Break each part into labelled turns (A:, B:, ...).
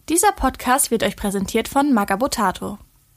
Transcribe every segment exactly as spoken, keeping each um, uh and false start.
A: Dieser Podcast wird euch präsentiert von Magabotato.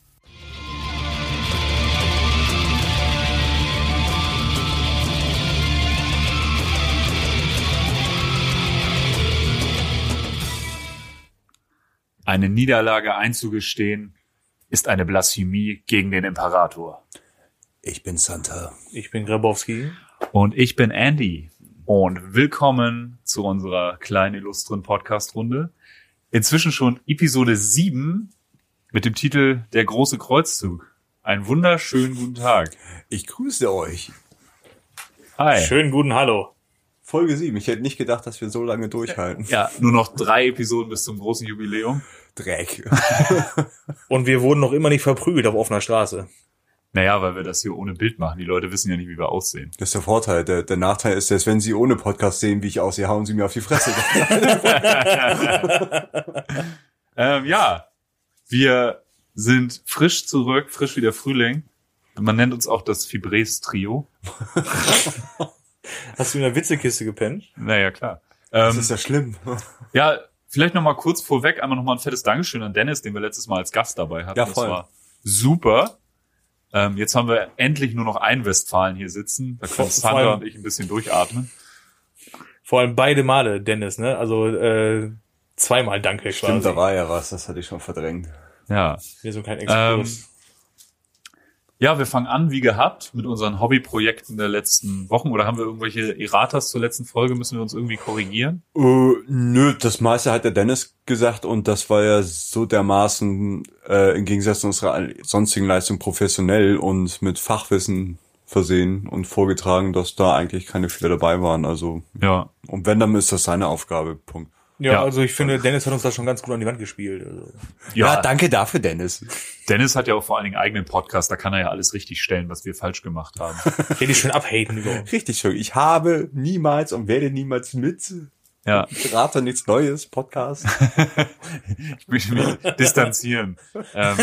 B: Eine Niederlage einzugestehen, ist eine Blasphemie gegen den Imperator.
C: Ich bin Santa.
D: Ich bin Grabowski.
B: Und ich bin Andy. Und willkommen zu unserer kleinen illustren Podcast-Runde. Inzwischen schon Episode sieben mit dem Titel Der große Kreuzzug. Einen wunderschönen guten Tag.
C: Ich grüße euch.
B: Hi.
D: Schönen guten Hallo.
C: Folge sieben. Ich hätte nicht gedacht, dass wir so lange durchhalten.
B: Ja, nur noch drei Episoden bis zum großen Jubiläum.
C: Dreck.
D: Und wir wurden noch immer nicht verprügelt auf offener Straße.
B: Naja, weil wir das hier ohne Bild machen. Die Leute wissen ja nicht, wie wir aussehen.
C: Das ist der Vorteil. Der, der Nachteil ist, dass wenn sie ohne Podcast sehen, wie ich aussehe, hauen sie mir auf die Fresse.
B: ähm, ja, wir sind frisch zurück, frisch wie der Frühling. Man nennt uns auch das Fibres-Trio.
D: Hast du in der Witzekiste gepennt?
B: Naja, klar.
C: Das
B: Ähm,
C: ist ja schlimm.
B: ja, vielleicht noch mal kurz vorweg, einmal noch mal ein fettes Dankeschön an Dennis, den wir letztes Mal als Gast dabei hatten.
C: Ja, voll.
B: Das war super. Ähm, jetzt haben wir endlich nur noch einen Westfalen hier sitzen. Da können
D: Vor- vor
B: Sandra
D: allem-
B: und ich ein bisschen durchatmen.
D: Vor allem beide Male, Dennis, ne? Also äh, zweimal Danke
C: Stimmt, da
D: quasi.
C: war ja was. Das hatte ich schon verdrängt.
B: Ja.
D: Hier so kein
B: Ähm,
D: Exkurs.
B: Ja, wir fangen an, wie gehabt, mit unseren Hobbyprojekten der letzten Wochen. Oder haben wir irgendwelche Erratas zur letzten Folge? Müssen wir uns irgendwie korrigieren?
C: Äh, nö, das meiste hat der Dennis gesagt und das war ja so dermaßen äh, im Gegensatz zu unserer sonstigen Leistung professionell und mit Fachwissen versehen und vorgetragen, dass da eigentlich keine Fehler dabei waren. Also
B: Ja.
C: und wenn, dann ist das seine Aufgabe. Punkt.
D: ja,
B: ja.
D: also ich finde, Dennis hat uns da schon ganz gut an die Wand gespielt. Also.
B: Ja,
C: danke dafür, Dennis.
B: Dennis hat ja auch vor allen Dingen eigenen Podcast. Da kann er ja alles richtig stellen, was wir falsch gemacht haben.
D: Ich hätte die schön abhaten über uns.
C: Richtig schön. Ich habe niemals und werde niemals mit
B: Ja.
C: Berater nichts Neues, Podcast.
B: Ich möchte mich distanzieren. Ähm,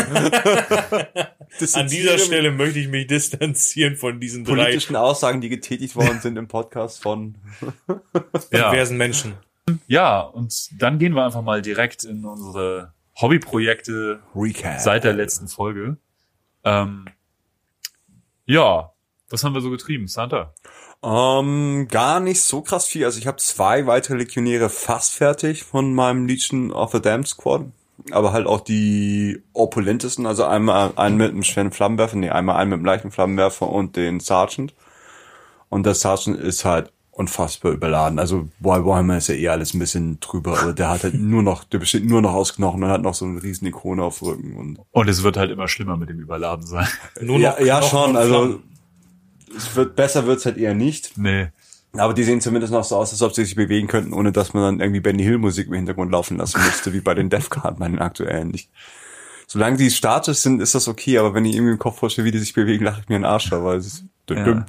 D: An dieser Stelle möchte ich mich distanzieren von diesen drei
C: politischen Aussagen, die getätigt worden sind im Podcast von
B: ja.
D: diversen Menschen.
B: ja, und dann gehen wir einfach mal direkt in unsere Hobbyprojekte
C: Recap.
B: seit der letzten Folge. Ähm, ja, was haben wir so getrieben, Santa?
C: Ähm, gar nicht so krass viel. Also ich habe zwei weitere Legionäre fast fertig von meinem Legion of the Damned Squad. Aber halt auch die opulentesten. Also einmal einen mit einem schweren Flammenwerfer, nee, einmal einen mit einem leichten Flammenwerfer und den Sergeant. Und der Sergeant ist halt unfassbar überladen. Also Warhammer ist ja eh alles ein bisschen drüber, aber der hat halt nur noch, der besteht nur noch aus Knochen und hat noch so eine riesen Ikone auf dem Rücken. Und
B: Und es wird halt immer schlimmer mit dem Überladen sein.
D: Nur
C: ja,
D: noch
C: ja
D: Knochen
C: schon,
D: und
C: also
D: Flammen.
C: es wird besser wird's halt eher nicht.
B: Nee.
C: Aber die sehen zumindest noch so aus, als ob sie sich bewegen könnten, ohne dass man dann irgendwie Benny Hill Musik im Hintergrund laufen lassen müsste, wie bei den Death Guard, bei den aktuellen. Ich, solange die statisch sind, ist das okay, aber wenn ich irgendwie im Kopf vorstelle, wie die sich bewegen, lache ich mir einen Arsch da, weil es ist
B: Ja.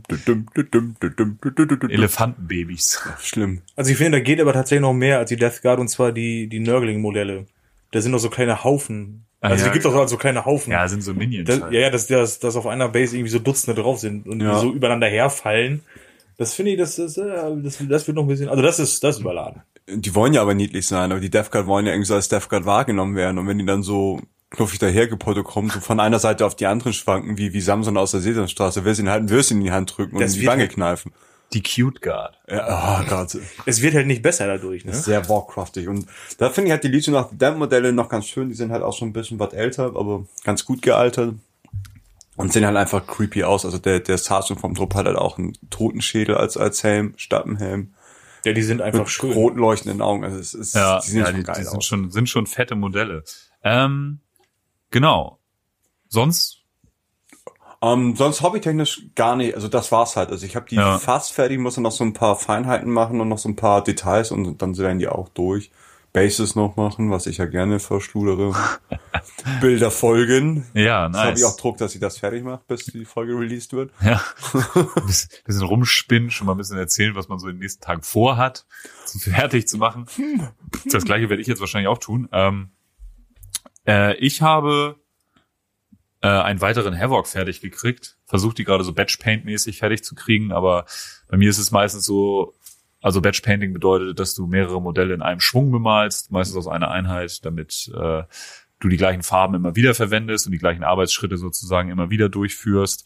B: Elefantenbabys.
C: schlimm.
D: Also ich finde, da geht aber tatsächlich noch mehr als die Death Guard, und zwar die die Nurgling-Modelle. Da sind noch so kleine Haufen.
B: Ah,
D: Also
B: ja.
D: die gibt doch also kleine Haufen.
B: Ja, sind so Minions.
D: Das,
B: halt.
D: ja, ja, dass, dass, dass auf einer Base irgendwie so Dutzende drauf sind und
C: Ja.
D: die so übereinander herfallen. Das finde ich, das, ist, äh, das, das wird noch ein bisschen, also das ist, das ist überladen.
C: Die wollen ja aber niedlich sein, aber die Death Guard wollen ja irgendwie so als Death Guard wahrgenommen werden. Und wenn die dann so knuffig dahergepottet kommen, so von einer Seite auf die andere schwanken, wie, wie Samson aus der Sesamstraße, will sie ihnen halt ein Würstchen in die Hand drücken und
D: Das
C: in die
D: wird
C: Wange
D: halt-
C: kneifen.
B: Die Cute Guard.
C: Ja, oh Gott.
D: Es wird halt nicht besser dadurch, ne?
C: Sehr Warcraftig. Und da finde ich halt die Legion of the Damned Modelle noch ganz schön. Die sind halt auch schon ein bisschen was älter, aber ganz gut gealtert. Und sehen halt einfach creepy aus. Also der, der Sergeant vom Trupp hat halt auch einen Totenschädel als, als Helm, Stappenhelm.
D: Ja, die sind einfach
C: Mit
D: schön.
C: rot leuchtenden Augen. Also es ist,
B: Ja,
C: die sehen
B: ja,
C: schon
B: die,
C: geil
B: die sind
C: aus.
B: schon, sind schon fette Modelle. Ähm, genau. Sonst,
C: Ähm, sonst hobbytechnisch gar nicht. Also das war's halt. Also ich habe die
B: Ja.
C: fast fertig, muss dann noch so ein paar Feinheiten machen und noch so ein paar Details und dann sind die auch durch. Bases noch machen, was ich ja gerne verschludere. Bilder folgen.
B: ja,
C: Das habe
B: nice.
C: ich auch Druck, dass ich das fertig mache, bis die Folge released wird.
B: Ja. Ein bisschen, bisschen rumspinnen, schon mal ein bisschen erzählen, was man so in den nächsten Tagen vorhat, so fertig zu machen. Das gleiche werde ich jetzt wahrscheinlich auch tun. Ähm, äh, ich habe äh, einen weiteren Havoc fertig gekriegt. Versuche die gerade so Batch-Paint-mäßig fertig zu kriegen, aber bei mir ist es meistens so, also Batch Painting bedeutet, dass du mehrere Modelle in einem Schwung bemalst, meistens aus einer Einheit, damit äh, du die gleichen Farben immer wieder verwendest und die gleichen Arbeitsschritte sozusagen immer wieder durchführst.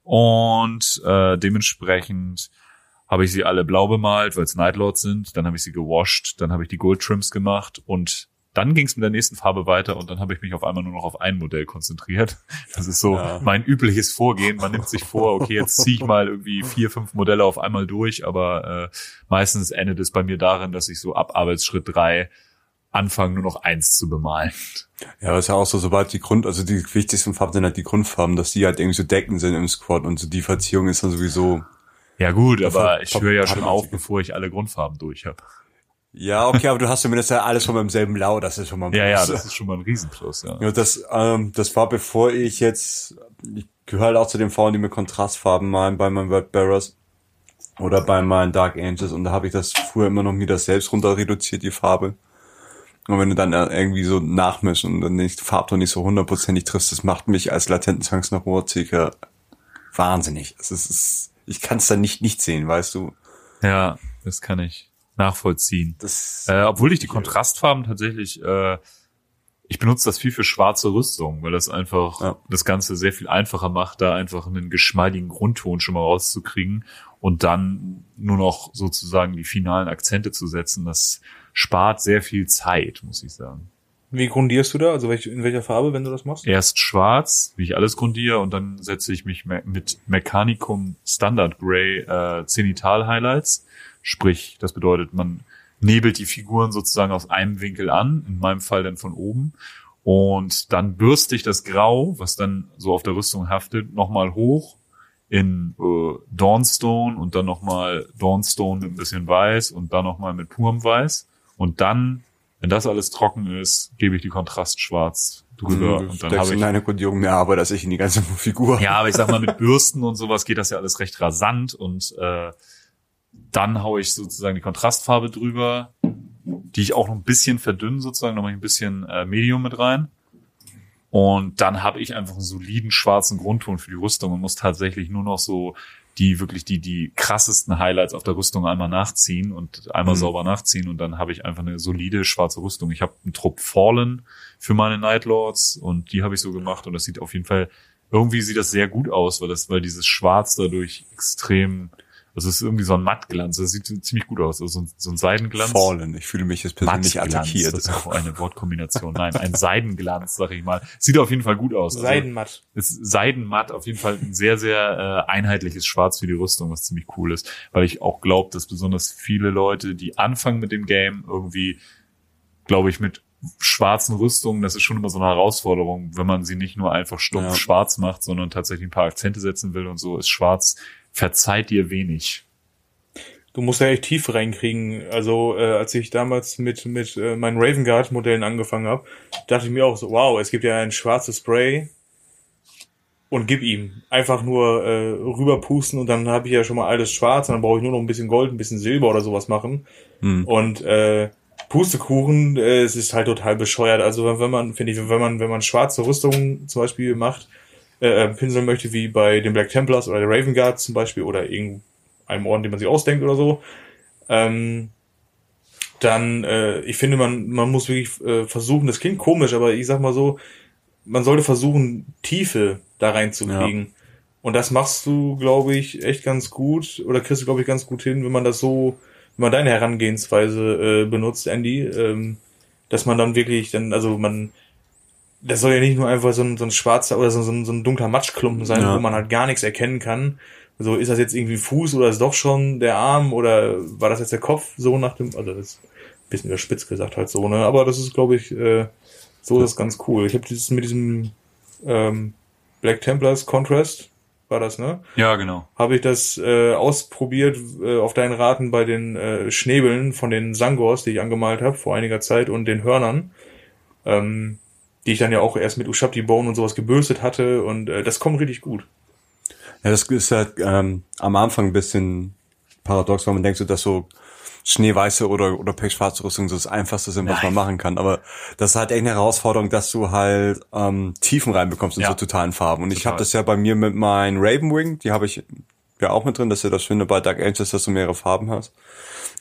B: Und äh, dementsprechend habe ich sie alle blau bemalt, weil es Nightlords sind. Dann habe ich sie gewascht, dann habe ich die Gold Trims gemacht und dann ging es mit der nächsten Farbe weiter und dann habe ich mich auf einmal nur noch auf ein Modell konzentriert. Das ist so ja. mein übliches Vorgehen. Man nimmt sich vor, okay, jetzt ziehe ich mal irgendwie vier, fünf Modelle auf einmal durch, aber äh, meistens endet es bei mir darin, dass ich so ab Arbeitsschritt drei anfange, nur noch eins zu bemalen.
C: Ja, das ist ja auch so, sobald die Grund, also die wichtigsten Farben sind halt die Grundfarben, dass die halt irgendwie so deckend sind im Squad und so die Verzierung ist dann sowieso...
B: Ja gut, aber ich höre ja schon auf, bevor ich alle Grundfarben durch habe.
C: Ja, okay, aber du hast zumindest ja alles schon beim selben Blau, das ist schon mal ein Plus.
B: Ja, ja, das ist schon mal ein Riesenplus, ja.
C: Ja, das, ähm, das war bevor ich jetzt, ich gehöre halt auch zu den Frauen, die mit Kontrastfarben malen bei meinen Wordbearers oder bei meinen Dark Angels und da habe ich das früher immer noch wieder selbst runter reduziert, die Farbe. Und wenn du dann irgendwie so nachmischen und dann nicht, die Farbton nicht so hundertprozentig triffst, das macht mich als latenten Zwangs nach Rohrzicker wahnsinnig. Es ist, ich kann es dann nicht nicht sehen, weißt du.
B: Ja, das kann ich nachvollziehen.
C: Das,
B: äh, obwohl ich die Kontrastfarben tatsächlich, äh, ich benutze das viel für schwarze Rüstung, weil das einfach ja. das Ganze sehr viel einfacher macht, da einfach einen geschmeidigen Grundton schon mal rauszukriegen und dann nur noch sozusagen die finalen Akzente zu setzen. Das spart sehr viel Zeit, muss ich sagen.
D: Wie grundierst du da? Also welch, in welcher Farbe, wenn du das machst?
B: Erst schwarz, wie ich alles grundiere, und dann setze ich mich mit Mechanicum Standard Grey äh, Zenital Highlights. Sprich, das bedeutet, man nebelt die Figuren sozusagen aus einem Winkel an, in meinem Fall dann von oben. Und dann bürste ich das Grau, was dann so auf der Rüstung haftet, nochmal hoch in äh, Dawnstone und dann nochmal Dawnstone mit ein bisschen Weiß und dann nochmal mit purem Weiß. Und dann, wenn das alles trocken ist, gebe ich die Kontrastschwarz drüber.
C: Mhm,
B: und dann habe ich
C: in eine Kodierung mehr Arbeit als ich in die ganze Figur.
B: Ja, aber ich sag mal, mit Bürsten und sowas geht das ja alles recht rasant und äh, dann haue ich sozusagen die Kontrastfarbe drüber, die ich auch noch ein bisschen verdünne sozusagen, noch mal ein bisschen äh, Medium mit rein. Und dann habe ich einfach einen soliden schwarzen Grundton für die Rüstung und muss tatsächlich nur noch so die wirklich die die krassesten Highlights auf der Rüstung einmal nachziehen und einmal mhm. sauber nachziehen und dann habe ich einfach eine solide schwarze Rüstung. Ich habe einen Trupp Fallen für meine Nightlords und die habe ich so gemacht und das sieht auf jeden Fall, irgendwie sieht das sehr gut aus, weil das weil dieses Schwarz dadurch extrem, also es ist irgendwie so ein Mattglanz, das sieht ziemlich gut aus, also so ein, so ein Seidenglanz.
C: Fallen, ich fühle mich jetzt persönlich attackiert.
B: Das ist auch eine Wortkombination. Nein, ein Seidenglanz, sag ich mal. Sieht auf jeden Fall gut aus. Also,
D: Seidenmatt.
B: Ist Seidenmatt, auf jeden Fall ein sehr, sehr äh, einheitliches Schwarz für die Rüstung, was ziemlich cool ist, weil ich auch glaube, dass besonders viele Leute, die anfangen mit dem Game, irgendwie, glaube ich, mit schwarzen Rüstungen, das ist schon immer so eine Herausforderung, wenn man sie nicht nur einfach stumpf ja. schwarz macht, sondern tatsächlich ein paar Akzente setzen will und so, ist schwarz verzeiht dir wenig.
D: Du musst ja echt tief reinkriegen. Also äh, als ich damals mit mit äh, meinen Raven Guard Modellen angefangen habe, dachte ich mir auch so, wow, es gibt ja ein schwarzes Spray und gib ihm. Einfach nur äh, rüberpusten und dann habe ich ja schon mal alles schwarz und dann brauche ich nur noch ein bisschen Gold, ein bisschen Silber oder sowas machen. Hm. Und äh, Pustekuchen, äh, es ist halt total bescheuert. Also wenn, wenn man, finde ich, wenn man wenn man schwarze Rüstungen zum Beispiel macht, äh, pinseln möchte, wie bei den Black Templars oder der Raven Guard zum Beispiel oder irgendeinem Orden, den man sich ausdenkt oder so, ähm, dann, äh, ich finde, man man muss wirklich äh, versuchen, das klingt komisch, aber ich sag mal so, man sollte versuchen, Tiefe da reinzukriegen. Ja. Und das machst du, glaube ich, echt ganz gut oder kriegst du, glaube ich, ganz gut hin, wenn man das so, wenn man deine Herangehensweise äh, benutzt, Andy, ähm, dass man dann wirklich dann, also man das soll ja nicht nur einfach so ein, so ein schwarzer oder so, so, ein, so ein dunkler Matschklumpen sein, ja. wo man halt gar nichts erkennen kann. So, ist das jetzt irgendwie Fuß oder ist doch schon der Arm oder war das jetzt der Kopf so nach dem, also das ist ein bisschen überspitzt gesagt halt so, ne? Aber das ist, glaube ich, äh, so ist das ganz cool. Ich habe dieses mit diesem ähm, Black Templars Contrast, war das, ne?
B: Ja, genau.
D: Habe ich das äh, ausprobiert äh, auf deinen Raten bei den äh, Schnäbeln von den Sangors, die ich angemalt habe vor einiger Zeit und den Hörnern. Ähm, die ich dann ja auch erst mit Ushabti Bone und sowas gebürstet hatte und äh, das kommt richtig gut.
C: Ja, das ist halt ähm, am Anfang ein bisschen paradox, weil man denkt so, dass so schneeweiße oder oder pechschwarze Rüstung so das Einfachste sind, was Nein. man machen kann. Aber das ist halt echt eine Herausforderung, dass du halt ähm, Tiefen reinbekommst in ja. so totalen Farben. Und Total. Ich habe das ja bei mir mit meinen Ravenwing, die habe ich ja auch mit drin, dass du das Schöne bei Dark Angels, dass du mehrere Farben hast.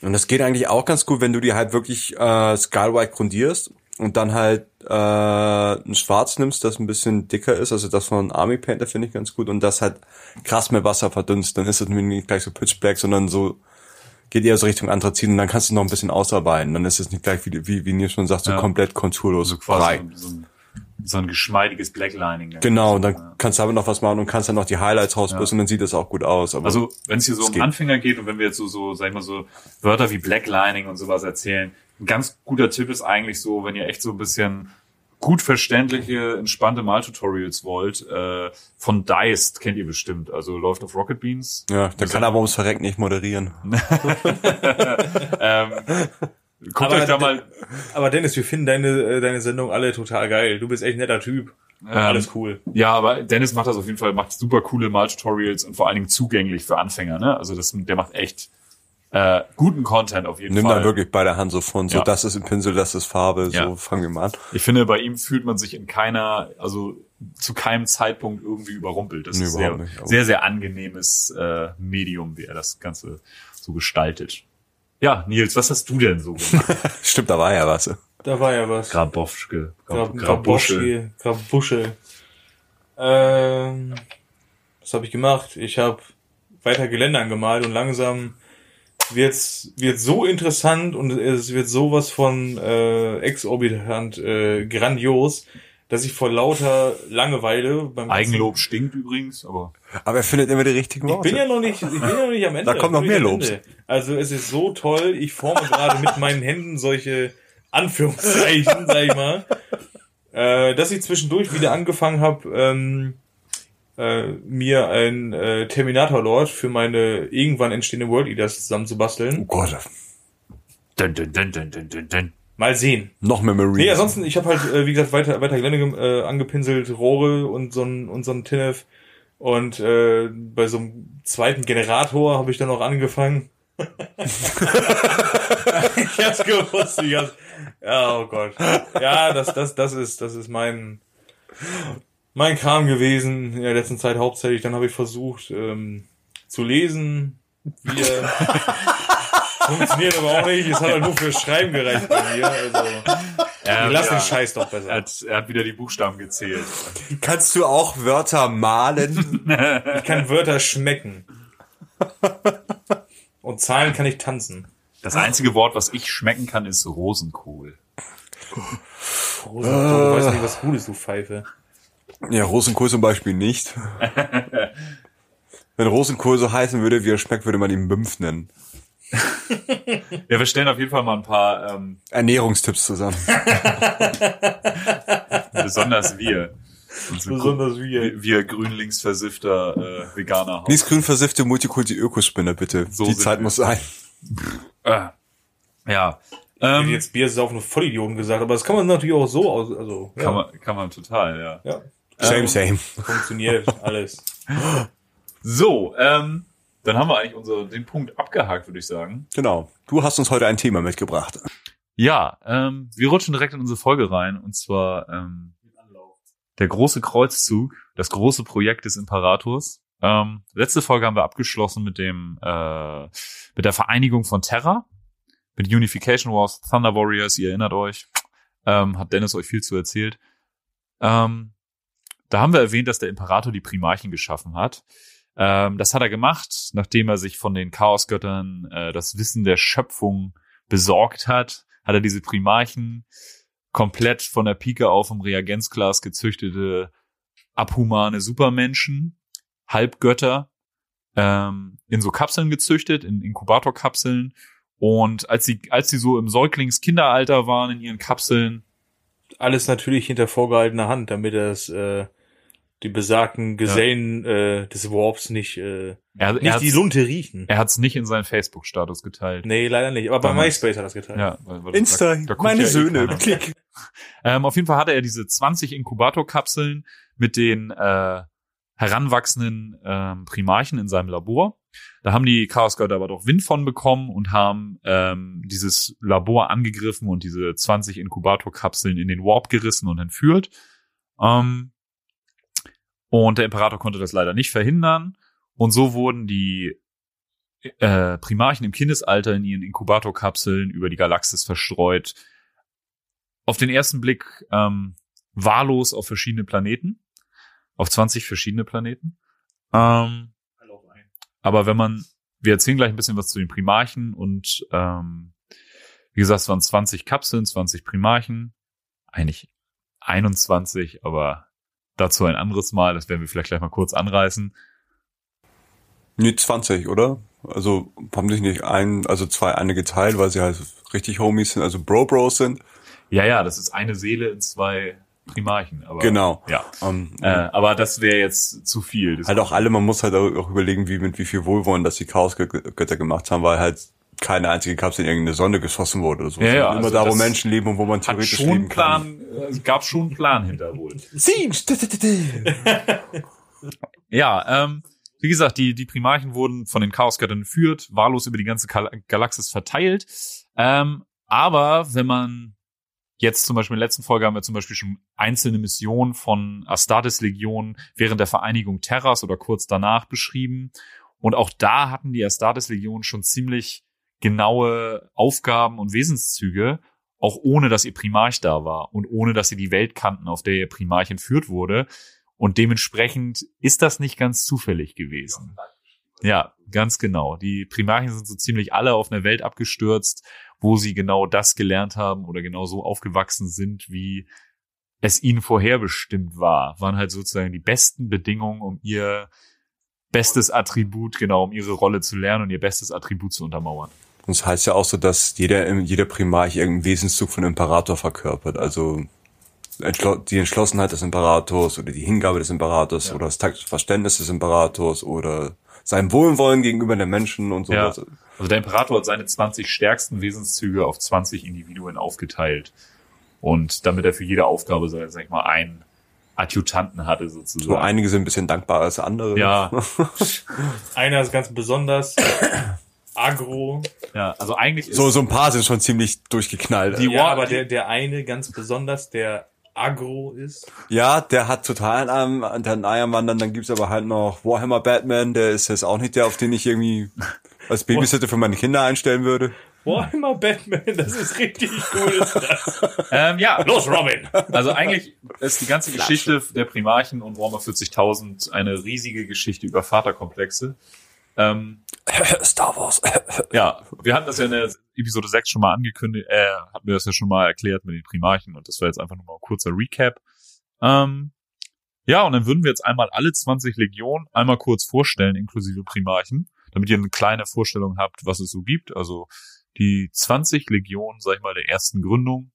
C: Und das geht eigentlich auch ganz gut, wenn du dir halt wirklich äh, Skull White grundierst und dann halt äh, ein Schwarz nimmst, das ein bisschen dicker ist, also das von Army Painter finde ich ganz gut und das halt krass mit Wasser verdünnst, dann ist es nicht gleich so Pitch Black, sondern so geht eher so Richtung Anthrazit und dann kannst du noch ein bisschen ausarbeiten, dann ist es nicht gleich, wie, wie, wie Nils schon sagt, so
B: ja.
C: komplett konturlos,
B: so quasi
C: frei.
B: so, so, ein, so ein geschmeidiges Blacklining.
C: Genau, und dann
B: ja.
C: kannst du aber noch was machen und kannst dann noch die Highlights rausbüssen ja. und dann sieht das auch gut aus. Aber
B: also wenn es hier so um
C: geht.
B: Anfänger geht und wenn wir jetzt so, so, sag ich mal so, Wörter wie Blacklining und sowas erzählen, ein ganz guter Tipp ist eigentlich so, wenn ihr echt so ein bisschen gut verständliche, entspannte Maltutorials wollt, äh, von Diced kennt ihr bestimmt, also läuft auf Rocket Beans.
C: Ja, der kann aber ums Verrecken nicht moderieren.
B: ähm, guckt
D: aber,
B: euch da mal...
D: Aber Dennis, wir finden deine deine Sendung alle total geil. Du bist echt ein netter Typ.
B: Ähm,
D: Alles cool.
B: Ja, aber Dennis macht das auf jeden Fall, macht super coole Maltutorials und vor allen Dingen zugänglich für Anfänger, ne? Also das, der macht echt äh, guten Content auf jeden
C: Nimm
B: Fall.
C: dann wirklich bei der Hand so von, so
B: Ja.
C: das ist ein Pinsel, das ist Farbe, so
B: Ja.
C: fangen wir mal an.
B: Ich finde, bei ihm fühlt man sich in keiner, also zu keinem Zeitpunkt irgendwie überrumpelt. Das
C: Nee,
B: ist sehr,
C: überhaupt nicht, aber-
B: sehr, sehr angenehmes äh, Medium, wie er das Ganze so gestaltet. Ja, Nils, was hast du denn so gemacht?
C: Stimmt, da war ja was.
D: Da war ja was.
B: Grabowschke,
D: Grab,
B: Grabuschel.
D: Grabowski, Grabuschel. Ähm, was habe ich gemacht? Ich habe weiter Gelände angemalt und langsam wird's wird so interessant und es wird sowas von äh, exorbitant äh, grandios, dass ich vor lauter Langeweile beim
B: Eigenlob stinkt übrigens, aber
C: Aber er findet immer die richtigen
D: Ich
C: Worte.
D: bin ja noch nicht, ich bin ja noch nicht am Ende.
C: Da kommt noch
D: Ich bin
C: mehr
D: nicht am
C: Lobs.
D: Ende. Also es ist so toll, ich forme gerade mit meinen Händen solche Anführungszeichen, sag ich mal, äh, dass ich zwischendurch wieder angefangen habe, ähm, äh, mir ein äh, Terminator-Lord für meine irgendwann entstehende World Eaters zusammenzubasteln.
C: Oh Gott,
B: dun, dun, dun, dun, dun, dun, dun.
D: Mal sehen.
C: noch mehr Marines.
D: Nee, ansonsten, ich habe halt, äh, wie gesagt, weiter, weiter Gelände äh, angepinselt, Rohre und so ein, und so ein Tinef. Und äh, bei so einem zweiten Generator habe ich dann auch angefangen. Ich hab's gewusst, ich hab's, ja, oh Gott. Ja, das, das, das ist, das ist mein, mein Kram gewesen in der letzten Zeit hauptsächlich. Dann habe ich versucht, ähm, zu lesen. Wir funktioniert aber auch nicht. Es hat halt nur für Schreiben gereicht bei mir. Also,
B: Ja,
D: lass
B: ja.
D: den Scheiß doch besser.
B: Er hat, er hat wieder die Buchstaben gezählt.
C: Kannst du auch Wörter malen?
D: Ich kann Wörter schmecken. Und Zahlen kann ich tanzen.
B: Das einzige Wort, was ich schmecken kann, ist Rosenkohl.
D: Rosenkohl, du weißt nicht, was gut ist, du Pfeife.
C: Ja, Rosenkohl zum Beispiel nicht. Wenn Rosenkohl so heißen würde, wie er schmeckt, würde man ihn Mümpf nennen.
B: Ja, wir stellen auf jeden Fall mal ein paar, ähm,
C: Ernährungstipps zusammen.
B: besonders wir. Unsere
D: Besonders wir.
B: Wir grünlingsversiffter äh, Veganer. Haus.
C: Nichts grün versiffte Multikulti-Ökospinne, bitte.
B: So
C: Die
B: sind
C: Zeit
B: wir.
C: muss sein.
B: Äh, ja.
D: Ich hätte
B: Ähm,
D: jetzt Bier saufen Vollidioten gesagt, aber das kann man natürlich auch so aus, also, ja.
B: kann man, kann man total, ja.
D: ja.
C: Same, same.
D: Funktioniert alles.
B: So, ähm, dann haben wir eigentlich unser, den Punkt abgehakt, würde ich sagen.
C: Genau. Du hast uns heute ein Thema mitgebracht.
B: Ja, ähm, wir rutschen direkt in unsere Folge rein, und zwar ähm, der große Kreuzzug, das große Projekt des Imperators. Ähm, letzte Folge haben wir abgeschlossen mit dem äh, mit der Vereinigung von Terra, mit Unification Wars, Thunder Warriors, ihr erinnert euch, ähm, hat Dennis euch viel zu erzählt. Ähm, da haben wir erwähnt, dass der Imperator die Primarchen geschaffen hat. Ähm, das hat er gemacht, nachdem er sich von den Chaosgöttern äh, das Wissen der Schöpfung besorgt hat, hat er diese Primarchen komplett von der Pike auf im Reagenzglas gezüchtete abhumane Supermenschen, Halbgötter, ähm, in so Kapseln gezüchtet, in Inkubatorkapseln. Und als sie, als sie so im Säuglings-Kinderalter waren in ihren Kapseln,
D: Alles natürlich hinter vorgehaltener Hand, damit das, äh, die besagten Gesellen äh, des Warps nicht, äh,
B: er,
D: nicht
B: er
D: die
B: hat's,
D: Lunte riechen.
B: er hat's nicht in seinen Facebook-Status geteilt.
D: Nee, leider nicht. Aber bei
B: Damals.
D: MySpace hat er das geteilt.
B: Ja, weil, weil das-
C: Insta,
B: da- da guckt
C: meine
B: ja eh
C: Söhne,
B: keiner.
C: klick.
B: Ähm, auf jeden Fall hatte er diese zwanzig Inkubatorkapseln mit den äh, heranwachsenden ähm, Primarchen in seinem Labor. Da haben die Chaosgötter aber doch Wind von bekommen und haben ähm, dieses Labor angegriffen und diese zwanzig Inkubatorkapseln in den Warp gerissen und entführt. Ähm, und der Imperator konnte das leider nicht verhindern. Und so wurden die äh, Primarchen im Kindesalter in ihren Inkubatorkapseln über die Galaxis verstreut. Auf den ersten Blick ähm, wahllos auf verschiedene Planeten, auf zwanzig verschiedene Planeten. Ähm, aber wenn man, wir erzählen gleich ein bisschen was zu den Primarchen und ähm, wie gesagt, es waren zwanzig Kapseln, zwanzig Primarchen, eigentlich einundzwanzig, aber dazu ein anderes Mal, das werden wir vielleicht gleich mal kurz anreißen.
C: Nee, zwanzig, oder? Also haben sich nicht ein, also zwei eine geteilt, weil sie halt richtig Homies sind, also Bro-Bros sind.
B: Ja, ja, das ist eine Seele in zwei Primarchen. Aber,
C: Genau.
B: Ja.
C: Um,
B: äh, aber das wäre jetzt zu viel. Das
C: halt auch alle, man muss halt auch überlegen, wie mit wie viel Wohlwollen das die Chaosgötter gemacht haben, weil halt keine einzige Kapsel in irgendeine Sonne geschossen wurde oder so.
B: Ja, ja,
C: immer
B: also
C: da, wo
B: das
C: Menschen leben und wo man
B: hat
C: theoretisch
B: schon
C: leben kann.
B: Plan, es gab schon einen Plan hinter wohl.
C: Siege!
B: Ja, ähm, wie gesagt, die die Primarchen wurden von den Chaosgöttern geführt, wahllos über die ganze Gal- Galaxis verteilt. Ähm, aber wenn man jetzt zum Beispiel in der letzten Folge haben wir zum Beispiel schon einzelne Missionen von Astartes-Legionen während der Vereinigung Terras oder kurz danach beschrieben. Und auch da hatten die Astartes-Legionen schon ziemlich genaue Aufgaben und Wesenszüge, auch ohne, dass ihr Primarch da war und ohne, dass sie die Welt kannten, auf der ihr Primarch entführt wurde. Und dementsprechend ist das nicht ganz zufällig gewesen. Ja, ganz genau. Die Primarchen sind so ziemlich alle auf einer Welt abgestürzt, wo sie genau das gelernt haben oder genau so aufgewachsen sind, wie es ihnen vorherbestimmt war. Waren halt sozusagen die besten Bedingungen, um ihr bestes Attribut, genau, um ihre Rolle zu lernen und ihr bestes Attribut zu untermauern.
C: Und das heißt ja auch so, dass jeder, jeder Primarch irgendeinen Wesenszug von Imperator verkörpert. Also die Entschlossenheit des Imperators oder die Hingabe des Imperators ja. oder das taktische Verständnis des Imperators oder sein Wohlwollen gegenüber den Menschen und so.
B: Ja.
C: Also
B: der Imperator hat seine zwanzig stärksten Wesenszüge auf zwanzig Individuen aufgeteilt. Und damit er für jede Aufgabe, sag ich mal, einen Adjutanten hatte sozusagen.
C: So einige sind ein bisschen dankbarer als andere.
B: Ja.
D: Einer ist ganz besonders aggro.
B: Ja, also eigentlich ist
C: so so ein paar sind schon ziemlich durchgeknallt.
D: Die ja, aber der der eine ganz besonders, der aggro ist.
C: Ja, der hat total einen an den Eiern wandern. Dann gibt's aber halt noch Warhammer Batman, der ist jetzt auch nicht der, auf den ich irgendwie als Babysitter für meine Kinder einstellen würde.
D: Warhammer Batman, das ist richtig cool, ist das.
B: Ähm, ja.
D: Los, Robin!
B: Also eigentlich ist die ganze Geschichte der Primarchen und Warhammer vierzigtausend eine riesige Geschichte über Vaterkomplexe. Ähm,
C: Star Wars.
B: Ja, wir hatten das ja in der Episode sechs schon mal angekündigt, äh, hatten wir das ja schon mal erklärt mit den Primarchen und das war jetzt einfach nur mal ein kurzer Recap. Ähm, ja, und dann würden wir jetzt einmal alle zwanzig Legionen einmal kurz vorstellen, inklusive Primarchen, damit ihr eine kleine Vorstellung habt, was es so gibt. Also die zwanzig Legionen, sag ich mal, der ersten Gründung,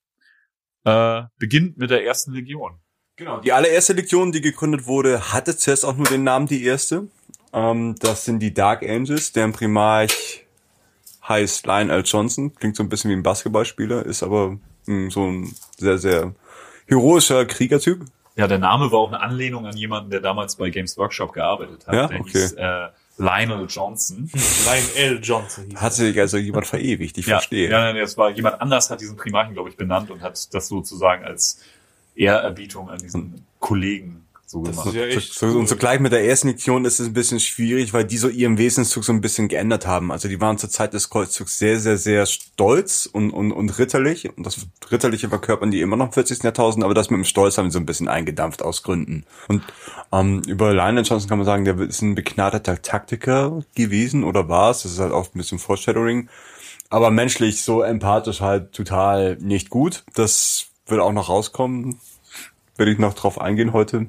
B: äh, beginnt mit der ersten Legion.
C: Genau. Die allererste Legion, die gegründet wurde, hatte zuerst auch nur den Namen die erste. Ähm, das sind die Dark Angels, deren Primarch heißt Lionel Johnson. Klingt so ein bisschen wie ein Basketballspieler, ist aber mh, so ein sehr, sehr heroischer Kriegertyp.
B: Ja, der Name war auch eine Anlehnung an jemanden, der damals bei Games Workshop gearbeitet hat.
C: Ja,
B: der
C: okay.
B: hieß äh, Lionel Johnson.
D: Lionel Johnson hieß
C: Hat sich also jemand verewigt, ich
B: ja,
C: verstehe.
B: Ja, das war jemand anders, hat diesen Primarchen, glaube ich, benannt und hat das sozusagen als Ehrerbietung an diesen Kollegen so
D: Das
B: gemacht.
D: ist ja echt
C: So,
D: cool.
C: und so gleich mit der ersten Legion ist es ein bisschen schwierig, weil die so ihren Wesenszug so ein bisschen geändert haben. Also die waren zur Zeit des Kreuzzugs sehr, sehr, sehr stolz und, und, und ritterlich. Und das Ritterliche verkörpern die immer noch im vierzigsten Jahrtausend, aber das mit dem Stolz haben sie so ein bisschen eingedampft aus Gründen. Und ähm, über Lionel Johnson kann man sagen, der ist ein begnadeter Taktiker gewesen oder war es. Das ist halt oft ein bisschen Foreshadowing. Aber menschlich so empathisch halt total nicht gut. Das wird auch noch rauskommen. Werde ich noch drauf eingehen heute.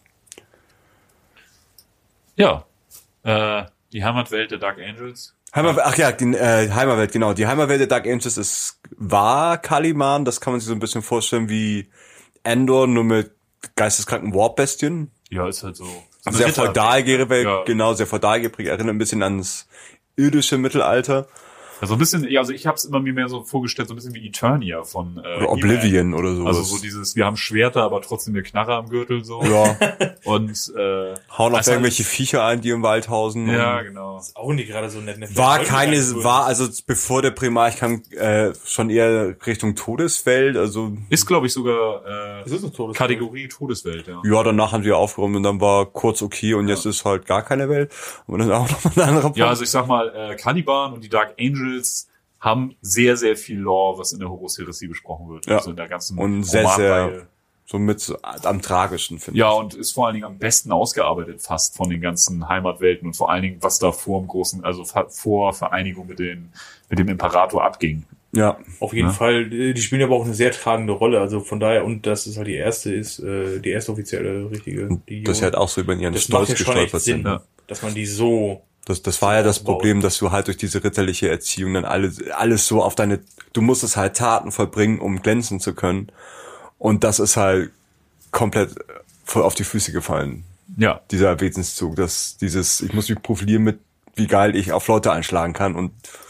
B: Ja, äh, die Heimatwelt der Dark Angels.
C: Heimat, ach ja, die äh, Heimatwelt, genau. Die Heimatwelt der Dark Angels ist, war Kaliman. Das kann man sich so ein bisschen vorstellen wie Endor, nur mit geisteskranken Warp-Bestien.
B: Ja, ist halt so. so eine
C: Sehr
B: Ritter-
C: feudal geprägt,
B: Ja.
C: genau, sehr feudal geprägt. Erinnert ein bisschen ans irdische Mittelalter.
B: Also ein bisschen, ja, also ich habe es immer mir mehr so vorgestellt, so ein bisschen wie Eternia von äh,
C: Oder Oblivion oder so.
B: Also so dieses, wir haben Schwerter, aber trotzdem eine Knarre am Gürtel so.
C: Ja.
B: Und äh,
C: hauen auf
B: also
C: irgendwelche Viecher ein, die im Wald hausen.
B: ja, genau.
D: Ist auch nicht gerade so nett. Ne?
C: War keine, war also bevor der Primarch kam, äh, schon eher Richtung Todeswelt, also
B: Ist, glaube ich, sogar äh,
D: Das ist eine Todeswelt.
B: Kategorie Todeswelt, ja.
C: ja, danach haben wir aufgeräumt und dann war kurz okay und jetzt ist halt gar keine Welt. Und dann auch noch mal ein anderer Punkt.
B: Ja, also ich sag mal, äh, Caliban und die Dark Angels haben sehr, sehr viel Lore, was in der Horus-Heresie besprochen wird.
C: Ja.
B: Also in der ganzen
C: Und sehr,
B: Romanreihe.
C: sehr, so mit so am tragischsten, finde
B: Ja,
C: ich.
B: und ist vor allen Dingen am besten ausgearbeitet fast von den ganzen Heimatwelten und vor allen Dingen, was da vor dem großen, also vor Vereinigung mit den, mit dem Imperator abging.
C: Ja.
D: Auf jeden
B: Ja.
D: Fall, die spielen aber auch eine sehr tragende Rolle, also von daher, und das ist halt die erste, ist äh, die erste offizielle richtige. Die
C: Das ist halt auch so über ihren
D: das
C: Stolz
D: macht ja schon echt
C: gestolpert
D: Sinn,
C: sind.
B: ja.
D: dass man die so.
C: Das, das war ja das
D: Aufbaut.
C: Problem, dass du halt durch diese ritterliche Erziehung dann alles, alles so auf deine, du musstest halt Taten vollbringen, um glänzen zu können. Und das ist halt komplett voll auf die Füße gefallen.
B: Ja.
C: Dieser Wesenszug, dass dieses, ich muss mich profilieren mit, wie geil ich auf Leute einschlagen kann und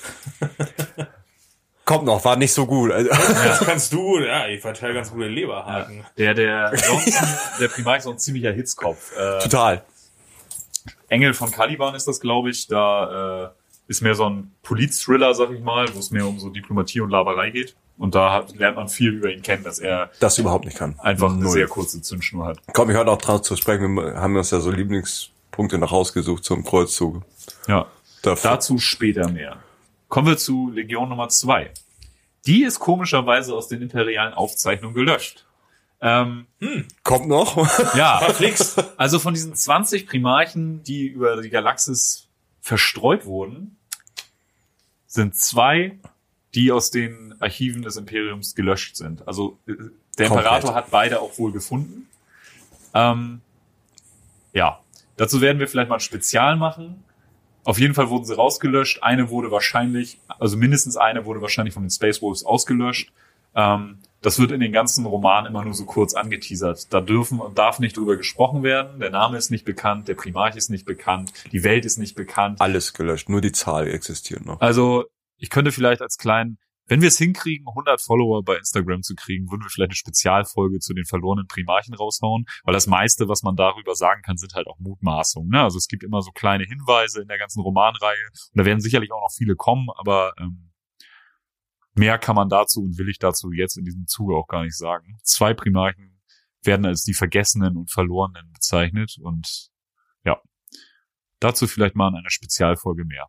C: kommt noch, war nicht so gut. Also,
D: Das kannst du, ja, ich verteile ganz gute Leberhaken.
B: Der, der, Johnson, der Primarch ist auch ein ziemlicher Hitzkopf. Äh,
C: total.
B: Engel von Caliban ist das, glaube ich. Da äh, ist mehr so ein Polit-Thriller, sag ich mal, wo es mehr um so Diplomatie und Laberei geht. Und da hat, lernt man viel über ihn kennen, dass er
C: Das überhaupt nicht kann.
B: einfach eine
C: Null.
B: sehr kurze Zündschnur hat.
C: Komm, ich heute auch drauf zu sprechen, wir haben uns ja so Lieblingspunkte noch rausgesucht zum Kreuzzug.
B: Ja.
C: Dafür.
B: Dazu später mehr. Kommen wir zu Legion Nummer zwei. Die ist komischerweise aus den imperialen Aufzeichnungen gelöscht. Ähm,
C: Kommt noch.
B: ja,
D: Verflixt.
B: also von diesen zwanzig Primarchen, die über die Galaxis verstreut wurden, sind zwei, die aus den Archiven des Imperiums gelöscht sind. Also äh, der
C: Komplett.
B: Imperator hat beide auch wohl gefunden. Ähm, ja, dazu werden wir vielleicht mal ein Spezial machen. Auf jeden Fall wurden sie rausgelöscht. Eine wurde wahrscheinlich, also mindestens eine wurde wahrscheinlich von den Space Wolves ausgelöscht. Ähm, das wird in den ganzen Romanen immer nur so kurz angeteasert. Da dürfen und darf nicht drüber gesprochen werden. Der Name ist nicht bekannt, der Primarch ist nicht bekannt, die Welt ist nicht bekannt.
C: Alles gelöscht, nur die Zahl existiert noch.
B: Also ich könnte vielleicht als kleinen, wenn wir es hinkriegen, hundert Follower bei Instagram zu kriegen, würden wir vielleicht eine Spezialfolge zu den verlorenen Primarchen raushauen, weil das meiste, was man darüber sagen kann, sind halt auch Mutmaßungen. Ne? Also es gibt immer so kleine Hinweise in der ganzen Romanreihe und da werden sicherlich auch noch viele kommen, aber ähm, mehr kann man dazu und will ich dazu jetzt in diesem Zuge auch gar nicht sagen. Zwei Primarchen werden als die Vergessenen und Verlorenen bezeichnet und ja, dazu vielleicht mal in einer Spezialfolge mehr.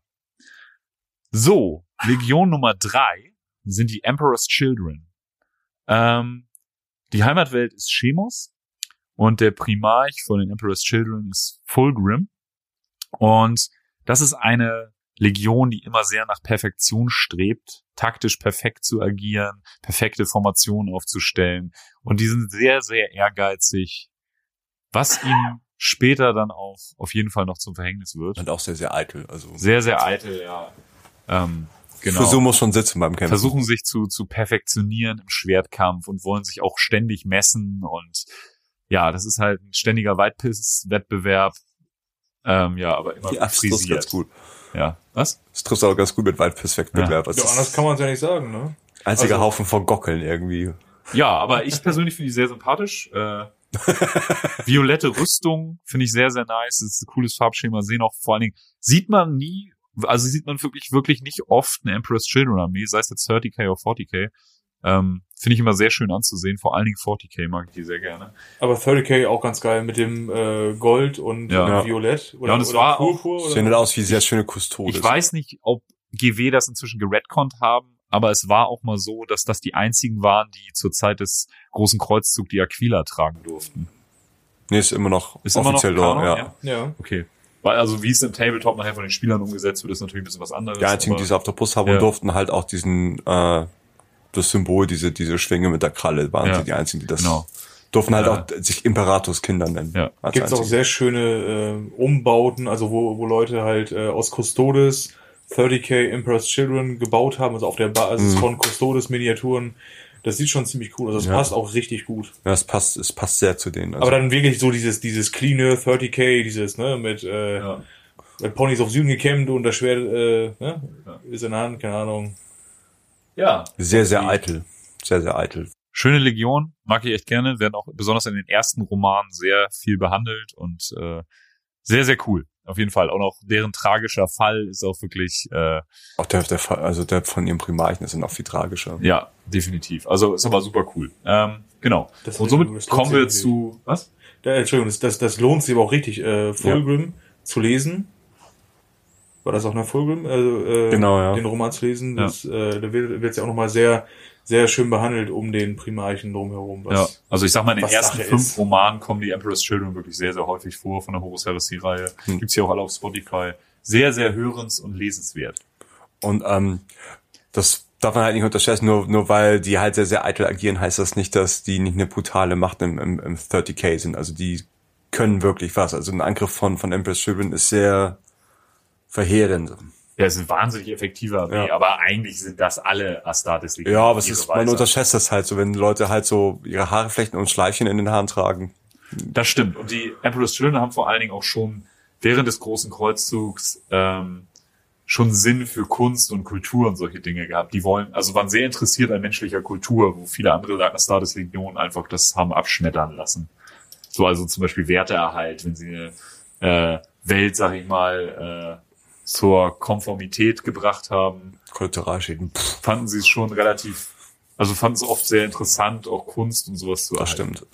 B: So, Legion Nummer drei sind die Emperor's Children. Ähm, die Heimatwelt ist Shemos und der Primarch von den Emperor's Children ist Fulgrim. Und das ist eine Legion, die immer sehr nach Perfektion strebt, taktisch perfekt zu agieren, perfekte Formationen aufzustellen. Und die sind sehr, sehr ehrgeizig, was ihm später dann auch auf jeden Fall noch zum Verhängnis wird.
C: Und auch sehr, sehr eitel. Also
B: Sehr, sehr eitel, ja. Ähm, genau.
C: Für so muss schon sitzen beim Kämpfen.
B: Versuchen sich zu, zu perfektionieren im Schwertkampf und wollen sich auch ständig messen und ja, das ist halt ein ständiger Weitpiss-Wettbewerb. Ähm, ja, aber immer
C: Ja, das trifft
B: frisiert.
C: ganz gut.
B: Ja, was?
C: Das trifft auch ganz gut mit Waldpisswettbewerb.
B: Ja.
C: Also
D: Ja, anders kann man es ja nicht sagen, ne?
C: einziger
D: also-
C: Haufen von Gockeln irgendwie.
B: Ja, aber ich persönlich finde die sehr sympathisch. Äh, violette Rüstung finde ich sehr, sehr nice. Das ist ein cooles Farbschema. Sehen auch vor allen Dingen, sieht man nie, also sieht man wirklich, wirklich nicht oft eine Emperor's Children Armee, sei es jetzt dreißig K oder vierzig K. Ähm, finde ich immer sehr schön anzusehen. Vor allen Dingen vierzig K mag ich die sehr gerne.
D: Aber dreißig K auch ganz geil mit dem äh, Gold und
B: Ja.
D: äh, Violett oder,
B: Ja, und es
D: oder
B: war
D: Purpur.
C: Sehen
D: Oder?
C: halt aus wie sehr schöne Kustodes.
B: Ich weiß nicht, ob G W das inzwischen geredconnt haben, aber es war auch mal so, dass das die einzigen waren, die zur Zeit des großen Kreuzzugs die Aquila tragen durften.
C: Nee, ist immer noch
B: Ist immer noch
C: offiziell
B: Kanon,
C: dort,
B: ja.
C: ja.
D: Ja.
B: Okay. Weil also wie es im Tabletop nachher von den Spielern umgesetzt wird, ist natürlich ein bisschen was anderes.
C: Die einzigen,
B: aber-
C: die es auf der Brust haben
B: Ja.
C: und durften halt auch diesen, äh, das Symbol, diese, diese Schwinge mit der Kralle, waren
B: Ja.
C: sie die einzigen, die das,
B: Genau.
C: durften halt
B: Ja.
C: auch sich Imperatorskinder nennen.
B: Ja.
C: als
D: Gibt es auch
C: einzige.
D: sehr schöne äh, Umbauten, also wo, wo Leute halt äh, aus Custodes dreißig K Emperor's Children gebaut haben, also auf der Basis
C: Mhm.
D: von Custodes Miniaturen. Das sieht schon ziemlich cool aus. Das
C: Ja.
D: passt auch richtig gut.
C: Ja, es passt, es passt sehr zu denen. Also,
D: Aber dann wirklich so dieses, dieses cleane dreißig K, dieses, ne, mit, äh,
B: Ja.
D: Der Pony ist auf Süden gekämmt und das Schwert äh, ne? ja. ist in der Hand, keine Ahnung.
B: Ja.
C: Sehr, sehr eitel. Sehr, sehr eitel.
B: Schöne Legion, mag ich echt gerne, werden auch besonders in den ersten Romanen sehr viel behandelt und äh, sehr, sehr cool. Auf jeden Fall. Auch noch deren tragischer Fall ist auch wirklich äh,
C: auch der, der Fall, also der von ihrem Primarchen ist dann auch viel tragischer.
B: Ja, definitiv. Also ist aber super cool. Ähm, genau.
D: Das
B: und somit kommen wir zu was?
D: Da, Entschuldigung, das, das, das lohnt sich aber auch richtig, äh, Fulgrim ja. zu lesen. War das auch nach Fulgrim? Also, äh,
C: genau, ja.
D: Den Roman zu lesen. Das, ja. äh, da wird es ja auch nochmal sehr, sehr schön behandelt um den Primarchen drumherum. Was,
B: ja, also ich sag mal, in den ersten
D: Sache
B: fünf
D: ist.
B: Romanen kommen die Emperor's Children wirklich sehr, sehr häufig vor von der Horus Heresy-Reihe. Hm. Gibt's hier auch alle auf Spotify. Sehr, sehr hörens- und lesenswert.
C: Und ähm, das darf man halt nicht unterschätzen, nur nur weil die halt sehr, sehr eitel agieren, heißt das nicht, dass die nicht eine brutale Macht im, im, im thirty K sind. Also die können wirklich was. Also ein Angriff von von Emperor's Children ist sehr verheerend.
B: Ja, es ist ein wahnsinnig effektiver Armee,
C: ja.
B: aber eigentlich sind das alle Astartes Legionen.
C: Ja, aber es ist, man unterschätzt das halt so, wenn Leute halt so ihre Haare flechten und Schleifchen in den Haaren tragen.
B: Das stimmt. Und die Emperor's Children haben vor allen Dingen auch schon während des großen Kreuzzugs ähm, schon Sinn für Kunst und Kultur und solche Dinge gehabt. Die wollen, also waren sehr interessiert an menschlicher Kultur, wo viele andere Astartes Legionen einfach das haben abschmettern lassen. So, also zum Beispiel Werteerhalt, wenn sie eine äh, Welt, sag ich mal, äh, zur Konformität gebracht haben.
C: Kollateralschäden. Pff.
B: Fanden sie es schon relativ, also fanden es oft sehr interessant, auch Kunst und sowas zu
C: Das
B: erhalten.
C: stimmt.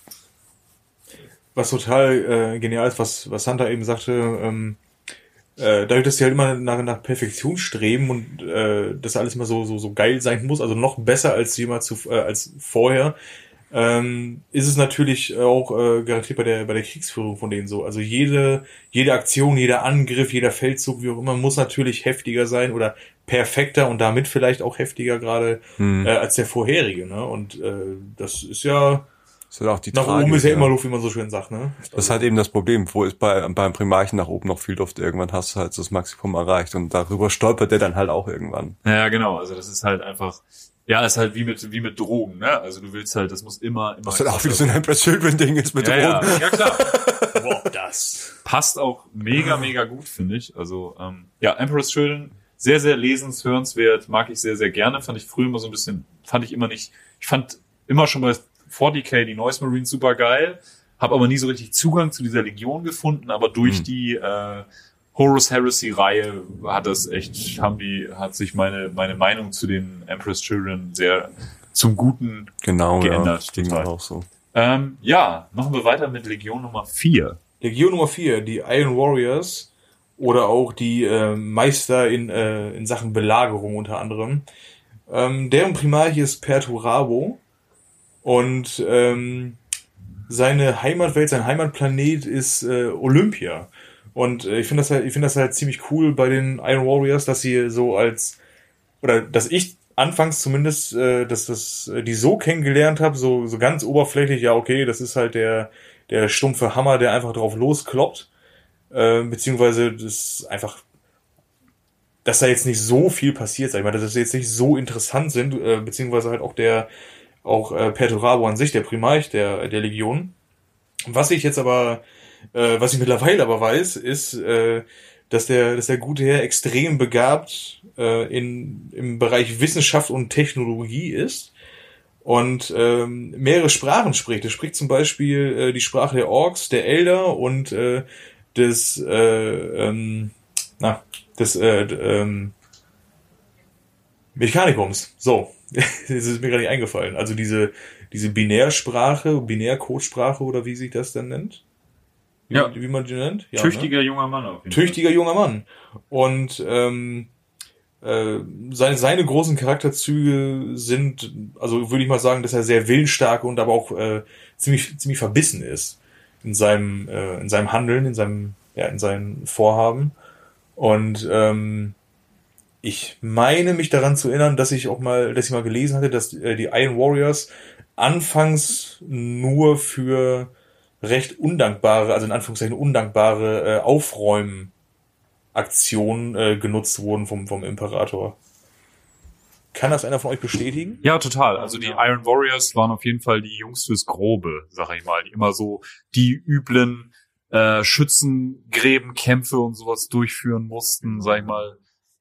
D: Was total äh, genial ist, was, was Hunter eben sagte, ähm, äh, dadurch, dass sie halt immer nach, nach Perfektion streben und äh, dass alles immer so, so, so geil sein muss, also noch besser als jemals zu, äh, als vorher, ähm, ist es natürlich auch äh, garantiert bei der bei der Kriegsführung von denen so. Also jede jede Aktion, jeder Angriff, jeder Feldzug, wie auch immer, muss natürlich heftiger sein oder perfekter und damit vielleicht auch heftiger gerade hm. äh, als der vorherige. Ne? Und äh, das ist ja
C: das ist auch die
D: nach
C: Tragik,
D: oben ist ja,
C: ja
D: immer Luft, wie man so schön sagt. Ne?
C: Das ist halt eben das Problem. Wo ist bei beim Primarchen nach oben noch viel Luft? Irgendwann hast du halt das Maximum erreicht und darüber stolpert der dann halt auch irgendwann.
B: Ja, genau. Also das ist halt einfach. Ja, ist halt wie mit wie mit Drogen, ne? Also du willst halt, das muss immer immer.
C: Was halt auch wieder so ein Emperor's Children-Ding ist mit
B: ja,
C: Drogen.
B: Ja, ja klar.
D: Boah, das
B: passt auch mega mega gut, finde ich. Also ähm, ja, Emperor's Children sehr sehr lesens, hörenswert, mag ich sehr sehr gerne. Fand ich früher immer so ein bisschen, fand ich immer nicht. Ich fand immer schon bei forty K die Noise Marines super geil, habe aber nie so richtig Zugang zu dieser Legion gefunden. Aber durch hm. die äh, Horus Heresy-Reihe hat das echt, haben die, hat sich meine meine Meinung zu den Emperor's Children sehr zum Guten
C: genau,
B: geändert.
C: Ja, total. Auch so.
B: Ähm, ja, machen wir weiter mit Legion Nummer vier.
D: Legion Nummer vier, die Iron Warriors oder auch die äh, Meister in äh, in Sachen Belagerung unter anderem. Ähm, deren Primarch ist Perturabo und ähm, seine Heimatwelt, sein Heimatplanet ist äh, Olympia. Und äh, ich finde das halt, ich finde das halt ziemlich cool bei den Iron Warriors, dass sie so als, oder dass ich anfangs zumindest, äh, dass das äh, die so kennengelernt habe, so so ganz oberflächlich, ja okay, das ist halt der der stumpfe Hammer, der einfach drauf loskloppt, äh, beziehungsweise das einfach, dass da jetzt nicht so viel passiert, sag ich mal, dass das jetzt nicht so interessant sind, äh, beziehungsweise halt auch der auch äh, Perturabo an sich, der Primarch der der Legion. Was ich jetzt aber Äh, was ich mittlerweile aber weiß, ist, äh, dass der, dass der gute Herr extrem begabt äh, in im Bereich Wissenschaft und Technologie ist und ähm, mehrere Sprachen spricht. Er spricht zum Beispiel äh, die Sprache der Orks, der Elder und äh, des äh, ähm, na des äh, ähm, Mechanikums. So, das ist mir gerade nicht eingefallen. Also diese diese Binärsprache, Binärcodesprache oder wie sich das dann nennt. Wie,
B: ja.
D: wie man die nennt? Ja,
B: Tüchtiger
D: ne?
B: junger Mann auf jeden
D: Tüchtiger Fall. junger Mann. Und ähm, äh, seine, seine großen Charakterzüge sind, also würde ich mal sagen, dass er sehr willensstark und aber auch äh, ziemlich ziemlich verbissen ist in seinem äh, in seinem Handeln, in seinem ja in seinen Vorhaben. Und ähm, ich meine mich daran zu erinnern, dass ich auch mal, dass ich mal gelesen hatte, dass äh, die Iron Warriors anfangs nur für recht undankbare, also in Anführungszeichen undankbare äh, Aufräumen-Aktionen äh, genutzt wurden vom vom Imperator. Kann das einer von euch bestätigen?
B: Ja, total. Also die Iron Warriors waren auf jeden Fall die Jungs fürs Grobe, sag ich mal, die immer so die üblen äh, Schützengräbenkämpfe und sowas durchführen mussten, sag ich mal.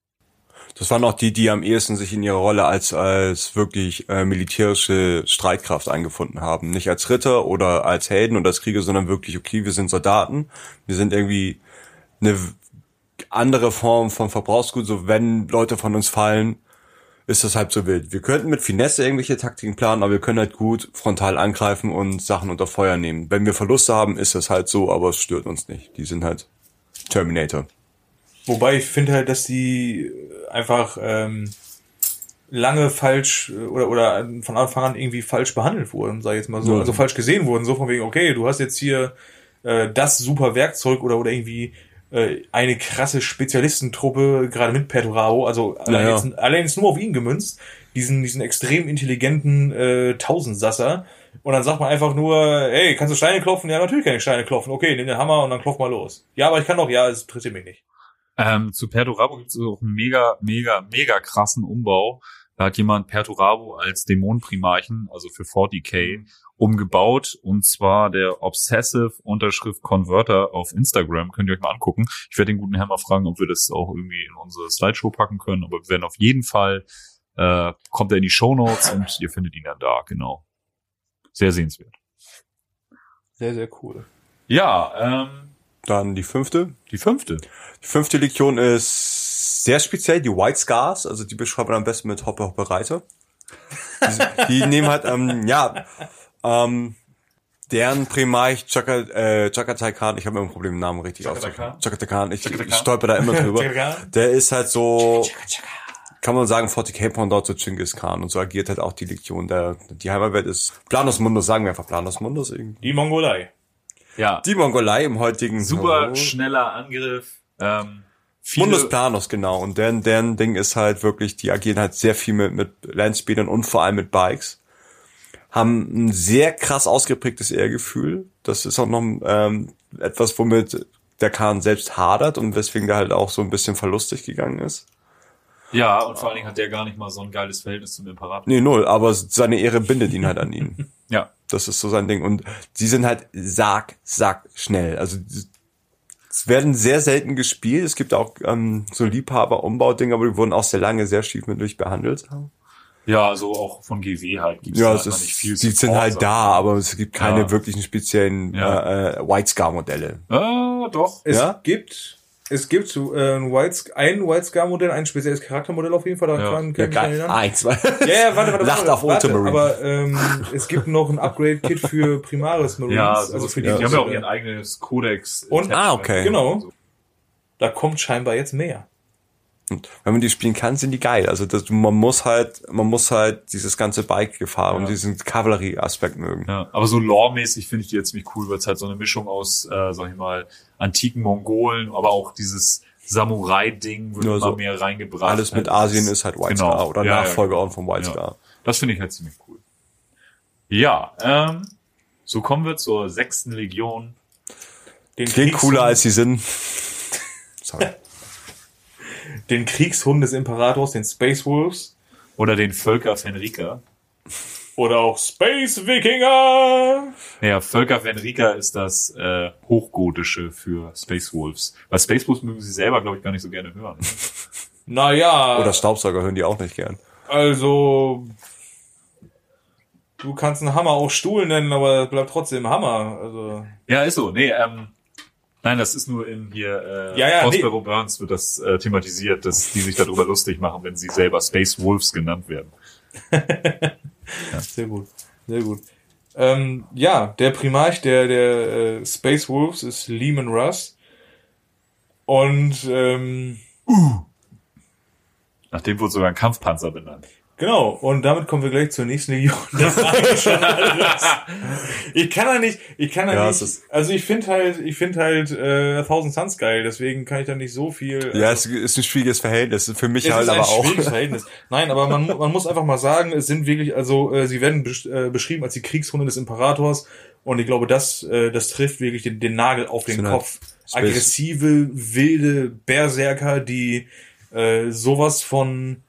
C: Das waren auch die, die am ehesten sich in ihrer Rolle als als wirklich äh, militärische Streitkraft eingefunden haben. Nicht als Ritter oder als Helden oder als Krieger, sondern wirklich, okay, wir sind Soldaten, wir sind irgendwie eine andere Form von Verbrauchsgut, so wenn Leute von uns fallen, ist das halb so wild. Wir könnten mit Finesse irgendwelche Taktiken planen, aber wir können halt gut frontal angreifen und Sachen unter Feuer nehmen. Wenn wir Verluste haben, ist das halt so, aber es stört uns nicht. Die sind halt Terminator.
D: Wobei ich finde halt, dass die einfach ähm, lange falsch oder oder von Anfang an irgendwie falsch behandelt wurden, sag ich jetzt mal so.
C: Ja.
D: Also falsch gesehen wurden, so von wegen, okay, du hast jetzt hier äh, das super Werkzeug oder oder irgendwie äh, eine krasse Spezialistentruppe, gerade mit Perturabo, also allein,
C: ja.
D: jetzt, allein jetzt nur auf ihn gemünzt, diesen diesen extrem intelligenten äh, Tausendsasser. Und dann sagt man einfach nur, hey, kannst du Steine klopfen? Ja, natürlich kann ich Steine klopfen. Okay, nimm den Hammer und dann klopf mal los. Ja, aber ich kann doch, ja, es interessiert mich nicht.
B: Ähm, zu Perturabo gibt es auch einen mega, mega, mega krassen Umbau. Da hat jemand Perturabo als Dämonenprimarchen, also für forty K, umgebaut. Und zwar der Obsessive-Converter auf Instagram. Könnt ihr euch mal angucken. Ich werde den guten Herrn mal fragen, ob wir das auch irgendwie in unsere Slideshow packen können. Aber wir werden auf jeden Fall, äh, kommt er in die Shownotes und ihr findet ihn dann da, genau. Sehr sehenswert.
D: Sehr, sehr cool.
B: Ja, ähm,
C: Dann die fünfte.
B: die fünfte.
C: Die fünfte Legion ist sehr speziell, die White Scars, also die beschreibt man am besten mit Hoppe Hoppe Reiter. Die, die nehmen halt, ähm, ja, ähm, deren Primarch Chaka, äh, Chagatai Khan, ich habe immer ein Problem, den Namen richtig auszusprechen. Chagatai Khan, ich, ich stolper da immer drüber. Der ist halt so, kann man sagen, forty K Pendant zu Genghis Khan, und so agiert halt auch die Legion. Der, die Heimatwelt ist Planos Mundus, sagen wir einfach Planos Mundus irgendwie.
D: Die Mongolei.
B: Ja,
C: Die Mongolei im heutigen
B: super
C: Oh.
B: schneller Angriff. Ähm, viele,
C: Mundus Planos, genau. Und deren, deren Ding ist halt wirklich, die agieren halt sehr viel mit, mit Landspeedern und vor allem mit Bikes. Haben ein sehr krass ausgeprägtes Ehrgefühl. Das ist auch noch ähm, etwas, womit der Khan selbst hadert und weswegen der halt auch so ein bisschen verlustig gegangen ist.
B: Ja, und vor allen Dingen hat der gar nicht mal so ein geiles Verhältnis zum Imperator.
C: Nee, null, aber seine Ehre bindet ihn halt an ihn.
B: Ja.
C: Das ist so sein Ding. Und sie sind halt sack, sack schnell. Also es werden sehr selten gespielt. Es gibt auch ähm, so Liebhaber-Umbau-Dinge, aber die wurden auch sehr lange sehr stiefmütterlich behandelt.
B: Ja, also auch von G W halt gibt's
C: Ja,
B: da
C: es
B: einfach
C: ist,
B: nicht viel.
C: die sind
B: Support,
C: halt
B: sag
C: da,
B: ich mal.
C: aber es gibt keine
B: Ja.
C: wirklichen speziellen
B: Ja.
C: äh, äh, White Scar-Modelle.
B: Ah, doch.
D: Es
C: Ja?
D: gibt, es gibt äh, ein White, ein White Scar Modell, ein spezielles Charaktermodell auf jeden Fall, da
B: Ja.
D: kann,
C: Ja,
D: kann ich mich
C: geil.
D: erinnern.
C: Eins, zwei.
D: Ja, ja, warte, warte,
C: Lacht
D: warte,
C: auf
D: warte,
C: Ultramarine.
D: aber ähm, es gibt noch ein Upgrade-Kit für Primaris Marines,
B: Ja,
D: also
B: sowas
D: für
B: die,
D: die,
B: die haben ja auch ihren eigenes Codex.
D: Und-
C: Ah, okay.
D: Genau. Da kommt scheinbar jetzt mehr.
C: Und wenn man die spielen kann, sind die geil. Also das, man muss halt, man muss halt dieses ganze Bike-Gefahr
B: Ja.
C: und diesen Kavallerie-Aspekt mögen.
B: Ja, aber so lore-mäßig finde ich die jetzt ziemlich cool, weil es halt so eine Mischung aus, äh, sag ich mal, antiken Mongolen, aber auch dieses Samurai-Ding wird
C: Ja,
B: immer
C: so
B: mehr reingebracht.
C: Alles mit
B: Halt
C: Asien
B: dieses-
C: ist halt White
B: genau.
C: Scar oder
B: Ja, ja,
C: Nachfolger
B: genau.
C: auch vom White
B: Ja.
C: Scar.
B: Das finde ich halt ziemlich cool. Ja, ähm, so kommen wir zur sechsten Legion.
D: Den
C: Klingt
D: Kriegshund-
C: cooler als sie sind. Sorry.
D: Den Kriegshund des Imperators, den Space Wolves.
B: Oder den Völker Fenrika.
D: Oder auch Space Wikinger.
B: Naja, Völker Fenrika ist das äh, Hochgotische für Space Wolves. Weil Space Wolves mögen sie selber, glaube ich, gar nicht so gerne hören.
D: Naja,
C: Oder Staubsauger hören die auch nicht gern.
D: also du kannst einen Hammer auch Stuhl nennen, aber es bleibt trotzdem Hammer. Also
B: Ja, ist so. Nee, ähm, nein, das ist nur in hier äh,
D: Ja, ja,
B: Prospero Burns wird das äh, thematisiert, dass die sich darüber lustig machen, wenn sie selber Space Wolves genannt werden.
D: sehr gut, sehr gut. Ähm, ja, der Primarch der der äh, Space Wolves ist Lehman Russ. Und ähm,
B: Nach dem wurde sogar ein Kampfpanzer benannt.
D: genau, und damit kommen wir gleich zur nächsten Legion. Das war eigentlich schon alles. Ich kann da nicht, ich kann da
C: Ja, es
D: nicht,
C: ist-
D: also ich finde halt, ich finde halt äh, Thousand Suns geil, deswegen kann ich da nicht so viel.
C: Ja,
D: also,
C: es ist ein schwieriges Verhältnis. Für mich
D: es
C: halt
D: ist ein
C: aber auch.
D: schwieriges Verhältnis. Nein, aber man, mu- man muss einfach mal sagen, es sind wirklich, also äh, sie werden besch äh, beschrieben als die Kriegshunde des Imperators und ich glaube, das, äh, das trifft wirklich den, den Nagel auf den
C: Sind halt
D: Kopf.
C: Space-
D: Aggressive, wilde Berserker, die äh, sowas von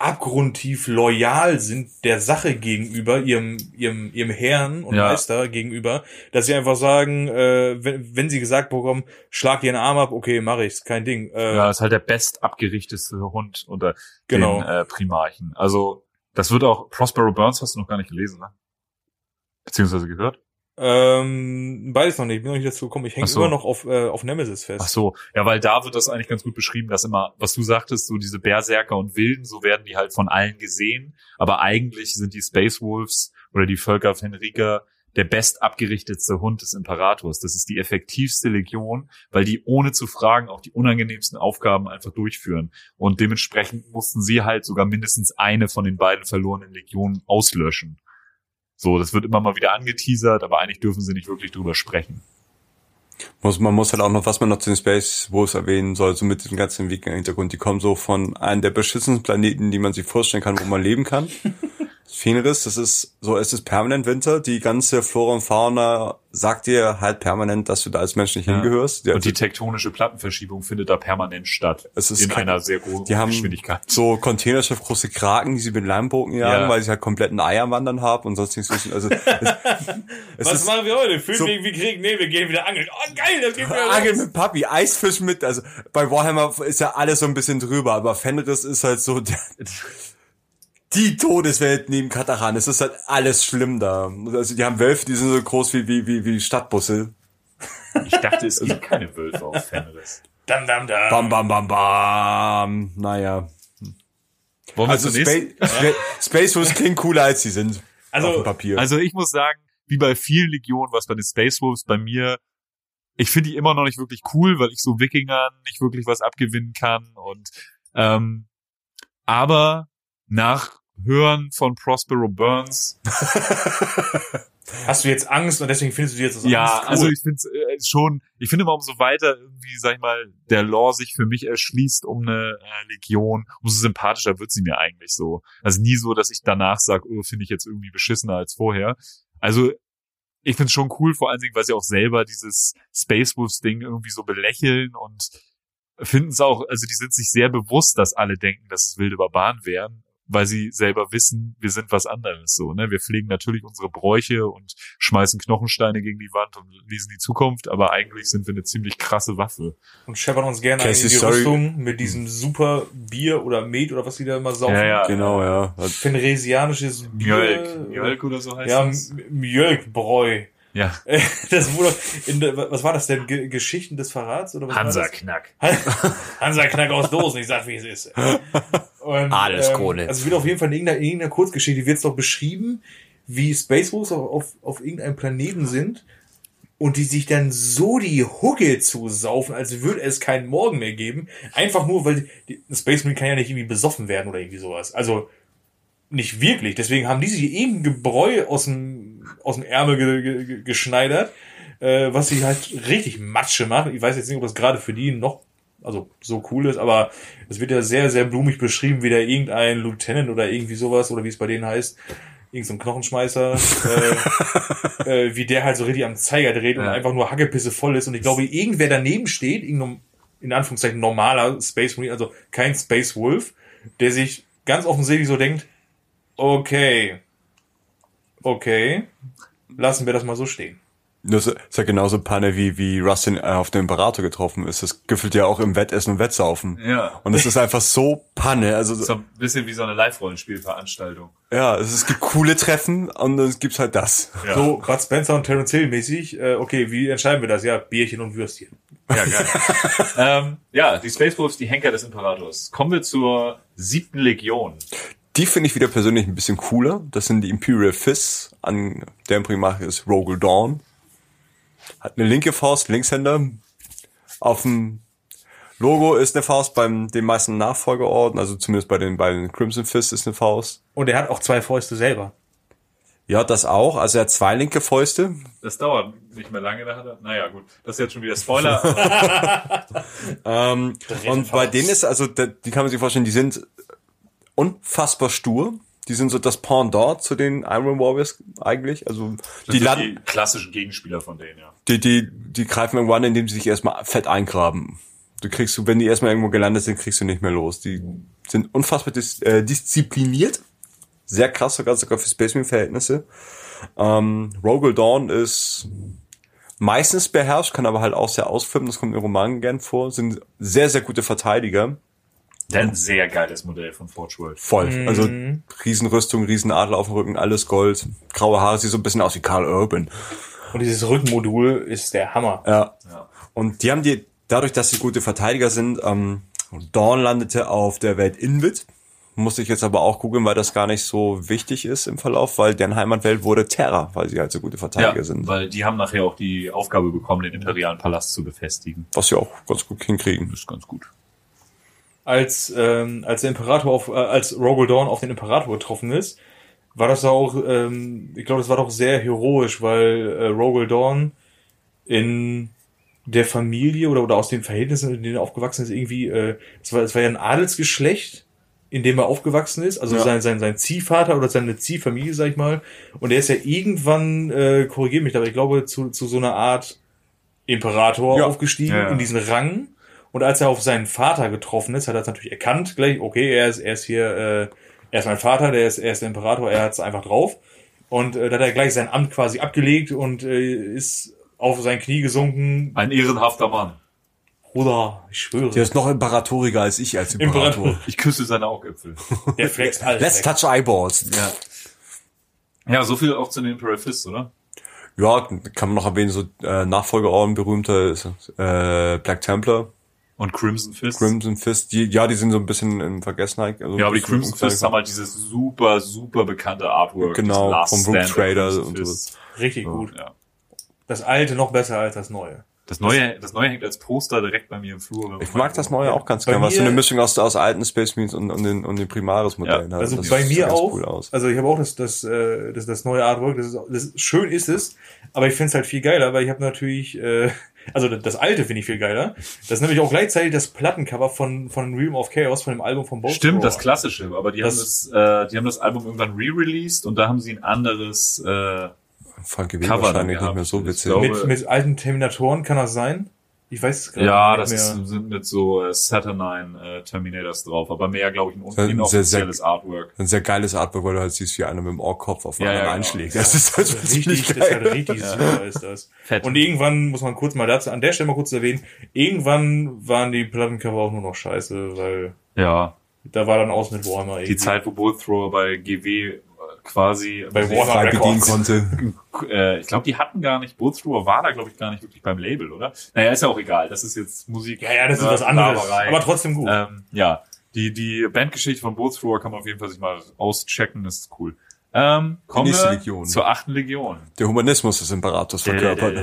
D: abgrundtief loyal sind der Sache gegenüber, ihrem ihrem ihrem Herrn und
B: Ja.
D: Meister gegenüber, dass sie einfach sagen, äh, wenn, wenn sie gesagt bekommen, schlag dir einen Arm ab, okay, mache ich's, kein Ding. Äh,
B: Ja, ist halt der best abgerichteste Hund unter
D: Genau.
B: den äh, Primarchen. Also das wird auch, Prospero Burns hast du noch gar nicht gelesen, ne? Beziehungsweise gehört?
D: Ähm, beides noch nicht, bin noch nicht dazu gekommen. Ich hänge
B: Ach so.
D: immer noch auf äh, auf Nemesis fest.
B: Ach so, ja, weil da wird das eigentlich ganz gut beschrieben, dass immer, was du sagtest, so diese Berserker und Wilden, so werden die halt von allen gesehen, aber eigentlich sind die Space Wolves oder die Völker Fenrika der best abgerichtetste Hund des Imperators. Das ist die effektivste Legion, weil die ohne zu fragen auch die unangenehmsten Aufgaben einfach durchführen. Und dementsprechend mussten sie halt sogar mindestens eine von den beiden verlorenen Legionen auslöschen. So, das wird immer mal wieder angeteasert, aber eigentlich dürfen sie nicht wirklich drüber sprechen.
C: Muss, man muss halt auch noch, was man noch zu den Space Wolves erwähnen soll, so mit dem ganzen Wikinger-Hintergrund. Die kommen so von einem der beschissensten Planeten, die man sich vorstellen kann, wo man leben kann. Fenris, das ist so, es ist permanent Winter. Die ganze Flora und Fauna sagt dir halt permanent, dass du da als Mensch nicht
B: Ja.
C: hingehörst.
B: Und die tektonische Plattenverschiebung findet da permanent statt.
C: Es ist
B: in
C: kein-
B: einer sehr großen
C: Die haben
B: Geschwindigkeit.
C: so Containerschiff große Kraken, die sie mit Leimbogen jagen,
B: Ja.
C: weil sie halt komplett ein Ei am Wandern haben und sonst nichts wissen. Also, es, es
D: Was
C: ist
D: machen wir heute? Fühlen
C: so-
D: wir irgendwie Krieg? Nee, wir gehen wieder angeln. Oh, geil, das geht wieder
C: Angeln
D: los.
C: mit Papi, Eisfisch mit, also bei Warhammer ist ja alles so ein bisschen drüber, aber Fenris ist halt so der, die Todeswelt neben Kataran. Es ist halt alles schlimm da. Also die haben Wölfe, die sind so groß wie wie wie wie Stadtbusse.
B: Ich dachte, es gibt keine Wölfe auf Fenris.
D: Dam, dam, dam.
C: Bam bam bam bam. Naja.
B: Wollen wir
C: Also
B: zunächst?
C: Spa Spa Space Wolves klingen cooler als sie sind.
D: Also-
C: auf dem Papier.
B: Also ich muss sagen, wie bei vielen Legionen, was bei den Space Wolves bei mir, ich finde die immer noch nicht wirklich cool, weil ich so Wikingern nicht wirklich was abgewinnen kann und ähm, aber nach Hören von Prospero Burns,
D: Hast du jetzt Angst und deswegen findest du dir jetzt das
B: ja,
D: Angst cool?
B: also ich finde äh, schon, ich finde immer umso weiter irgendwie, sag ich mal, der Lore sich für mich erschließt um eine äh, Legion, umso sympathischer wird sie mir eigentlich so. Also nie so, dass ich danach sage, oh, finde ich jetzt irgendwie beschissener als vorher. Also ich finde es schon cool, vor allen Dingen, weil sie auch selber dieses Space Wolves Ding irgendwie so belächeln und finden es auch, also die sind sich sehr bewusst, dass alle denken, dass es wilde Barbaren wären, weil sie selber wissen, wir sind was anderes so, ne? Wir pflegen natürlich unsere Bräuche und schmeißen Knochensteine gegen die Wand und lesen die Zukunft, aber eigentlich sind wir eine ziemlich krasse Waffe.
D: Und scheppern uns gerne
C: Casey,
D: in die
C: sorry.
D: Rüstung mit diesem super Bier oder Met oder was die da immer saufen.
B: Ja, ja.
C: Genau, ja.
D: Fenresianisches Bier.
B: Mjölk. Mjölk oder so heißt
D: Ja,
B: das?
D: M- Mjölkbräu.
B: Ja.
D: Das wurde in der, was war das denn? Ge Geschichten des Verrats oder was war das?
B: Hansa-Knack.
D: Hansa Knack aus Dosen, ich sag, wie es ist. Und,
C: Adelskrone.
D: Ähm, also wird auf jeden Fall in irgendeiner, in irgendeiner Kurzgeschichte wird es doch beschrieben, wie Space Wolves auf, auf, auf irgendeinem Planeten sind und die sich dann so die Hucke zusaufen, als würde es keinen Morgen mehr geben. Einfach nur, weil die, die Space Marine kann ja nicht irgendwie besoffen werden oder irgendwie sowas. Also nicht wirklich. Deswegen haben die sich irgendein Gebräu aus dem, aus dem Ärmel ge, ge, geschneidert, äh, was sie halt richtig Matsche macht. Ich weiß jetzt nicht, ob das gerade für die noch also so cool ist, aber es wird ja sehr, sehr blumig beschrieben, wie da irgendein Lieutenant oder irgendwie sowas, oder wie es bei denen heißt, irgend so ein Knochenschmeißer, äh, äh, wie der halt so richtig am Zeiger dreht und
B: Ja.
D: einfach nur Hackepisse voll ist. Und ich glaube, irgendwer daneben steht, irgendein, in Anführungszeichen, normaler Space Marine, also kein Space Wolf, der sich ganz offensichtlich so denkt, okay, okay, lassen wir das mal so stehen.
C: Das ist ja genauso Panne, wie, wie Rustin auf den Imperator getroffen ist. Das gefühlt ja auch im Wettessen und Wettsaufen.
B: Ja.
C: Und es ist einfach so Panne. Also,
B: So ein bisschen wie so eine Live-Rollenspielveranstaltung.
C: ja, es, es gibt coole Treffen und es gibt halt das.
B: Ja.
D: So Bud Spencer und Terence Hill mäßig, äh, okay, wie entscheiden wir das? Ja, Bierchen und Würstchen.
B: Ja, geil. ähm, ja, die Space Wolves, die Henker des Imperators. Kommen wir zur siebten Legion.
C: Die finde ich wieder persönlich ein bisschen cooler. Das sind die Imperial Fists. An deren Primarch ist Rogel Dawn. Hat eine linke Faust, Linkshänder. Auf dem Logo ist eine Faust beim den meisten Nachfolgeorden, also zumindest bei den beiden Crimson Fists ist eine Faust.
D: Und er hat auch zwei Fäuste selber.
C: Ja, das auch. Also er hat zwei linke Fäuste.
B: Das dauert nicht mehr lange, da hat er. Naja, gut. Das ist jetzt schon wieder Spoiler.
C: Ähm, und bei denen ist, also die kann man sich vorstellen, die sind unfassbar stur. Die sind so das Pendant zu den Iron Warriors eigentlich. Also
B: Das
C: die
B: sind
C: landen,
B: die klassischen Gegenspieler von denen, ja.
C: die, die, die greifen irgendwann, indem sie sich erstmal fett eingraben. Du kriegst du, wenn die erstmal irgendwo gelandet sind, kriegst du nicht mehr los. Die sind unfassbar dis- äh, diszipliniert. Sehr krass, sogar, sogar für Space Marine-Verhältnisse. Ähm, Rogal Dawn ist meistens beherrscht, kann aber halt auch sehr ausflippen, das kommt in Romanen gern vor, sind sehr, sehr gute Verteidiger.
B: Ein sehr geiles Modell von Forge World.
C: Voll.
D: Mhm.
C: Also Riesenrüstung, Riesenadler auf dem Rücken, alles Gold. Graue Haare, sieht so ein bisschen aus wie Karl Urban.
D: Und dieses Rückenmodul ist der Hammer.
C: Ja.
B: Ja.
C: Und die haben die, dadurch, dass sie gute Verteidiger sind, ähm, Dawn landete auf der Welt Invid. Musste ich jetzt aber auch googeln, weil das gar nicht so wichtig ist im Verlauf, weil deren Heimatwelt wurde Terra, weil sie halt so gute Verteidiger
B: Ja,
C: sind.
B: weil die haben nachher auch die Aufgabe bekommen, den imperialen Palast zu befestigen.
C: Was sie auch ganz gut hinkriegen.
B: Das ist ganz gut.
D: Als ähm, als der Imperator auf äh, als Rogal Dawn auf den Imperator getroffen ist, war das auch, ähm, ich glaube, das war doch sehr heroisch, weil äh, Rogal Dawn in der Familie oder oder aus den Verhältnissen, in denen er aufgewachsen ist, irgendwie, äh, es war es war ja ein Adelsgeschlecht, in dem er aufgewachsen ist, also
C: Ja.
D: sein sein sein Ziehvater oder seine Ziehfamilie, sag ich mal, und der ist ja irgendwann, äh, korrigiert mich, aber ich glaube zu zu so einer Art Imperator
C: Ja.
D: aufgestiegen
B: Ja, ja.
D: in diesen Rang. Und als er auf seinen Vater getroffen ist, hat er es natürlich erkannt, gleich, okay, er ist, er ist hier, äh, er ist mein Vater, der ist, er ist der Imperator, er hat es einfach drauf. Und äh, da hat er gleich sein Amt quasi abgelegt und äh, ist auf sein Knie gesunken.
B: Ein ehrenhafter Mann.
D: Bruder, ich schwöre,
C: Der ist noch imperatoriger als ich als Imperator.
D: Imperator.
B: Ich küsse seine Augäpfel.
D: der flext alles
C: Let's
D: weg.
C: touch eyeballs.
B: Ja. Ja, so viel auch zu den Imperial Fists, oder?
C: Ja, kann man noch erwähnen, so äh, Nachfolgeorden berühmter ist äh, Black Templar,
B: Und Crimson Fists.
C: Crimson Fist. Die, ja, die sind so ein bisschen in Vergessenheit. Also
B: Ja, aber
C: ein
B: die
C: bisschen
B: Crimson Fists haben halt dieses super, super bekannte Artwork.
C: Genau,
B: das Last
C: vom Rogue
B: Stand der
C: Trader
B: Crimson
C: und
B: Fists.
D: Richtig gut.
B: Ja.
D: Das alte noch besser als das neue.
B: Das neue, das neue hängt als Poster direkt bei mir im Flur. wenn man
C: Ich mag das neue auch ganz
D: Bei
C: gerne, was so
D: mir-
C: eine Mischung aus, aus alten Space Marines und, und den, und den Primaris-Modellen
B: Ja,
C: hat.
D: Also
C: Das
D: bei
C: sieht
D: mir
C: ganz
D: auch,
C: cool aus.
D: also ich habe auch das, das, äh, das, das neue Artwork, das ist, das schön ist es, aber ich finde es halt viel geiler, weil ich habe natürlich, äh, also das, das alte finde ich viel geiler. Das ist nämlich auch gleichzeitig das Plattencover von, von Realm of Chaos, von dem Album von Bolt
B: Stimmt,
D: Thrower.
B: das klassische, aber die
D: Das-
B: haben das, äh, die haben das Album irgendwann re-released und da haben sie ein anderes äh,
C: Frank Gewinn
B: Cover
C: wahrscheinlich
B: dann
C: nicht mehr so
B: gehabt.
C: witzig.
B: Ich glaube-
D: Mit, mit alten Terminatoren kann das sein? Ich weiß es gerade
B: Ja,
D: nicht
B: das
D: mehr.
B: ist, sind mit so äh, Saturnine äh, Terminators drauf, aber mehr, glaube ich, ein
C: Sehr- sehr,
B: inoffizielles Artwork.
C: Ein sehr geiles Artwork, weil du halt siehst, wie einer mit dem Ohrkopf auf einen
B: Ja,
C: anderen
B: ja, genau.
C: einschlägt. Das ist halt
D: Das ist
C: ziemlich
D: richtig, das ist halt
C: geil.
D: richtig super ist das.
B: Fett.
D: Und irgendwann muss man kurz mal dazu, an der Stelle mal kurz erwähnen, irgendwann waren die Plattencover auch nur noch scheiße, weil
B: Ja,
D: da war dann aus mit Warhammer
B: die
D: irgendwie.
B: Zeit, wo Bullet Thrower bei G W äh, quasi
D: Bei
B: also
D: Warhammer
C: Frei bedienen
D: Records.
C: konnte.
B: äh, ich glaube, die hatten gar nicht, Bullet Thrower war da, glaube ich, gar nicht wirklich beim Label, oder? Naja, ist ja auch egal. Das ist jetzt Musik.
D: Ja, ja, das ist
B: äh,
D: was anderes,
B: Laberei.
D: aber trotzdem gut.
B: Ähm, ja, die, die Bandgeschichte von Bullet Thrower kann man auf jeden Fall sich mal auschecken, das ist cool. Ähm, kommen
C: nächste
B: wir
C: Legion.
B: zur achten Legion.
C: Der Humanismus des Imperators verkörpert.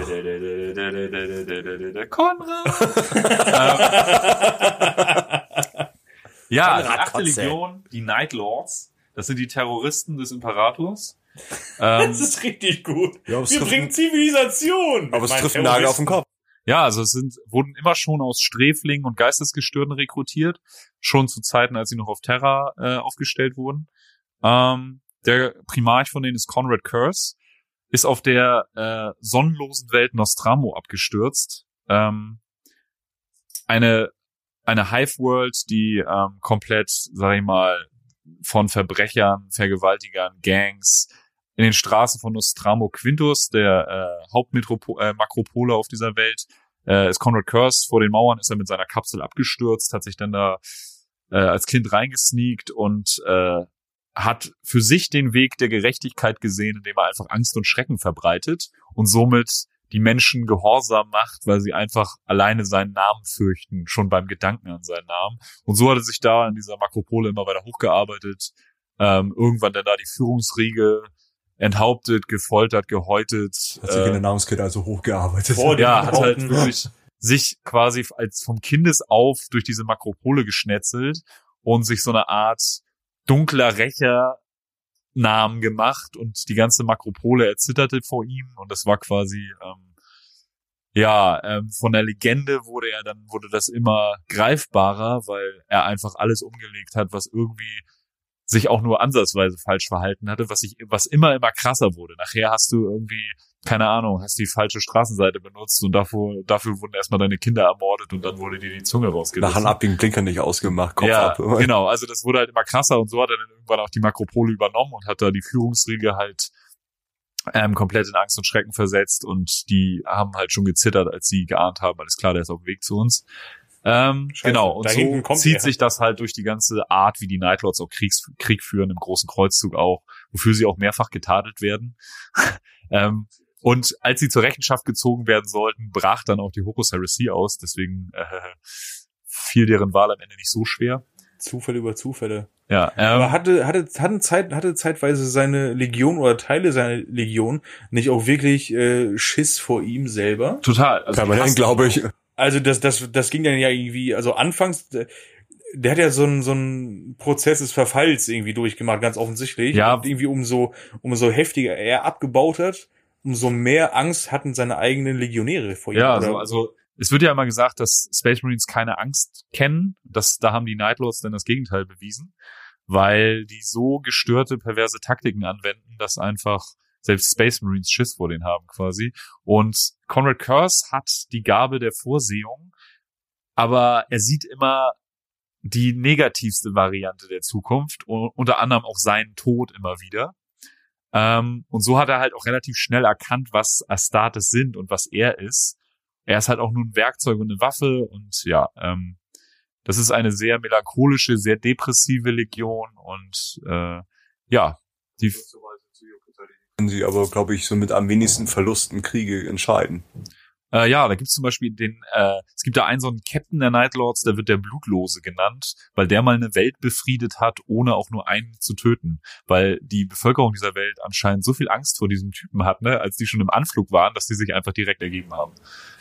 B: Konrad. Ähm, Ja, die
C: Konrad
B: achte
C: Kotze.
B: Legion, die Night Lords, das sind die Terroristen des Imperators. Ähm,
D: Das ist richtig gut.
C: Ja, aber es
D: Wir
C: trifft-
D: bringen Zivilisation.
C: Aber es trifft einen Nagel auf den Kopf.
B: Ja, also es sind, wurden immer schon aus Sträflingen und Geistesgestörten rekrutiert, schon zu Zeiten, als sie noch auf Terra äh, aufgestellt wurden. Ähm, der Primarch von denen ist Conrad Curse, ist auf der äh, sonnenlosen Welt Nostramo abgestürzt. Ähm, eine eine Hive-World, die ähm, komplett, sag ich mal, von Verbrechern, Vergewaltigern, Gangs in den Straßen von Nostramo Quintus, der äh, Hauptmakropole äh, auf dieser Welt, äh, ist Conrad Curse. Vor den Mauern ist er mit seiner Kapsel abgestürzt, hat sich dann da äh, als Kind reingesneakt und äh, hat für sich den Weg der Gerechtigkeit gesehen, indem er einfach Angst und Schrecken verbreitet und somit die Menschen gehorsam macht, weil sie einfach alleine seinen Namen fürchten, schon beim Gedanken an seinen Namen. Und so hat er sich da in dieser Makropole immer weiter hochgearbeitet, ähm, irgendwann dann da die Führungsriege enthauptet, gefoltert, gehäutet.
C: Hat sich in der Nahrungskette also hochgearbeitet.
D: Vor dem
B: Ja, hat halt
D: Behaupten.
B: wirklich sich quasi als vom Kindes auf durch diese Makropole geschnetzelt und sich so eine Art dunkler Rächer Namen gemacht und die ganze Makropole erzitterte vor ihm und das war quasi ähm, ja ähm, von der Legende wurde er dann wurde das immer greifbarer, weil er einfach alles umgelegt hat, was irgendwie sich auch nur ansatzweise falsch verhalten hatte, was sich, was immer, immer krasser wurde. Nachher hast du irgendwie, keine Ahnung, hast die falsche Straßenseite benutzt und dafür, dafür wurden erstmal deine Kinder ermordet und dann wurde dir die Zunge rausgerissen.
C: Nachher ab den Blinker nicht ausgemacht, Kopf
B: ja,
C: ab.
B: Genau, also das wurde halt immer krasser und so hat er dann irgendwann auch die Makropole übernommen und hat da die Führungsriege halt ähm, komplett in Angst und Schrecken versetzt und die haben halt schon gezittert, als sie geahnt haben, alles klar, der ist auf dem Weg zu uns. Ähm,
D: Scheiße,
B: genau, und
D: da
B: so
D: hinten kommt
B: zieht
D: er.
B: sich das halt durch die ganze Art, wie die Nightlords auch Kriegs, Krieg führen, im großen Kreuzzug auch, wofür sie auch mehrfach getadelt werden. ähm, und als sie zur Rechenschaft gezogen werden sollten, brach dann auch die Horus Heresy aus, deswegen äh, fiel deren Wahl am Ende nicht so schwer.
D: Zufälle über Zufälle.
B: Ja, ähm,
D: Aber hatte, hatte, hatte, Zeit, hatte zeitweise seine Legion oder Teile seiner Legion nicht auch wirklich äh, Schiss vor ihm selber?
B: total. Also die
C: Permanent,
B: hassen-
C: glaube ich.
D: Also das, das, das ging dann ja irgendwie, also anfangs, der hat ja so einen, so einen Prozess des Verfalls irgendwie durchgemacht, ganz offensichtlich.
B: Ja.
D: Und irgendwie umso, umso heftiger er abgebaut hat, umso mehr Angst hatten seine eigenen Legionäre vor ihm.
B: Ja,
D: oder?
B: also, also es wird ja immer gesagt, dass Space Marines keine Angst kennen. Das, da haben die Nightlords dann das Gegenteil bewiesen, weil die so gestörte, perverse Taktiken anwenden, dass einfach selbst Space Marines Schiss vor denen haben quasi. Und Conrad Curse hat die Gabe der Vorsehung, aber er sieht immer die negativste Variante der Zukunft, u- unter anderem auch seinen Tod immer wieder. Ähm, und so hat er halt auch relativ schnell erkannt, was Astartes sind und was er ist. Er ist halt auch nur ein Werkzeug und eine Waffe und ja, ähm, das ist eine sehr melancholische, sehr depressive Legion und äh, ja, die
C: Können sie aber, glaube ich, so mit am wenigsten Verlusten Kriege entscheiden.
B: Äh, ja, da gibt's zum Beispiel den, äh, es gibt da einen so einen Captain der Nightlords, der wird der Blutlose genannt, weil der mal eine Welt befriedet hat, ohne auch nur einen zu töten. Weil die Bevölkerung dieser Welt anscheinend so viel Angst vor diesem Typen hat, ne, als die schon im Anflug waren, dass die sich einfach direkt ergeben haben.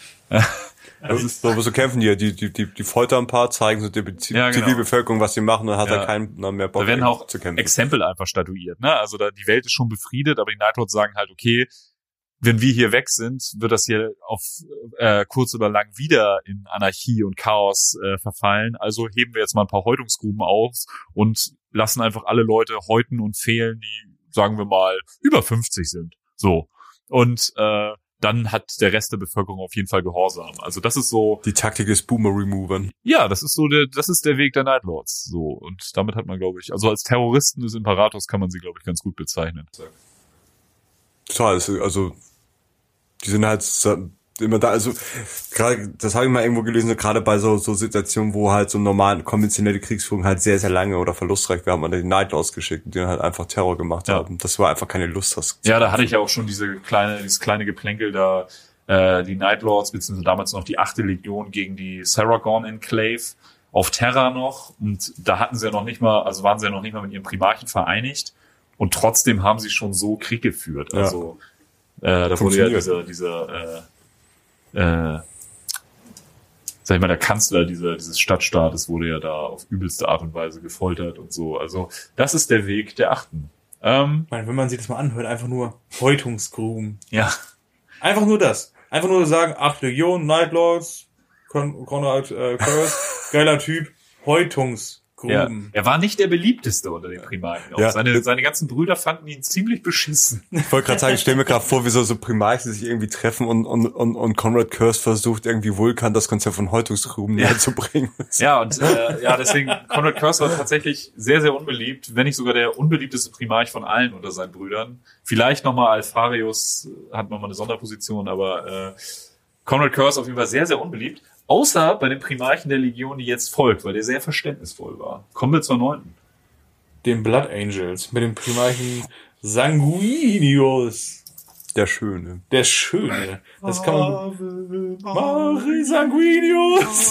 C: Das ist so, so kämpfen die, die, die, die, die foltern ein paar, zeigen so der Bezie-
B: Ja, genau.
C: Zivilbevölkerung, was sie machen, und hat
B: Ja.
C: er keinen mehr Bock
B: Da werden auch
C: zu kämpfen.
B: Exempel einfach statuiert, ne? Also da die Welt ist schon befriedet, aber die Nightlords sagen halt, okay, wenn wir hier weg sind, wird das hier auf äh, kurz oder lang wieder in Anarchie und Chaos äh, verfallen. Also heben wir jetzt mal ein paar Häutungsgruben auf und lassen einfach alle Leute häuten und fehlen, die, sagen wir mal, über fünfzig sind. So. Und äh, dann hat der Rest der Bevölkerung auf jeden Fall Gehorsam. Also das ist so,
C: Die Taktik des Boomer-Removern.
B: ja, das ist so der, das ist der Weg der Nightlords. So. Und damit hat man, glaube ich, also als Terroristen des Imperators kann man sie, glaube ich, ganz gut bezeichnen.
C: Total, es ist- also die sind halt so- immer da, also gerade, das habe ich mal irgendwo gelesen, so gerade bei so so Situationen, wo halt so normalen, konventionelle Kriegsführung halt sehr, sehr lange oder verlustreich war, haben wir die Nightlords geschickt, die dann halt einfach Terror gemacht
B: Ja.
C: haben. Das war einfach keine Lust, das
B: Ja, da hatte ich ja auch schon diese kleine, dieses kleine Geplänkel da, äh, die Nightlords, beziehungsweise damals noch die achte Legion gegen die Saragon Enclave auf Terra noch. Und da hatten sie ja noch nicht mal, also waren sie ja noch nicht mal mit ihrem Primarchen vereinigt. Und trotzdem haben sie schon so Krieg geführt.
C: Ja.
B: Also, äh, da wurde ja
C: Funktioniert.
B: dieser, dieser, äh, äh, sag ich mal, der Kanzler dieser, dieses Stadtstaates wurde ja da auf übelste Art und Weise gefoltert und so. Also, das ist der Weg der Achten. Ähm,
D: Ich meine, wenn man sich das mal anhört, einfach nur Häutungsgruben.
B: ja.
D: Einfach nur das. Einfach nur sagen, acht Legionen, Nightlords, Con Conrad äh, Curse, geiler Typ, Häutungsgruben.
B: Ja, er war nicht der beliebteste unter den Primarchen. Auch
C: Ja.
B: seine, seine ganzen Brüder fanden ihn ziemlich beschissen.
C: Ich wollte gerade sagen, ich stelle mir gerade vor, wie so, so Primarchen sich irgendwie treffen und, und, und, und Conrad Curse versucht, irgendwie Vulkan das Konzept von Häutungsgruben näher zu bringen.
B: Ja, und äh, ja, deswegen, Conrad Curse war tatsächlich sehr, sehr unbeliebt, wenn nicht sogar der unbeliebteste Primarch von allen unter seinen Brüdern. Vielleicht nochmal Alfarius hat nochmal eine Sonderposition, aber äh, Conrad Curse auf jeden Fall sehr, sehr unbeliebt. Außer bei den Primarchen der Legion, die jetzt folgt, weil der sehr verständnisvoll war. Kommen wir zur neunten.
D: Den Blood Angels mit dem Primarchen Sanguinius.
C: Der Schöne.
D: Der Schöne. Das kann man... Mari Sanguinius!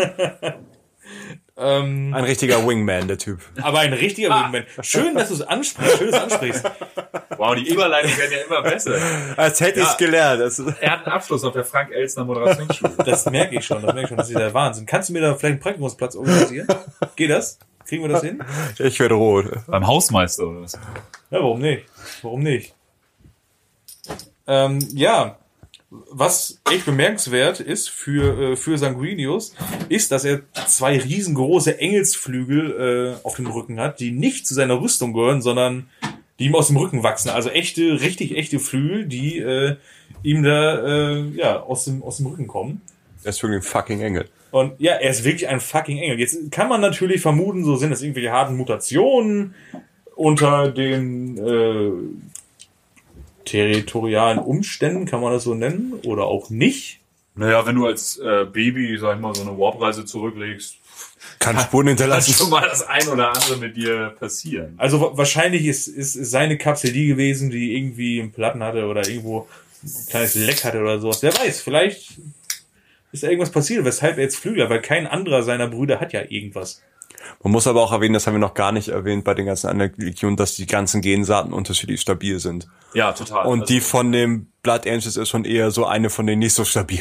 D: ähm,
C: Ein richtiger Wingman, der Typ.
D: aber ein richtiger Moment. Schön, dass du es ansprichst. Schön, dass du es ansprichst.
B: Wow, die Überleitungen werden ja immer besser.
C: Als hätte ich's
B: Ja.
C: gelernt. Das,
B: Er hat einen Abschluss auf der Frank-Elstner Moderationsschule.
D: Das merke ich schon. Das merke ich schon. Das ist der Wahnsinn. Kannst du mir da vielleicht einen Praktikumsplatz organisieren? Geht das? Kriegen wir das hin?
C: ich werde rot.
B: Beim Hausmeister oder was?
D: Ja, warum nicht? Warum nicht? Ähm, ja, Was echt bemerkenswert ist für, äh, für Sanguinius, ist, dass er zwei riesengroße Engelsflügel äh, auf dem Rücken hat, die nicht zu seiner Rüstung gehören, sondern die ihm aus dem Rücken wachsen. Also echte, richtig echte Flügel, die äh, ihm da äh, ja aus dem, aus dem Rücken kommen.
C: Er ist wirklich ein fucking Engel.
D: Und ja, er ist wirklich ein fucking Engel. Jetzt kann man natürlich vermuten, so sind das irgendwelche harten Mutationen unter den äh, territorialen Umständen, kann man das so nennen, oder auch nicht.
B: Naja, wenn du als äh, Baby, sag ich mal, so eine Warp-Reise zurücklegst,
C: Kann Spuren hinterlassen.
B: kann schon mal das ein oder andere mit dir passieren.
D: Also wa- wahrscheinlich ist, ist, ist seine Kapsel die gewesen, die irgendwie einen Platten hatte oder irgendwo ein kleines Leck hatte oder sowas. Wer weiß, vielleicht ist da irgendwas passiert, weshalb er jetzt Flügel hat, weil kein anderer seiner Brüder hat ja irgendwas.
C: Man muss aber auch erwähnen, das haben wir noch gar nicht erwähnt bei den ganzen anderen Legionen, dass die ganzen Gensaaten unterschiedlich stabil sind.
B: Ja, total.
C: Und
B: also,
C: die von dem Blood Angels ist schon eher so eine von den nicht so stabilen.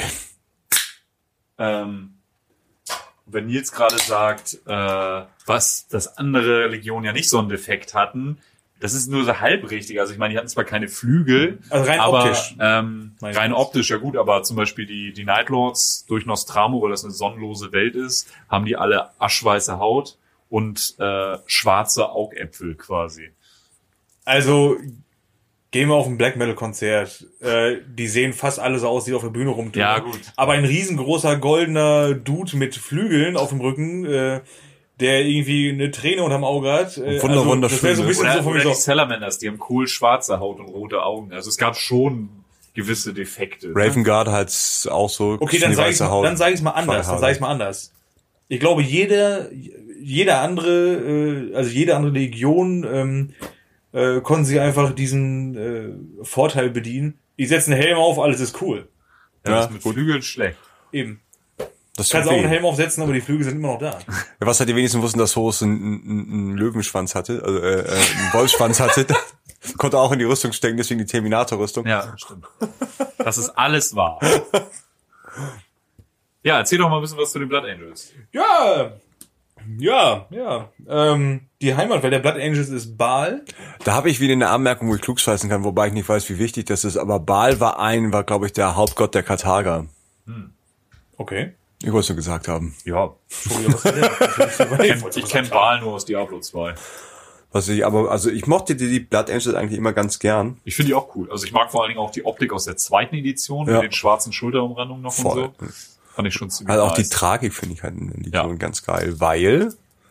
B: ähm, wenn Nils gerade sagt, äh, was das andere Legionen ja nicht so einen Defekt hatten, das ist nur so halb richtig. Also ich meine, die hatten zwar keine Flügel,
D: Also rein
B: aber
D: optisch.
B: ähm,
D: Meine
B: rein
D: ich.
B: optisch ja gut, aber zum Beispiel die die Night Lords durch Nostramo, weil das eine sonnenlose Welt ist, haben die alle aschweiße Haut und äh, schwarze Augäpfel quasi.
D: Also gehen wir auf ein Black Metal Konzert. Äh, die sehen fast alle so aus, die auf der Bühne rumtun.
B: Ja, gut.
D: Aber ein riesengroßer goldener Dude mit Flügeln auf dem Rücken, äh, der irgendwie eine Träne unterm Auge hat. Äh,
C: Wunder-
D: also,
C: wunderschön,
D: das wäre so ein
C: ne?
D: bisschen
B: Oder,
D: so von
B: oder
D: mir
B: die
D: so.
B: Salamanders, die haben kohlschwarze Haut und rote Augen. Also es gab schon gewisse Defekte. Ne?
C: Raven Guard hat auch so
D: Okay, dann sage ich
C: schneeweiße Haut.
D: dann sag ich's mal anders. Dann
C: Fallhaare.
D: sage ich mal anders. Ich glaube, jeder, jeder andere, äh, also jede andere Legion ähm, äh, konnten sie einfach diesen äh, Vorteil bedienen. Ich setze einen Helm auf, alles ist cool.
B: Ja,
C: Ja,
B: das ist mit Flügeln schlecht.
D: Eben.
C: Das
D: Du kannst
C: tut
D: auch
C: weh.
D: einen Helm aufsetzen, aber die Flügel sind immer noch da.
C: Ja, was halt die wenigsten wussten, dass Horus einen, einen, einen Löwenschwanz hatte, also äh, äh, einen Wolfsschwanz hatte. Konnte auch in die Rüstung stecken, deswegen die Terminator-Rüstung.
B: Ja, stimmt. Das ist alles wahr. Ja, erzähl doch mal ein bisschen was zu den Blood Angels.
D: Ja, ja, ja. Ähm, die Heimatwelt der Blood Angels ist Baal.
C: Da habe ich wieder eine Anmerkung, wo ich klugscheißen kann, wobei ich nicht weiß, wie wichtig das ist. Aber Baal war ein, war glaube ich der Hauptgott der Karthager.
D: Okay.
C: Ich wollte es nur gesagt haben.
B: Ja,
D: Entschuldigung, was ist denn
B: ich kenne ich kenn Baal nur aus Diablo zwei.
C: Was ich aber, also ich mochte die, die Blood Angels eigentlich immer ganz gern.
B: Ich finde die auch cool. Also ich mag vor allen Dingen auch die Optik aus der zweiten Edition
C: Ja.
B: mit den schwarzen Schulterumrandungen noch
C: Voll.
B: und so. Fand ich schon ziemlich
C: Also auch die
B: nice.
C: Tragik finde ich halt in der Legion
B: Ja.
C: ganz geil, weil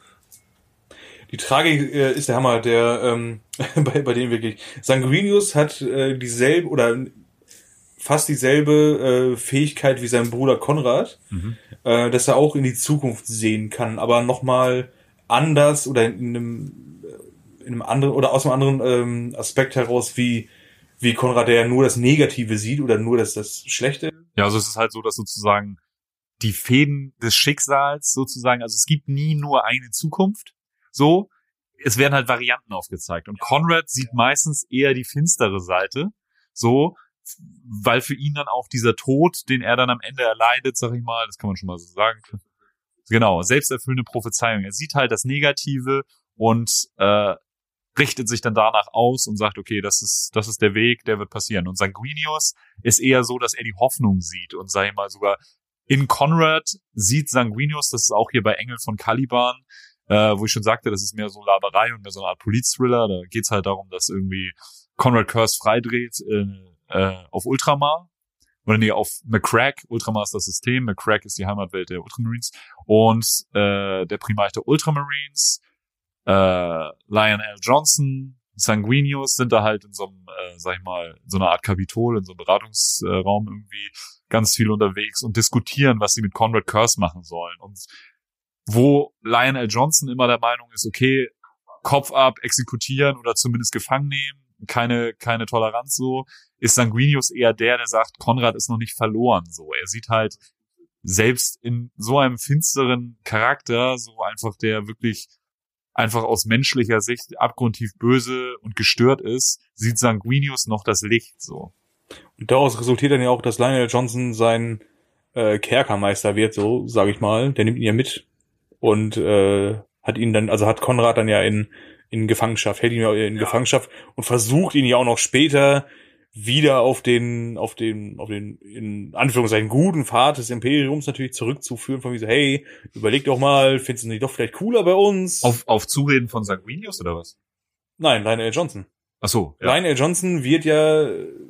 D: Die Tragik äh, ist der Hammer, der ähm, bei, bei denen wirklich. Sanguinius hat äh, dieselbe oder fast dieselbe äh, Fähigkeit wie sein Bruder Konrad,
B: Mhm.
D: äh, dass er auch in die Zukunft sehen kann, aber nochmal anders oder in einem, in einem anderen oder aus einem anderen ähm, Aspekt heraus wie wie Konrad, der ja nur das Negative sieht oder nur das das Schlechte.
B: Ja, also es ist halt so, dass sozusagen die Fäden des Schicksals sozusagen, also es gibt nie nur eine Zukunft, so, es werden halt Varianten aufgezeigt und Konrad sieht meistens eher die finstere Seite, so, weil für ihn dann auch dieser Tod, den er dann am Ende erleidet, sag ich mal, das kann man schon mal so sagen, genau, selbsterfüllende Prophezeiung, er sieht halt das Negative und äh, richtet sich dann danach aus und sagt, okay, das ist das ist der Weg, der wird passieren. Und Sanguinius ist eher so, dass er die Hoffnung sieht und sag ich mal sogar in Konrad sieht Sanguinius, das ist auch hier bei Engel von Caliban, äh, wo ich schon sagte, das ist mehr so Laberei und mehr so eine Art Police-Thriller. Da geht's halt darum, dass irgendwie Konrad Curse freidreht äh, äh, auf Ultramar. Oder nee, auf McCrack. Ultramar ist das System, McCrack ist die Heimatwelt der Ultramarines. Und äh, der Primarch der Ultramarines, äh, Lionel Johnson, Sanguinius sind da halt in so einem, äh, sag ich mal, in so einer Art Kapitol, in so einem Beratungsraum irgendwie ganz viel unterwegs und diskutieren, was sie mit Konrad Curse machen sollen. Und wo Lionel Johnson immer der Meinung ist, okay, Kopf ab, exekutieren oder zumindest gefangen nehmen, keine keine Toleranz so, ist Sanguinius eher der, der sagt, Konrad ist noch nicht verloren so. Er sieht halt selbst in so einem finsteren Charakter, so einfach der wirklich einfach aus menschlicher Sicht abgrundtief böse und gestört ist, sieht Sanguinius noch das Licht so.
D: Und daraus resultiert dann ja auch, dass Lionel Johnson sein äh, Kerkermeister wird, so sage ich mal. Der nimmt ihn ja mit und äh, hat ihn dann, also hat Konrad dann ja in in Gefangenschaft, hält ihn ja in
B: Ja.
D: Gefangenschaft und versucht ihn ja auch noch später wieder auf den, auf den, auf den, in Anführungszeichen, guten Pfad des Imperiums natürlich zurückzuführen, von wie so, hey, überleg doch mal, findest du nicht doch vielleicht cooler bei uns?
B: Auf, auf Zureden von Sanguinius oder was?
D: Nein, Lionel Johnson.
B: Ach so, ja.
D: Lionel Johnson wird ja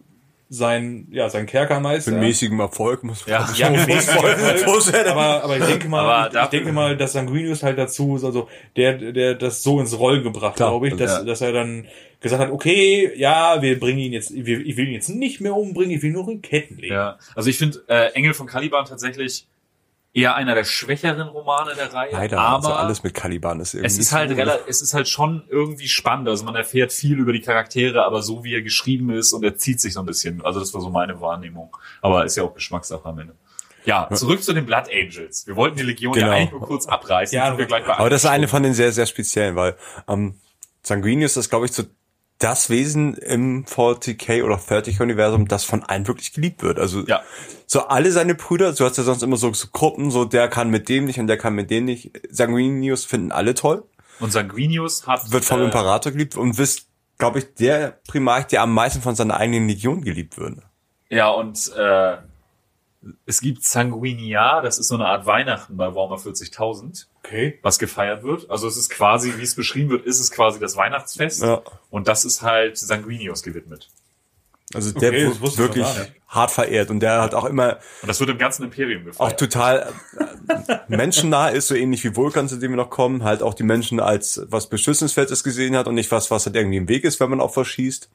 D: sein, ja, sein Kerkermeister.
C: Mit mäßigem Erfolg muss
B: Ja,
D: Ja, mit mäßigem
C: Muss er
D: Erfolg.
C: denn-
D: aber, aber ich denke mal,
B: Aber
D: ich, ich
B: dafür-
D: denke mal, dass Sanguinius halt dazu, ist, also, der, der das so ins Rollen gebracht,
C: Klar,
D: glaube ich, dass,
B: ja.
D: dass er dann gesagt hat, okay, ja, wir bringen ihn jetzt, wir, ich will ihn jetzt nicht mehr umbringen, ich will nur in Ketten legen.
B: Ja, also ich finde äh, Engel von Caliban tatsächlich eher einer der schwächeren Romane der Reihe.
C: Leider,
B: aber
C: also alles mit Caliban ist irgendwie
B: es ist
C: nicht
B: halt
C: so-
B: relativ, es ist halt schon irgendwie spannend. Also man erfährt viel über die Charaktere, aber so wie er geschrieben ist und er zieht sich so ein bisschen. Also das war so meine Wahrnehmung. Aber ist ja auch Geschmackssache am Ende. Ja, zurück zu den Blood Angels. Wir wollten die Legion
C: Genau.
B: ja eigentlich nur kurz abreißen.
D: Ja,
B: sind wir gleich bei
C: Aber das ist eine
B: Stunden.
C: von den sehr, sehr speziellen, weil ähm, Sanguinius ist, glaube ich, so das Wesen im vierzig K oder dreißig K-Universum, das von allen wirklich geliebt wird. Also
B: Ja.
C: so alle seine Brüder, du hast ja sonst immer so, so Gruppen, so der kann mit dem nicht und der kann mit dem nicht. Sanguinius finden alle toll,
B: Und Sanguinius hat
C: wird vom
B: äh,
C: Imperator geliebt und ist, glaube ich, der Primarch, der am meisten von seiner eigenen Legion geliebt wird.
B: Ja, und äh, es gibt Sanguinia, das ist so eine Art Weihnachten bei Warhammer vierzigtausend,
D: Okay.
B: was gefeiert wird. Also es ist quasi, wie es beschrieben wird, ist es quasi das Weihnachtsfest.
C: Ja.
B: Und das ist halt Sanguinius gewidmet.
C: Also der
D: Okay, das
C: wird
D: wusste ich
C: wirklich
D: noch gar nicht.
C: hart verehrt und der hat auch immer
B: Und das wird im ganzen Imperium
C: auch
B: gefeiert.
C: total äh, menschennah ist, so ähnlich wie Vulkan, zu dem wir noch kommen, halt auch die Menschen als was Beschützenswertes gesehen hat und nicht was, was halt irgendwie im Weg ist, wenn man auch verschießt.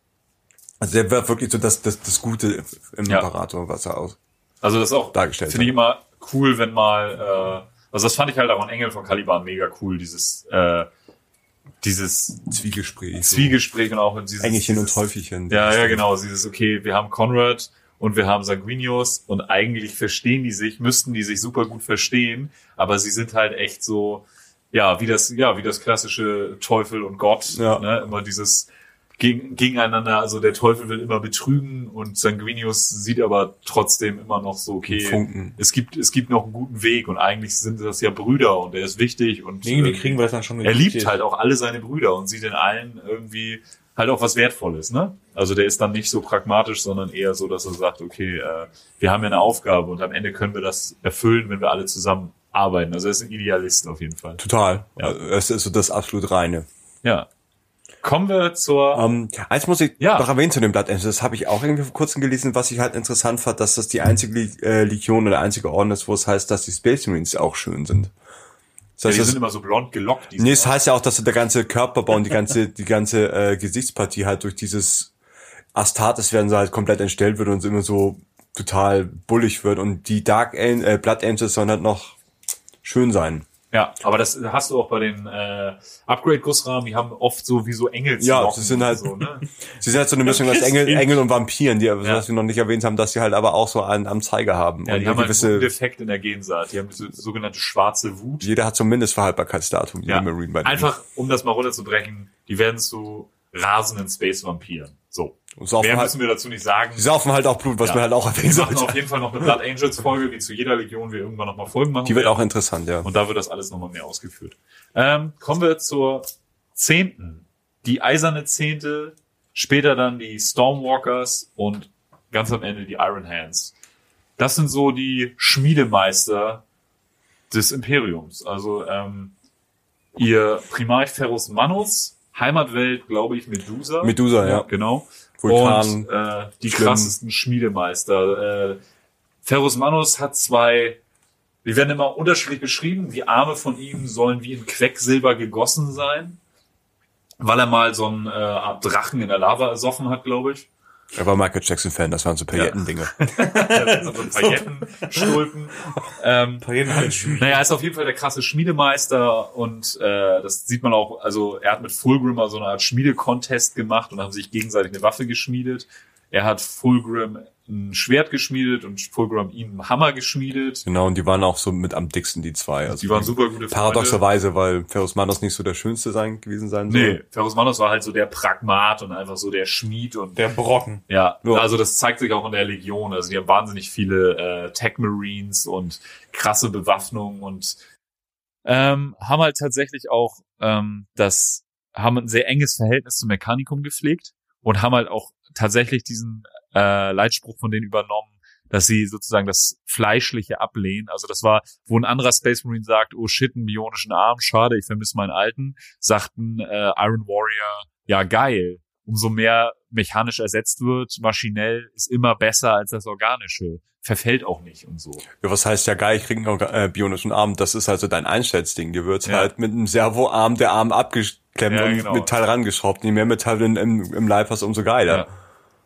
C: Also der wird wirklich so das, das, das Gute im
B: Ja.
C: Imperator, was er aus.
B: Also das ist auch,
C: dargestellt
B: finde ich
C: hat.
B: immer cool, wenn mal, äh, also das fand ich halt auch an Engel von Caliban mega cool, dieses, äh, dieses
C: Zwiegespräch.
B: Zwiegespräch und auch dieses,
C: Engelchen und
B: dieses,
C: Teufelchen.
B: Ja, ja, genau, dieses, okay, wir haben Conrad und wir haben Sanguinius und eigentlich verstehen die sich, müssten die sich super gut verstehen, aber sie sind halt echt so, ja, wie das, ja, wie das klassische Teufel und Gott,
C: Ja.
B: ne, immer dieses gegen, gegeneinander, also der Teufel will immer betrügen und Sanguinius sieht aber trotzdem immer noch so, okay,
C: Funken.
B: es gibt, es gibt noch einen guten Weg und eigentlich sind das ja Brüder und er ist wichtig und
D: Irgendwie
B: äh,
D: kriegen wir das dann schon
B: er liebt
D: gediktiert.
B: halt auch alle seine Brüder und sieht in allen irgendwie halt auch was Wertvolles, ne? Also der ist dann nicht so pragmatisch, sondern eher so, dass er sagt, okay, äh, wir haben ja eine Aufgabe und am Ende können wir das erfüllen, wenn wir alle zusammen arbeiten. Also er ist ein Idealist auf jeden Fall.
C: Total.
B: Ja.
C: Also es ist so das absolut reine.
B: Ja. Kommen wir zur...
C: Ähm, eins muss ich
B: Ja.
C: noch erwähnen zu den Blood Angels. Das habe ich auch irgendwie vor kurzem gelesen, was ich halt interessant fand, dass das die einzige Leg- äh, Legion oder der einzige Orden ist, wo es heißt, dass die Space Marines auch schön sind. Das
B: ja,
C: heißt,
B: die
C: das,
B: sind immer so blond gelockt. Die
C: nee, es
B: sind
C: heißt ja auch, dass der ganze Körperbau und die ganze, die ganze äh, Gesichtspartie halt durch dieses Astartes werden sie halt komplett entstellt wird und immer so total bullig wird und die Dark An- äh, Blood Angels sollen halt noch schön sein.
B: ja, aber das hast du auch bei den äh, Upgrade-Gussrahmen, die haben oft so wie so Engel
C: Ja, sie sind halt-
B: so, ne?
C: Sie sind halt so eine Mischung aus Engel, Engel und Vampiren, die,
B: Ja.
C: was wir noch nicht erwähnt haben, dass sie halt aber auch so einen am Zeiger haben.
B: Ja,
C: und
B: die
C: eine
B: haben halt einen
C: gewisse,
B: guten Defekt in der Gensaat. Die haben diese sogenannte schwarze Wut.
C: jeder hat so ein Mindestverhaltbarkeitsdatum, jeder
B: Ja,
C: Marine bei denen.
B: einfach, um das mal runterzubrechen, die werden zu rasenden Space-Vampiren. So.
C: Und saufen
B: Mehr
C: halt,
B: müssen wir dazu nicht sagen.
C: die saufen halt auch Blut, was
B: Ja.
C: man halt auch erwähnen
B: Wir machen
C: sollte.
B: auf jeden Fall noch eine Blood Angels-Folge, wie zu jeder Legion wir irgendwann nochmal Folgen machen
C: Die wird
B: werden.
C: auch interessant, ja.
B: Und da wird das alles nochmal mehr ausgeführt. Ähm, kommen wir zur Zehnten. Die eiserne Zehnte, später dann die Stormwalkers und ganz am Ende die Iron Hands. Das sind so die Schmiedemeister des Imperiums. Also ähm, ihr Primarch Ferrus Manus, Heimatwelt, glaube ich, Medusa.
C: Medusa, ja.
B: Genau.
C: Vulkan,
B: Und äh, die
C: schlimm.
B: krassesten Schmiedemeister. Äh, Ferrus Manus hat zwei, die werden immer unterschiedlich beschrieben. Die Arme von ihm sollen wie in Quecksilber gegossen sein, weil er mal so eine äh, Art Drachen in der Lava ersoffen hat, glaube ich.
C: Er war Michael Jackson-Fan, das waren so Pailletten-Dinge.
B: Also Paillettenstulpen. ähm, naja, er ist auf jeden Fall der krasse Schmiedemeister und äh, das sieht man auch, also er hat mit Fulgrim so eine Art Schmiedecontest gemacht und haben sich gegenseitig eine Waffe geschmiedet. Er hat Fulgrim ein Schwert geschmiedet und Fulgrim ihm einen Hammer geschmiedet.
C: Genau, und die waren auch so mit am dicksten, die zwei. Also
B: Die waren super gute Freunde.
C: paradoxerweise, weil Ferrus Manus nicht so der Schönste sein gewesen sein soll.
B: Nee, Ferrus Manus war halt so der Pragmat und einfach so der Schmied und
D: Der Brocken.
B: ja,
C: Ja.
B: also das zeigt sich auch in der Legion. Also die haben wahnsinnig viele äh, Tech Marines und krasse Bewaffnung und ähm, haben halt tatsächlich auch ähm, das haben ein sehr enges Verhältnis zum Mechanicum gepflegt und haben halt auch tatsächlich diesen äh, Leitspruch von denen übernommen, dass sie sozusagen das Fleischliche ablehnen. Also das war, wo ein anderer Space Marine sagt, oh shit, einen bionischen Arm, schade, ich vermisse meinen alten, sagten äh, Iron Warrior, ja geil, umso mehr mechanisch ersetzt wird, maschinell ist immer besser als das Organische, verfällt auch nicht und so.
C: Ja, was heißt ja geil, ich krieg einen äh, bionischen Arm, das ist also dein Einstellungsding, dir wird
B: Ja.
C: halt mit einem Servoarm der Arm abgeklemmt
B: Ja,
C: und
B: genau.
C: Metall rangeschraubt, je mehr Metall in, im, im Leib hast, umso geiler.
B: Ja.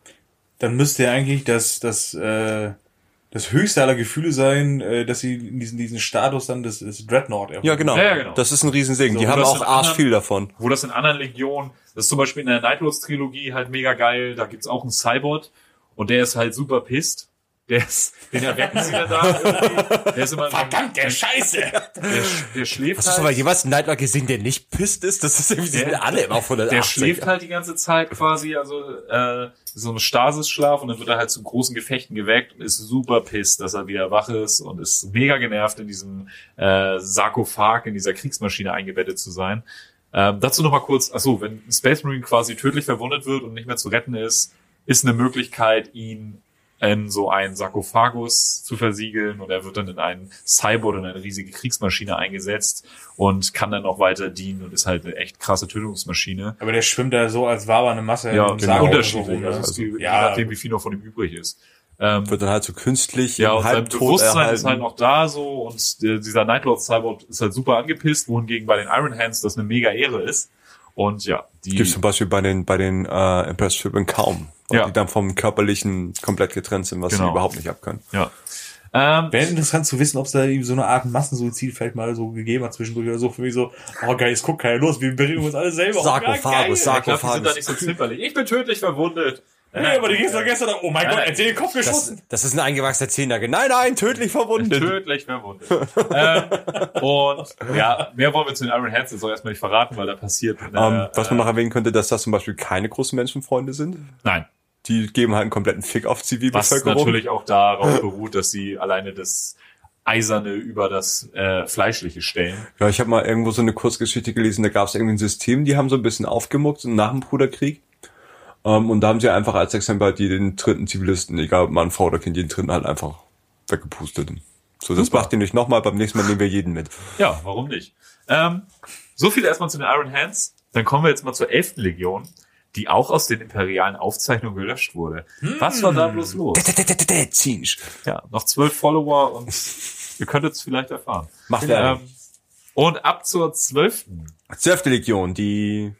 D: Dann müsste ja eigentlich das, das, äh, das höchste aller Gefühle sein, äh, dass sie in diesen, diesen Status dann des, des Dreadnought erhoben.
C: Ja, genau.
B: Ja, ja, genau.
C: Das ist ein Riesending.
B: So,
C: Die
B: und
C: haben
B: das
C: auch
B: sind
C: arsch
B: anderen-
C: viel davon.
B: Wo das in anderen Legionen, das ist zum Beispiel in der Nightlords-Trilogie halt mega geil, da gibt's auch einen Cybot und der ist halt super pisst. Der ist, den erwecken sie dann da irgendwie. Der ist immer
D: Verdammt, der Scheiße!
B: der, der schläft
C: Hast du mal
B: halt.
C: jemals einen Nightmare gesehen, der nicht pisst ist? Das ist irgendwie, die
B: Der-
C: sind alle immer auf
B: Der
C: hundertachtzig.
B: schläft halt die ganze Zeit quasi, also äh, so ein Stasis-Schlaf und dann wird er halt zu großen Gefechten geweckt und ist super pisst, dass er wieder wach ist und ist mega genervt, in diesem äh, Sarkophag, in dieser Kriegsmaschine eingebettet zu sein. Ähm, dazu noch mal kurz, achso, wenn ein Space Marine quasi tödlich verwundet wird und nicht mehr zu retten ist, ist eine Möglichkeit, ihn in so einen Sarkophagus zu versiegeln und er wird dann in einen Cybot, in eine riesige Kriegsmaschine eingesetzt und kann dann auch weiter dienen und ist halt eine echt krasse Tötungsmaschine.
D: Aber der schwimmt da so, als wabernde Masse
B: Ja,
D: im
B: genau.
D: Sarg
B: Unterschiedlich.
D: rum, ne?
B: Also, es ist die,
D: Ja.
B: je nachdem, wie viel noch von ihm übrig ist. Ähm,
C: Wird dann halt so künstlich
B: ja,
C: im
B: und sein
C: Halbtod
B: Bewusstsein
C: erhalten.
B: ist halt noch da so und der, dieser Nightlord Cybot ist halt super angepisst, wohingegen bei den Iron Hands das eine mega Ehre ist. Und ja, die
C: Gibt's zum Beispiel bei den bei den äh, Impressed Children kaum, weil
B: Ja.
C: die dann vom Körperlichen komplett getrennt sind, was
B: Genau.
C: sie überhaupt nicht abkönnen.
B: ja. Ähm,
D: Wäre interessant zu wissen, ob es da irgendwie so eine Art Massensuizid vielleicht mal so gegeben hat zwischendurch oder so. Für mich so, oh geil, es guckt keiner los, wir bringen uns alle selber.
C: Sarkophagus,
D: oh, ja, geil.
B: ich glaube, die sind
C: Sarkophagus.
B: da nicht so zimperlich. Ich bin tödlich verwundet.
D: Nee, aber die ging's doch gestern, oh mein Gott, er hat dir den Kopf
C: Das,
D: geschossen.
C: das ist ein eingewachsener Zehennagel. Nein, nein, tödlich verwundet.
B: Tödlich verwundet. ähm, und ja, mehr wollen wir zu den Iron Hands jetzt auch erstmal nicht verraten, weil da passiert. Äh,
C: Ähm, was man
B: äh,
C: noch erwähnen könnte, dass das zum Beispiel keine großen Menschenfreunde sind.
B: Nein,
C: Die geben halt einen kompletten Fick auf
B: was
C: Zivilbevölkerung.
B: natürlich auch darauf beruht, dass sie alleine das Eiserne über das äh, Fleischliche stellen.
C: Ja, ich habe mal irgendwo so eine Kurzgeschichte gelesen, da gab es irgendwie ein System, die haben so ein bisschen aufgemuckt nach dem Bruderkrieg. Um, und da haben sie einfach als Exemplar die den dritten Zivilisten, egal ob Mann, Frau oder Kind, jeden dritten halt einfach weggepustet. So, das
B: Super.
C: macht ihr nicht nochmal, beim nächsten Mal nehmen wir jeden mit.
B: Ja, warum nicht? Ähm, so viel erstmal zu den Iron Hands. Dann kommen wir jetzt mal zur elften Legion, die auch aus den imperialen Aufzeichnungen gelöscht wurde. Was war da bloß los?
C: Zinsch.
B: Ja, noch zwölf Follower und ihr könntet es vielleicht erfahren.
C: Macht Werbung.
B: Ähm, und ab zur zwölften.
C: Zwölfte Legion, die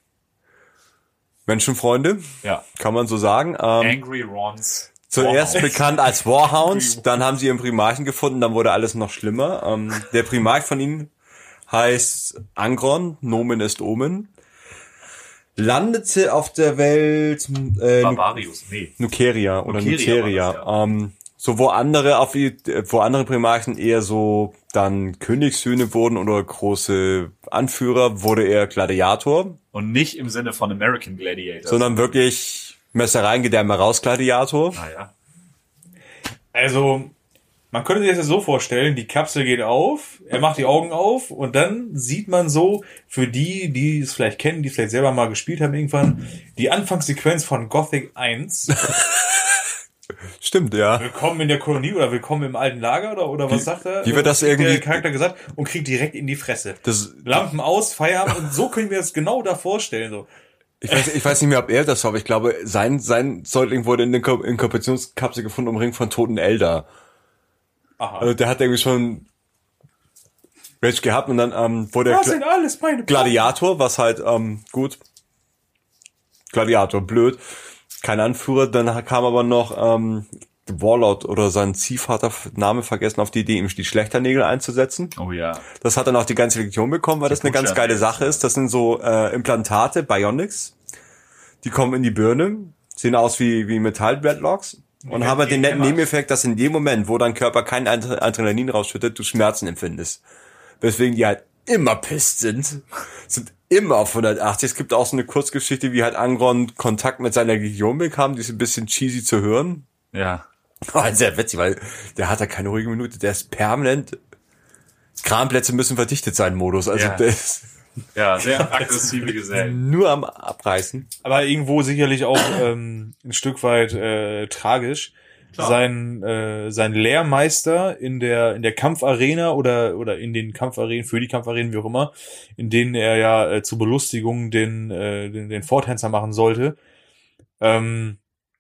C: Menschenfreunde,
B: Ja,
C: kann man so sagen. Ähm,
B: Angry Rons.
C: zuerst
B: Warhounds.
C: bekannt als Warhounds, dann haben sie ihren Primarchen gefunden, dann wurde alles noch schlimmer. Ähm, der Primarch von ihnen heißt Angron, Nomen ist Omen. Landete auf der Welt äh,
B: Barbarius, nee.
C: Nukeria oder
B: Nukeria
C: Nukeria.
B: war das, ja.
C: ähm, so wo andere auf die- wo andere Primarchen eher so dann Königssöhne wurden oder große Anführer, wurde er Gladiator,
B: Und nicht im Sinne von American Gladiators.
C: sondern wirklich Messereien, Gedärme raus Gladiator.
B: Naja.
D: Also, man könnte sich das so vorstellen, die Kapsel geht auf, er macht die Augen auf und dann sieht man so, für die, die es vielleicht kennen, die es vielleicht selber mal gespielt haben irgendwann, die Anfangssequenz von Gothic eins.
C: Stimmt, ja.
D: Willkommen in der Kolonie oder willkommen im alten Lager oder, oder was
C: Wie-
D: sagt er?
C: wie wird das
D: Kriegt
C: irgendwie-
D: der Charakter gesagt und kriegt direkt in die Fresse.
C: Das,
D: Lampen aus, Feierabend und so können wir das genau da vorstellen, so.
C: ich weiß, ich weiß nicht mehr, ob er das war, aber ich glaube, sein, sein Säugling wurde in der Inko- Inkubationskapsel gefunden, umringt von toten Elder.
D: Aha.
C: Also der hat irgendwie schon Rage gehabt und dann ähm, wurde er
D: Das
C: Gla
D: sind alles meine
C: Gladiator, was halt, ähm, gut. Gladiator, blöd. Kein Anführer, dann kam aber noch ähm, Warlord oder sein Ziehvater, Name vergessen, auf die Idee, ihm die Schlechternägel einzusetzen.
B: Oh ja.
C: Das hat dann auch die ganze Legion bekommen, weil das eine ganz geile Sache ist. Das sind so äh, Implantate, Bionics. Die kommen in die Birne, sehen aus wie wie Metall-Dreadlocks und haben halt den netten Nebeneffekt, dass in dem Moment, wo dein Körper kein Adre- Adrenalin rausschüttet, du Schmerzen empfindest. Weswegen die halt immer pisst sind, sind immer auf hundertachtzig. Es gibt auch so eine Kurzgeschichte, wie halt Angron Kontakt mit seiner Legion bekam, die ist ein bisschen cheesy zu hören.
B: Ja.
C: War sehr witzig, weil der hat da keine ruhige Minute, der ist permanent, Kramplätze müssen verdichtet sein Modus, also
B: Ja.
C: der ist,
B: Ja, sehr aggressive Gesellen.
C: Nur am Abreißen.
D: Aber irgendwo sicherlich auch ähm, ein Stück weit äh, tragisch.
B: Klar.
D: Sein äh, sein Lehrmeister in der in der Kampfarena oder oder in den Kampfarenen, für die Kampfarenen, wie auch immer, in denen er ja äh, zur Belustigung den äh, den, den Vortänzer machen sollte, ähm,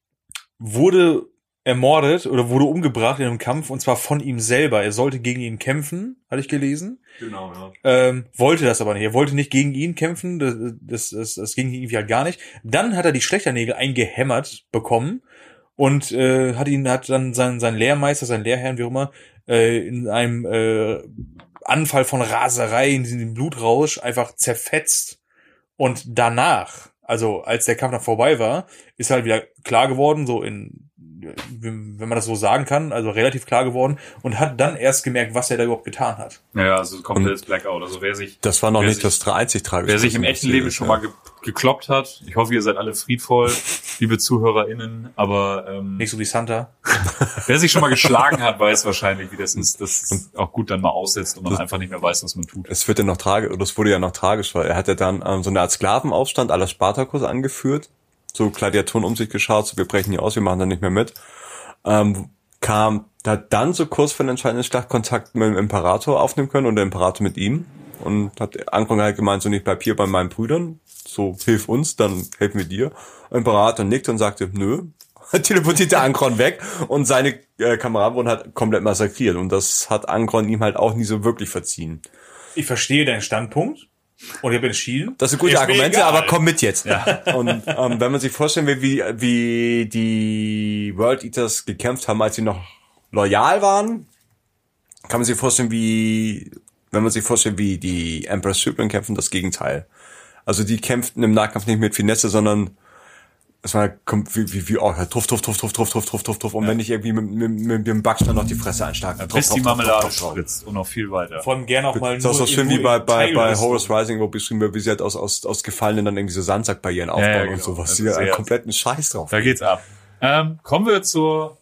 D: wurde ermordet oder wurde umgebracht in einem Kampf, und zwar von ihm selber. Er sollte gegen ihn kämpfen, hatte ich gelesen.
B: Genau, ja.
D: Ähm, wollte das aber nicht. Er wollte nicht gegen ihn kämpfen. Das, das, das, das ging irgendwie halt gar nicht. Dann hat er die Schlechternägel eingehämmert bekommen und äh, hat ihn, hat dann sein, sein Lehrmeister, sein Lehrherrn, wie auch immer, äh, in einem äh, Anfall von Raserei, in diesem Blutrausch einfach zerfetzt. Und danach, also als der Kampf dann vorbei war, ist halt wieder klar geworden, so in, wenn man das so sagen kann, also relativ klar geworden, und hat dann erst gemerkt, was er da überhaupt getan hat.
B: Ja, also komplettes Blackout. Also wer sich,
C: Das war noch
B: wer
C: nicht
B: sich,
C: das einzig Tragische.
B: wer sich im echten Leben schon mal ge gekloppt hat, ich hoffe, ihr seid alle friedvoll, liebe ZuhörerInnen, aber ähm,
D: Nicht so wie Santa.
B: wer sich schon mal geschlagen hat, weiß wahrscheinlich, wie das ist, dass es auch gut dann mal aussetzt und man einfach nicht mehr weiß, was man tut.
C: Es wird ja noch tragisch, oder es wurde ja noch tragisch, weil er hat ja dann ähm, so eine Art Sklavenaufstand à la Spartacus angeführt. So Gladiatoren um sich geschaut, so wir brechen hier aus, wir machen da nicht mehr mit. Ähm, kam, hat dann so kurz vor der entscheidenden Schlacht Kontakt mit dem Imperator aufnehmen können und der Imperator mit ihm. Und hat Ankron halt gemeint, so nicht bleib hier bei meinen Brüdern, so hilf uns, dann helfen wir dir. Der Imperator nickt und sagte, nö, teleportierte Ankron weg und seine äh, Kameraden wurden halt komplett massakriert. Und das hat Ankron ihm halt auch nie so wirklich verziehen.
D: Ich verstehe deinen Standpunkt und ich habe entschieden.
C: Das sind gute
D: Ist mir
C: Argumente,
D: egal.
C: aber komm mit jetzt. Ja. Und ähm, wenn man sich vorstellen will, wie, wie die World Eaters gekämpft haben, als sie noch loyal waren, kann man sich vorstellen, wie, wenn man sich vorstellt, wie die Emperor Cyprian kämpfen, das Gegenteil. Also die kämpften im Nahkampf nicht mit Finesse, sondern es war wie, wie, wie, oh, truff, truff, truff, truff, truff, truff, truff, truff, truff. Und wenn ich irgendwie mit, mit, mit dem Backstein noch die Fresse einschlage.
B: Bis die Marmelade spritzt und noch viel weiter.
D: Von gern auch mal
C: Das ist auch
D: nur
C: so schön
D: in-
C: wie bei,
D: in
C: bei, bei
D: Teilrüstung.
C: Horus Rising, wo beschrieben wird, wie sie halt aus, aus, aus Gefallenen dann irgendwie so Sandsackbarrieren aufbauen
B: ja,
C: und
B: genau.
C: sowas.
B: Also
C: Die einen
B: sehr-
C: kompletten Scheiß drauf.
B: Da geht's ab. Ähm, kommen wir zur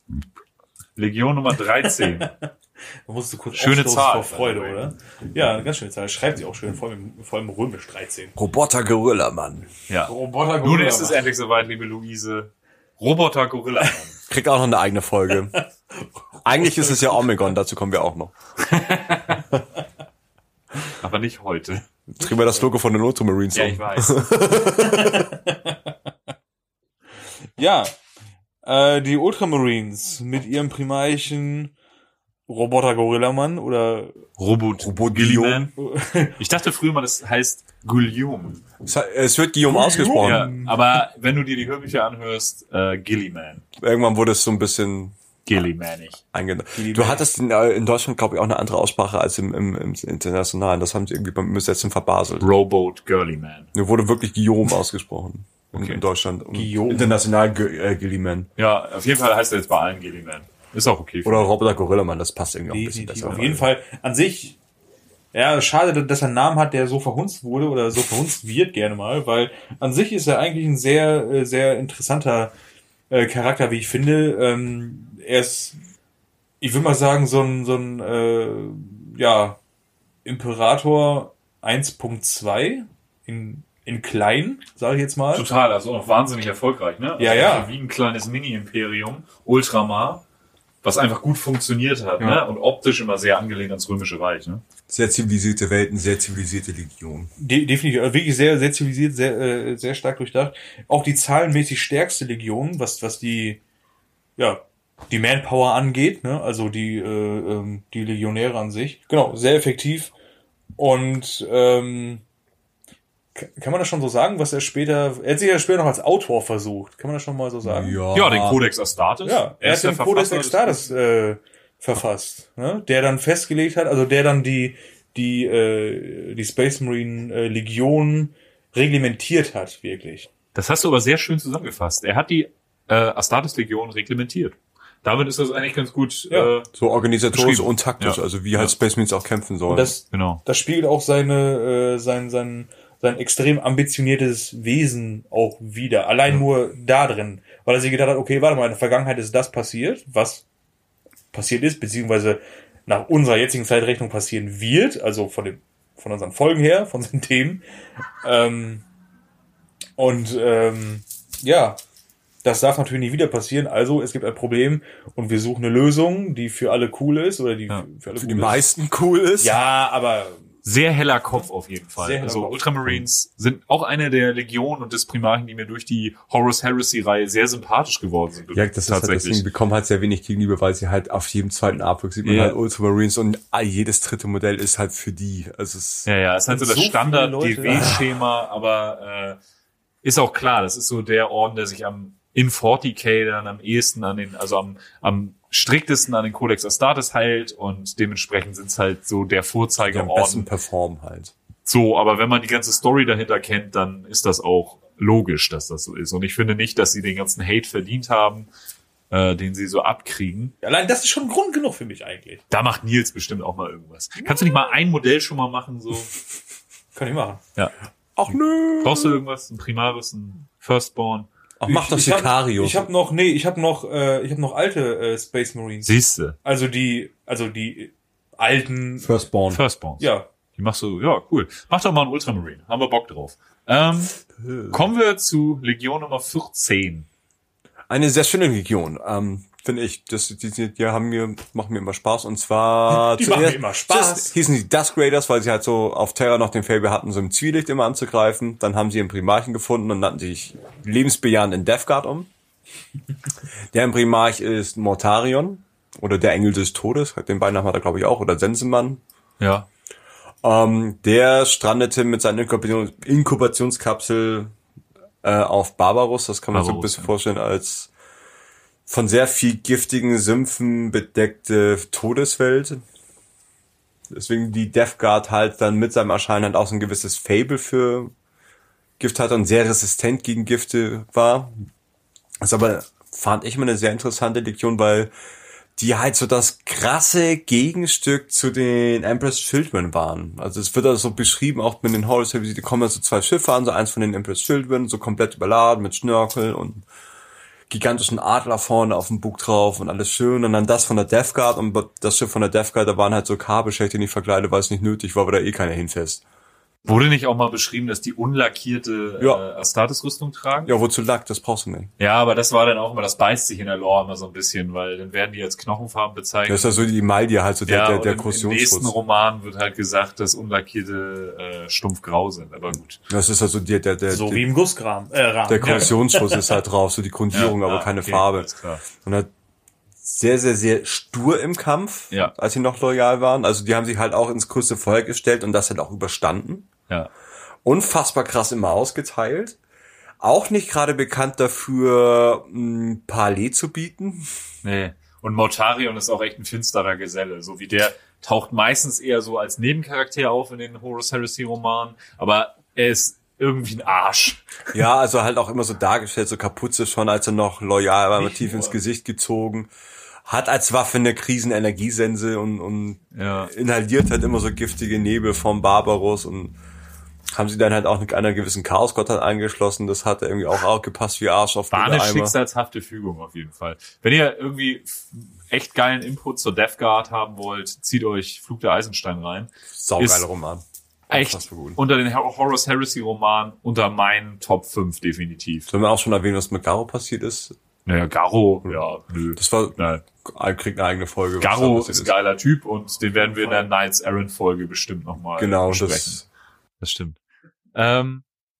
B: Legion Nummer dreizehn.
D: Da musst du kurz
B: Schöne
D: aufstoßen
B: Zahl.
D: vor Freude, oder? Ja, eine ganz schöne Zahl. Schreibt sie auch schön, vor allem, vor allem römisch dreizehn.
C: Roboter Gorilla, Mann.
B: Ja.
D: Roboter
B: Nun ist es endlich soweit, liebe Luise. Roboter Gorilla.
C: Kriegt auch noch eine eigene Folge. Eigentlich ist es ja Omegon, dazu kommen wir auch noch.
B: Aber nicht heute.
C: Kriegen wir das Logo von den Ultramarines.
B: Ja,
C: um.
B: ich weiß.
D: Ja, äh, die Ultramarines mit ihrem Primarchen Roboter Gorillamann oder
B: Robot.
C: Robot
B: Guilliman. Ich dachte früher mal, das heißt Guillaume.
C: Es hat- Es wird Guillaume ausgesprochen.
B: Ja, aber wenn du dir die Hörbücher anhörst, äh, Gilliman.
C: Irgendwann wurde es so ein bisschen
B: Gillimanig.
C: eingenommen. Du hattest in, äh, in Deutschland, glaube ich, auch eine andere Aussprache als im, im, im Internationalen. Das haben sie irgendwie beim Übersetzen verbaselt.
B: Robot Girlyman.
C: Nur wurde wirklich Guillaume ausgesprochen. In,
B: Okay.
C: in Deutschland. Und
D: Guillaume.
C: International Gu- äh, Guilliman.
B: Ja, auf jeden Fall heißt er jetzt bei allen Gilliman. Ist auch okay.
C: Oder Roboter Gorillamann, das passt irgendwie auch ein bisschen
D: definitiv.
C: besser.
D: Auf jeden Fall an sich, ja, schade, dass er einen Namen hat, der so verhunzt wurde oder so verhunzt wird gerne mal, weil an sich ist er eigentlich ein sehr, äh, sehr interessanter äh, Charakter, wie ich finde. Ähm, er ist, ich würde mal sagen, so ein, so ein, äh, ja, Imperator eins Punkt zwei in, in klein, sage ich jetzt mal.
B: Total, also auch wahnsinnig erfolgreich, ne? Also
D: Ja, ja.
B: Wie ein kleines Mini-Imperium, Ultramar, was einfach gut funktioniert hat,
D: Ja.
B: ne? Und optisch immer sehr angelehnt ans Römische Reich, ne?
C: Sehr zivilisierte Welten, sehr zivilisierte Legion.
D: De definitiv, also wirklich sehr, sehr zivilisiert, sehr, äh, sehr stark durchdacht. Auch die zahlenmäßig stärkste Legion, was, was die, ja, die Manpower angeht, ne, also die, äh, ähm, die Legionäre an sich. Genau, sehr effektiv. Und, ähm, k- kann man das schon so sagen, was er später, er hat sich ja später noch als Autor versucht. Kann man das schon mal so sagen?
B: Ja, den Codex Astartes.
D: Ja, er
B: ist
D: hat den
B: der
D: Codex
B: Verfasser
D: Extartes äh, verfasst, ne? Der dann festgelegt hat, also der dann die die äh, die Space Marine äh, Legion reglementiert hat, wirklich.
B: Das hast du aber sehr schön zusammengefasst. Er hat die äh, Astartes-Legion reglementiert. Damit ist das eigentlich ganz gut.
D: Ja.
B: Äh,
C: So organisatorisch
B: Beschrieben.
C: und taktisch,
B: Ja.
C: also wie halt
B: Ja.
C: Space Marines auch kämpfen sollen.
D: Und das
B: genau.
D: das spiegelt auch seine äh, sein sein sein extrem ambitioniertes Wesen auch wieder. Allein nur da drin, weil er sich gedacht hat, okay, warte mal, in der Vergangenheit ist das passiert, was passiert ist, beziehungsweise nach unserer jetzigen Zeitrechnung passieren wird, also von dem von unseren Folgen her, von den Themen. Ähm, und ähm, ja, das darf natürlich nicht wieder passieren. Also es gibt ein Problem und wir suchen eine Lösung, die für alle cool ist oder die
B: Ja.
D: für alle
C: Für
D: cool
C: die
D: ist.
C: meisten cool ist.
D: Ja, aber
B: Sehr heller Kopf auf jeden Fall.
D: Sehr heller
B: Also
D: Kopf.
B: Ultramarines sind auch eine der Legionen und des Primarchen, die mir durch die Horus Heresy-Reihe sehr sympathisch geworden sind.
C: Ja, das ist halt das Ding, bekommen halt sehr wenig gegenüber, weil sie halt auf jedem zweiten Artwork sieht man
B: Ja.
C: halt Ultramarines und jedes dritte Modell ist halt für die. Also es
B: Ja, ja, ist halt so das
D: So viele
B: Standard-D
D: Leute.
B: W-Schema, aber äh, ist auch klar, das ist so der Orden, der sich am in vierzig K dann am ehesten an den, also am, am striktesten an den Codex Astartes hält und dementsprechend sind es halt so der
C: die am besten
B: Vorzeigeorden.
C: performen halt.
B: So, aber wenn man die ganze Story dahinter kennt, dann ist das auch logisch, dass das so ist. Und ich finde nicht, dass sie den ganzen Hate verdient haben, äh, den sie so abkriegen.
D: allein das ist schon Grund genug für mich eigentlich.
B: Da macht Nils bestimmt auch mal irgendwas. Kannst du nicht mal ein Modell schon mal machen, so?
D: Kann ich machen.
B: Ja.
C: Ach nö.
B: Brauchst du irgendwas? Ein Primaris, ein Firstborn?
C: Ach, mach doch
D: ich hab-
C: Sicario.
D: Ich habe noch, nee, ich habe noch, äh, ich habe noch alte äh, Space Marines.
B: Siehste.
D: Also die, also die alten,
C: Firstborn.
B: Firstborns.
D: ja.
B: Die machst du, ja, cool. Mach doch mal einen Ultramarine. Haben wir Bock drauf. Ähm, kommen wir zu Legion Nummer vierzehn.
C: Eine sehr schöne Legion, ähm, finde ich. Das, die, die, die haben mir, machen mir immer Spaß. Und zwar
D: Die machen mir immer Spaß.
C: zuerst hießen die Dusk Raiders, weil sie halt so auf Terra noch den Fable hatten, so im Zwielicht immer anzugreifen. Dann haben sie ihren Primarchen gefunden und nannten sich lebensbejahend in Death Guard um. Der Primarch ist Mortarion oder der Engel des Todes. Den Beinamen hat er, glaube ich, auch. Oder Sensenmann.
B: Ja.
C: Ähm, der strandete mit seiner Inkubation, Inkubationskapsel äh, auf Barbaros. Das kann man so ein
B: Barbaros,
C: bisschen
B: ja.
C: vorstellen als von sehr viel giftigen Sümpfen bedeckte Todeswelt. Deswegen die Death Guard halt dann mit seinem Erscheinen halt auch so ein gewisses Fable für Gift hatte und sehr resistent gegen Gifte war. Das ist aber, fand ich immer eine sehr interessante Legion, weil die halt so das krasse Gegenstück zu den Empress Children waren. Also es wird also so beschrieben, auch mit den Horus Heresy, die kommen so zwei Schiffe an, so eins von den Empress Children, so komplett überladen mit Schnörkel und gigantischen Adler vorne auf dem Bug drauf und alles schön. Und dann das von der Death Guard und das Schiff von der Death Guard, da waren halt so Kabelschächte nicht verkleidet, weil es nicht nötig war, weil da eh keiner hinfässt.
B: Wurde nicht auch mal beschrieben, dass die unlackierte
C: Ja.
B: äh, Astartes-Rüstung tragen?
C: Ja, wozu Lack? Das brauchst du nicht.
B: Ja, aber das war dann auch immer, das beißt sich in der Lore immer so ein bisschen, weil dann werden die als Knochenfarben bezeichnet.
C: Das ist ja so die Maldia halt, so der,
B: ja,
C: der,
B: und
C: der
B: im, im nächsten
C: Korrosionsschutz.
B: Roman wird halt gesagt, dass unlackierte äh, stumpfgrau sind, aber gut.
C: Das ist also der, der, der,
D: So
C: der,
D: wie im Gussrahmen. Äh, Rahmen.
C: der Korrosionsschutz ist halt drauf, so die Grundierung,
B: Ja,
C: aber
B: ja,
C: keine
B: okay,
C: Farbe.
B: alles klar.
C: Und halt sehr, sehr, sehr stur im Kampf,
B: Ja.
C: als sie noch loyal waren. Also die haben sich halt auch ins größte Feuer gestellt und das halt auch überstanden.
B: Ja.
C: Unfassbar krass immer ausgeteilt. Auch nicht gerade bekannt dafür, mh, Parley zu bieten.
B: Nee. Und Mortarion ist auch echt ein finsterer Geselle. So wie der taucht meistens eher so als Nebencharakter auf in den Horus Heresy Romanen, aber er ist irgendwie ein Arsch.
C: Ja, also halt auch immer so dargestellt, so Kapuze schon, als er noch loyal war,
B: Nicht
C: tief
B: nur.
C: ins Gesicht gezogen. Hat als Waffe eine Krisenenergiesense und, und
B: Ja.
C: inhaliert halt immer so giftige Nebel vom Barbaros und haben sie dann halt auch mit einer gewissen Chaosgottheit eingeschlossen. Das hat irgendwie auch, auch gepasst wie Arsch auf
B: War
C: den
B: eine
C: Eimer.
B: schicksalshafte Fügung auf jeden Fall. Wenn ihr irgendwie echt geilen Input zur Death Guard haben wollt, zieht euch Flug der Eisenstein rein.
C: Saugeile
B: ist
C: Roman.
B: Echt
C: Unfassbar gut.
B: unter den Horus Heresy Roman unter meinen Top fünf definitiv.
C: Sollen wir auch schon erwähnen, was mit Garo passiert ist?
B: Naja, Garo, ja, nö.
C: Das war,
B: Nein.
C: kriegt eine eigene Folge. was
B: Garo
C: da
B: ist
C: passiert
B: ein geiler Typ und den werden wir in der Knights Errant Folge bestimmt nochmal
C: Genau,
B: besprechen.
C: das,
B: Das stimmt. Ähm,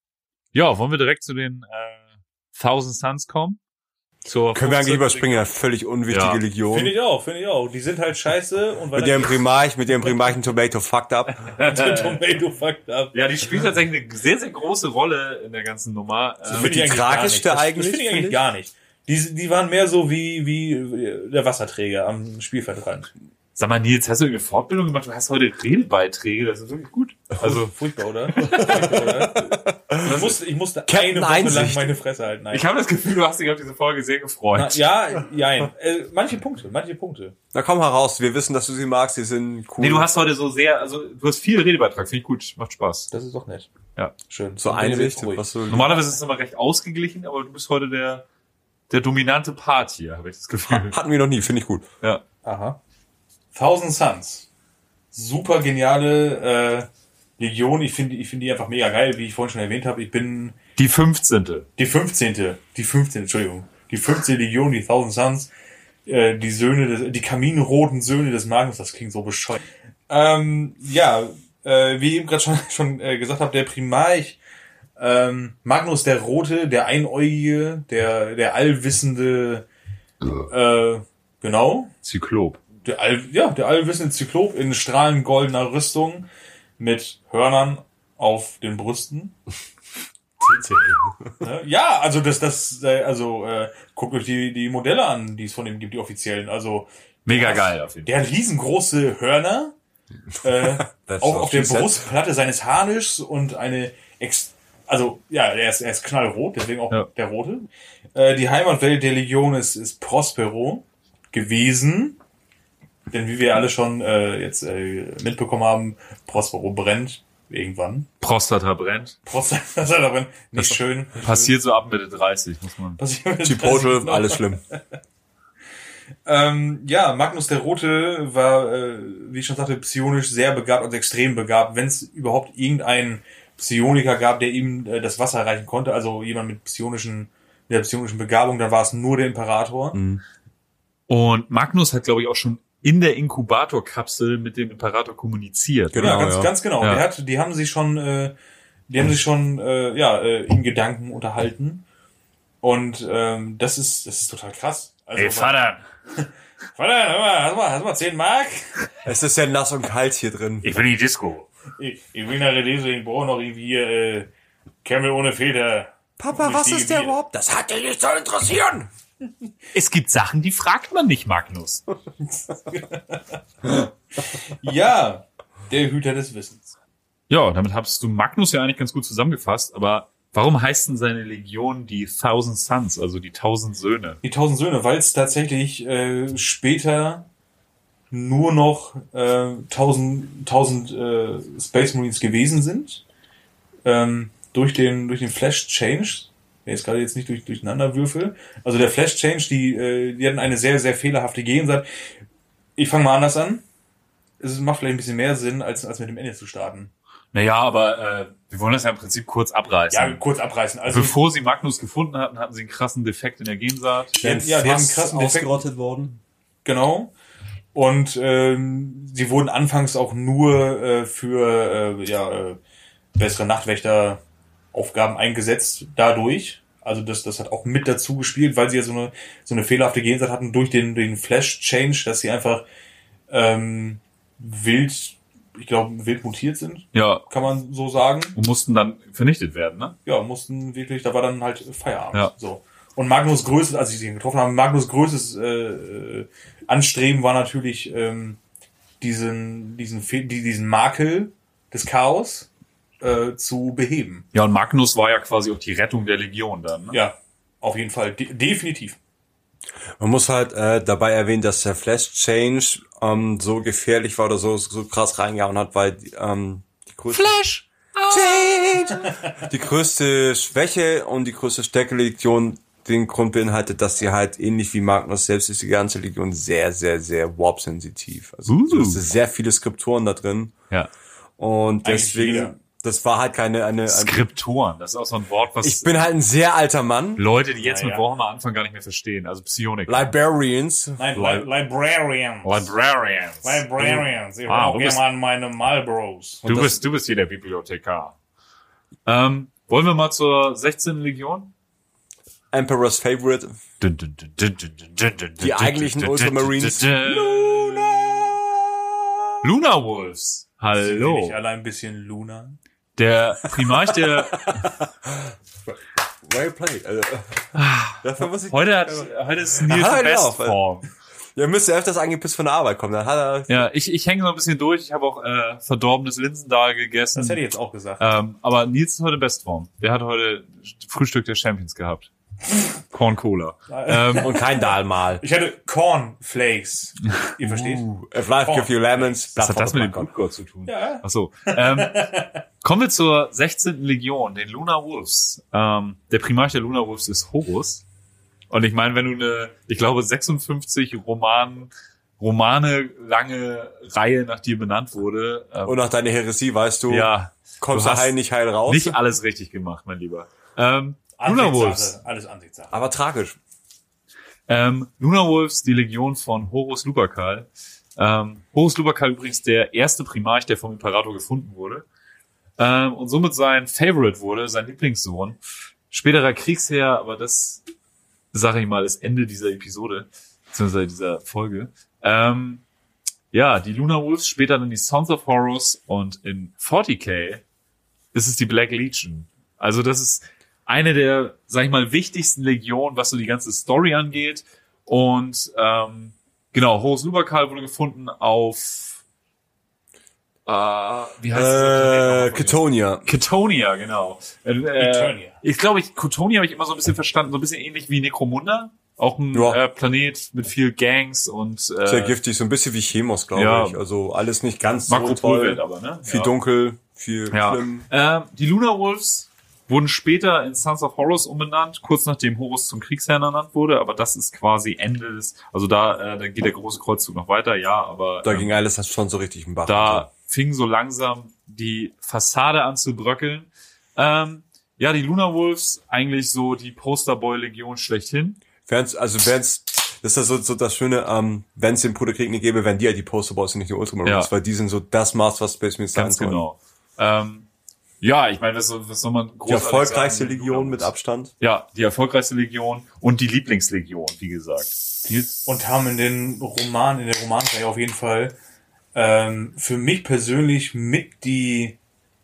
B: ja, wollen wir direkt zu den äh, Thousand Suns kommen? Zur
C: können wir eigentlich
B: fünfzehnten
C: überspringen, eine völlig unwichtige
B: Ja.
C: Legion.
D: Finde ich auch, finde ich auch. Die sind halt scheiße und weil
C: Mit ihrem Primarch, mit ihrem Primarchen Tomato fucked up.
D: der Tomato fucked up.
B: Ja, die spielt tatsächlich eine sehr, sehr große Rolle in der ganzen Nummer.
D: Das
B: Ähm,
D: finde ich
C: die
D: eigentlich
C: tragischste
D: gar nicht. Das-
C: eigentlich,
D: Das finde ich
C: finde
D: eigentlich
C: ich.
D: gar nicht. Die, die waren mehr so wie, wie der Wasserträger am Spielfeldrand.
B: Sag mal, Nils, hast du eine Fortbildung gemacht? Du hast heute Redebeiträge, das ist wirklich gut. Also,
D: Furchtbar, oder? Furchtbar, oder? Ich musste, ich musste
C: Captain
D: eine Woche lang
C: Einsicht.
D: meine Fresse halten. Nein.
B: ich habe das Gefühl, du hast dich auf diese Folge sehr
D: Na,
B: gefreut.
D: ja, jein. Äh, manche Punkte, manche Punkte.
C: Na komm heraus, wir wissen, dass du sie magst, die sind cool.
B: Nee, du hast heute so sehr, also du hast viel Redebeitrag, finde ich gut, macht Spaß.
D: Das ist doch nett.
B: Ja.
D: Schön.
C: so
D: Dann bin ich
C: Einsicht,
D: ruhig.
C: was so
B: Normalerweise ist es immer recht ausgeglichen, aber du bist heute der, der dominante Part hier, habe ich das Gefühl.
C: hatten wir noch nie, finde ich gut.
B: Ja.
D: Aha. Thousand Suns. Super geniale, äh, Legion, ich finde ich finde die einfach mega geil, wie ich vorhin schon erwähnt habe. Ich bin
B: Die fünfzehnte.
D: die fünfzehnte Die fünfzehnte Entschuldigung. Die fünfzehnte Legion, die Thousand Suns, äh, die Söhne, des, die kaminroten Söhne des Magnus, das klingt so bescheuert. Ähm, ja, äh, wie ich eben gerade schon, schon äh, gesagt habe, der Primarch, ähm, Magnus der Rote, der Einäugige, der, der allwissende, äh, genau,
B: Zyklop.
D: der all, ja, der allwissende Zyklop in strahlend goldener Rüstung mit Hörnern auf den Brüsten. Ne? Ja, also das, das, äh, also äh, guckt euch die die Modelle an, die es von ihm gibt, die offiziellen. Also
B: Mega
D: der,
B: geil auf jeden Fall.
D: Der hat riesengroße Hörner äh, auch auf der
C: she said.
D: Brustplatte seines Harnisches und eine ex also ja, er ist, er ist knallrot, deswegen auch
B: Ja.
D: der rote. Äh, die Heimatwelt der Legion ist, ist Prospero gewesen. Denn wie wir alle schon äh, jetzt äh, mitbekommen haben, Prospero brennt irgendwann.
B: Prostata brennt.
D: Prostata brennt, nicht
B: Das
D: schön.
B: Passiert so ab Mitte dreißig, muss man.
D: Passiert
C: Chipotle, alles schlimm.
D: Ähm, ja, Magnus der Rote war, äh, wie ich schon sagte, psionisch sehr begabt und extrem begabt. Wenn es überhaupt irgendeinen Psioniker gab, der ihm äh, das Wasser reichen konnte, also jemand mit psionischen, mit der psionischen Begabung, dann war es nur der Imperator.
C: Mhm.
B: Und Magnus hat, glaube ich, auch schon in der Inkubatorkapsel mit dem Imperator kommuniziert.
C: Genau,
D: ja, ganz,
C: ja.
D: ganz genau.
B: Ja.
D: Der hat, die haben sich schon, äh, die haben sich schon, äh, ja, äh, in Gedanken unterhalten. Und ähm, das ist, das ist total krass. Also,
B: Ey, Vater,
D: Vater, hör mal, hast du mal, hast du mal zehn Mark?
C: Es ist ja nass und kalt hier drin.
B: ich will die Disco.
D: Ich, ich bin eine Lese, ich brauche noch irgendwie äh, Kämmel ohne Feder.
C: Papa,
D: Mit
C: was
D: die
C: ist der
D: Bier.
C: überhaupt? Das hat dich nicht zu interessieren.
B: Es gibt Sachen, die fragt man nicht, Magnus.
D: Ja, der Hüter des Wissens.
B: Ja, damit hast du Magnus ja eigentlich ganz gut zusammengefasst, aber warum heißt denn seine Legion die Thousand Sons, also die tausend Söhne?
D: Die tausend Söhne, weil es tatsächlich äh, später nur noch äh, tausend, tausend äh, Space Marines gewesen sind. Ähm, durch den durch den Flash Change, der ist gerade jetzt nicht durch, durcheinander würfel. Also der Flash Change, die, äh, die hatten eine sehr, sehr fehlerhafte Gegensatz. Ich fange mal anders an. Es macht vielleicht ein bisschen mehr Sinn, als, als mit dem Ende zu starten.
B: Naja, aber äh, wir wollen das ja im Prinzip kurz abreißen.
D: Ja, kurz abreißen. Also,
B: Bevor sie Magnus gefunden hatten, hatten sie einen krassen Defekt in der Gensaat.
D: ja, ja, die haben einen krassen Defekt.
C: ausgerottet worden.
D: Genau. Und ähm, sie wurden anfangs auch nur äh, für äh, ja, äh, bessere Nachtwächteraufgaben eingesetzt dadurch. Also das das hat auch mit dazu gespielt, weil sie ja so eine so eine fehlerhafte Gensaat hatten durch den den Flash Change, dass sie einfach ähm, wild, ich glaube wild mutiert sind,
B: Ja,
D: kann man so sagen.
B: und mussten dann vernichtet werden, ne?
D: Ja, mussten wirklich, da war dann halt Feierabend.
B: Ja.
D: So. Und Magnus größtes, als sie ihn getroffen haben, Magnus größtes äh, Anstreben war natürlich ähm, diesen diesen Fe- die, diesen Makel des Chaos äh, zu beheben.
B: Ja, und Magnus war ja quasi auch die Rettung der Legion dann, ne?
D: Ja, auf jeden Fall, De- definitiv.
C: Man muss halt äh, dabei erwähnen, dass der Flash Change ähm, so gefährlich war oder so so krass reingehauen hat, weil ähm, die größte
B: Flash!
C: Change! Die größte Schwäche und die größte Stärke der Legion den Grund beinhaltet, dass sie halt ähnlich wie Magnus selbst ist die ganze Legion sehr, sehr, sehr warp-sensitiv. Also
B: Uh.
C: so ist sehr viele Skriptoren da drin
B: Ja.
C: und
D: Eigentlich
C: deswegen,
D: jeder.
C: das war halt keine eine. eine
B: Skriptoren, das ist auch so ein Wort, was
C: ich bin halt ein sehr alter Mann.
B: Leute, die jetzt
D: Ja,
B: mit
D: ja.
B: Warhammer anfangen, gar nicht mehr verstehen. Also Psionik.
C: Librarians.
D: Nein,
B: Li-
D: Li- Librarians.
B: Librarians.
D: Librarians. Ich
B: Ah,
D: ah,
B: du
D: gerne
B: bist-
D: mal an meine Marlboros.
B: Du
C: das-
B: bist, du bist hier der Bibliothekar. Ähm, wollen wir mal zur sechzehnten Legion?
C: Emperor's Favorite.
B: Die
C: eigentlichen Ultramarines.
B: Luna Wolves.
D: Sind wir
B: Hallo.
D: nicht alle ein bisschen Luna?
B: Der Primarch der,
C: Well played. Also, dafür muss ich.
B: heute hat, heute ist Nils
C: Aha,
B: in
C: genau.
B: Bestform.
C: Ihr müsst ja öfters angepisst von der Arbeit kommen. Dann hat er.
B: Ja, ich, ich hänge so ein bisschen durch. Ich habe auch, äh, verdorbenes Linsendahl gegessen.
D: Das hätte ich jetzt auch gesagt.
B: Ähm, aber Nils ist heute in Bestform. Der hat heute Frühstück der Champions gehabt. Corn Cola. ähm,
C: Und kein Dahlmal.
D: Ich hatte Cornflakes. Ihr versteht?
C: If life give you lemons,
B: was
C: blood
B: hat
C: for
B: das
C: the
B: mit dem
C: Black God.
B: Blutgott zu tun?
D: Ja.
B: Ach so. Ähm, kommen wir zur sechzehnten Legion, den Luna Wolves. Ähm, der Primarch der Luna Wolves ist Horus. Und ich meine, wenn du eine, ich glaube, sechsundfünfzig Roman Romane lange Reihe nach dir benannt wurde. Ähm,
C: Und nach deiner Heresie weißt du,
B: ja,
C: kommst
B: du
C: du
B: hast
C: heil nicht heil raus.
B: nicht alles richtig gemacht, mein Lieber. Ähm, Luna Wolves.
D: Alles Ansichtssache.
C: Aber tragisch.
B: Ähm, Luna Wolves, die Legion von Horus Lupercal. Ähm, Horus Lupercal übrigens der erste Primarch, der vom Imperator gefunden wurde. Ähm, und somit sein Favorite wurde, sein Lieblingssohn. Späterer Kriegsherr, aber das, sage ich mal, ist Ende dieser Episode, beziehungsweise dieser Folge. Ähm, ja, die Luna Wolves, später dann die Sons of Horus und in forty K ist es die Black Legion. Also das ist eine der, sag ich mal, wichtigsten Legionen, was so die ganze Story angeht. Und ähm, genau, Horus Lupercal wurde gefunden auf äh, wie heißt
C: Äh,
B: das?
C: Ketonia.
B: Ketonia, genau. Äh,
D: Ketonia.
B: ich glaube, ich, Ketonia habe ich immer so ein bisschen verstanden, so ein bisschen ähnlich wie Necromunda. Auch ein
C: Ja.
B: äh, Planet mit viel Gangs und äh,
C: Sehr giftig, so ein bisschen wie Chemos, glaube
B: ja.
C: ich. Also alles nicht ganz so
B: Makropolwelt
C: toll.
B: aber, ne?
C: Viel
B: ja.
C: dunkel, viel
B: Ja.
C: schlimm.
B: Ähm, die Luna Wolves wurden später in Sons of Horus umbenannt, kurz nachdem Horus zum Kriegsherrn ernannt wurde, aber das ist quasi Ende des, also da, äh, da geht der große Kreuzzug noch weiter, ja, aber
C: Da
B: ähm,
C: ging alles das schon so richtig im Bach.
B: da fing so langsam die Fassade an zu bröckeln. Ähm, ja, die Luna Wolves, eigentlich so die Posterboy-Legion schlechthin.
C: Wenn's, also wenn's, das ist so, so das Schöne, ähm, wenn es den Bruderkrieg nicht gäbe, wären die ja die Posterboys und nicht die Ultramarines,
B: Ja.
C: weil die sind so das Maß, was Space Marines sein
B: Ganz
C: sollen.
B: genau. Ähm, ja, ich meine, was, soll- was soll man
C: Die
B: großartig
C: erfolgreichste
B: sagen?
C: Legion mit
B: Luna Wolves.
C: Abstand.
B: Ja, die erfolgreichste Legion und die Lieblingslegion, wie gesagt. Die,
D: Und haben in den Roman, in der Romanreihe auf jeden Fall ähm, für mich persönlich mit die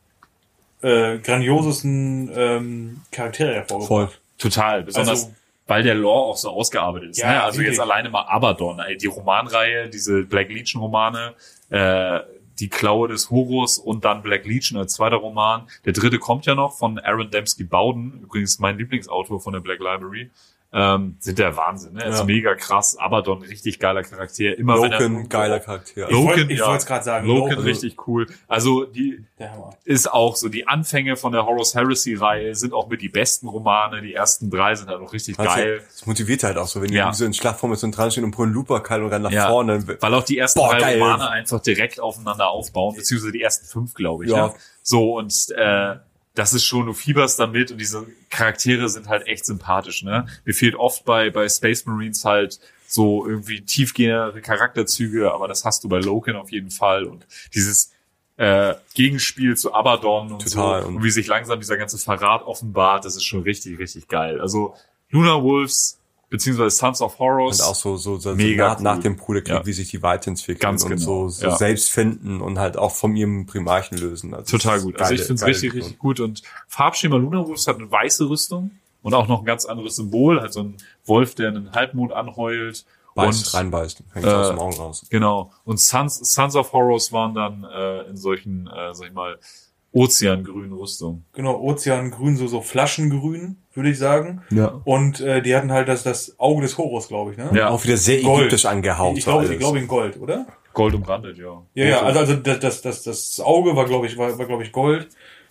D: äh, grandiosesten ähm, Charaktere hervorgebracht.
B: total, besonders
D: Also-
B: weil der Lore auch so ausgearbeitet ist.
D: Ja,
B: Ne? Also
D: wirklich.
B: jetzt alleine mal Abaddon, ey, die Romanreihe, diese Black Legion Romane, äh, die Klaue des Horus und dann Black Legion als zweiter Roman. Der dritte kommt ja noch von Aaron Dembski Bowden, übrigens mein Lieblingsautor von der Black Library. Ähm, sind der Wahnsinn, ne? Ist
C: Ja.
B: mega krass. Abaddon, richtig geiler Charakter. Immer wenn er
C: Loken,
B: irgendwo-
C: geiler Charakter.
D: Ich wollt-
B: Loken,
D: ich
B: ja.
D: wollt's grad sagen,
B: Loken,
D: Loken.
B: richtig cool. Also die
D: Der Hammer.
B: ist auch so, die Anfänge von der Horus Heresy-Reihe sind auch mit die besten Romane. Die ersten drei sind halt auch richtig
C: Also,
B: geil.
C: das motiviert halt auch so, wenn
B: Ja.
C: die so in Schlachtformation dran stehen und pullen Lupercal und rennen nach
B: Ja,
C: vorne.
B: weil auch die ersten
C: Boah,
B: drei
C: geil.
B: Romane einfach direkt aufeinander aufbauen, beziehungsweise die ersten fünf, glaube ich.
C: Ja.
B: Ja. So, und äh, das ist schon, du fieberst damit und diese Charaktere sind halt echt sympathisch, ne? Mir fehlt oft bei bei Space Marines halt so irgendwie tiefgehende Charakterzüge, aber das hast du bei Loken auf jeden Fall. Und dieses äh, Gegenspiel zu Abaddon und
C: Total.
B: so, und wie sich langsam dieser ganze Verrat offenbart, das ist schon richtig, richtig geil. Also Luna Wolves, beziehungsweise Sons of Horus.
C: Und auch so, so, so
B: Mega
C: nach,
B: cool.
C: nach dem Bruderkrieg,
B: Ja.
C: wie sich die weiterentwickeln
B: Ganz
C: und
B: genau.
C: so, so
B: Ja.
C: selbst finden und halt auch von ihrem Primarchen lösen. Also
B: Total
C: das ist
B: gut. Also
C: geile-
B: ich finde es
C: geile
B: richtig,
C: Legion.
B: richtig gut. Und Farbschema Luna Wolves hat eine weiße Rüstung und auch noch ein ganz anderes Symbol. Halt so ein Wolf, der einen Halbmond anheult.
C: Beißt,
B: und
C: reinbeißt, hängt
B: äh,
C: aus dem Augen raus.
B: Genau. Und Sons, Sons of Horus waren dann äh, in solchen, äh, sag ich mal, ozeangrünen Rüstungen.
D: Genau, Ozeangrün, so, so Flaschengrün, würde ich sagen.
C: Ja.
D: Und äh, die hatten halt das, das Auge des Horus, glaube ich, ne?
B: Ja.
C: Auch wieder sehr
D: Gold.
C: ägyptisch angehaucht.
D: Ich glaube,
C: alles.
D: ich glaube in Gold, oder?
B: Gold umrandet, ja.
D: Ja, ja, also, also das, das, das, das Auge war, glaube ich, war, war glaube ich, Gold.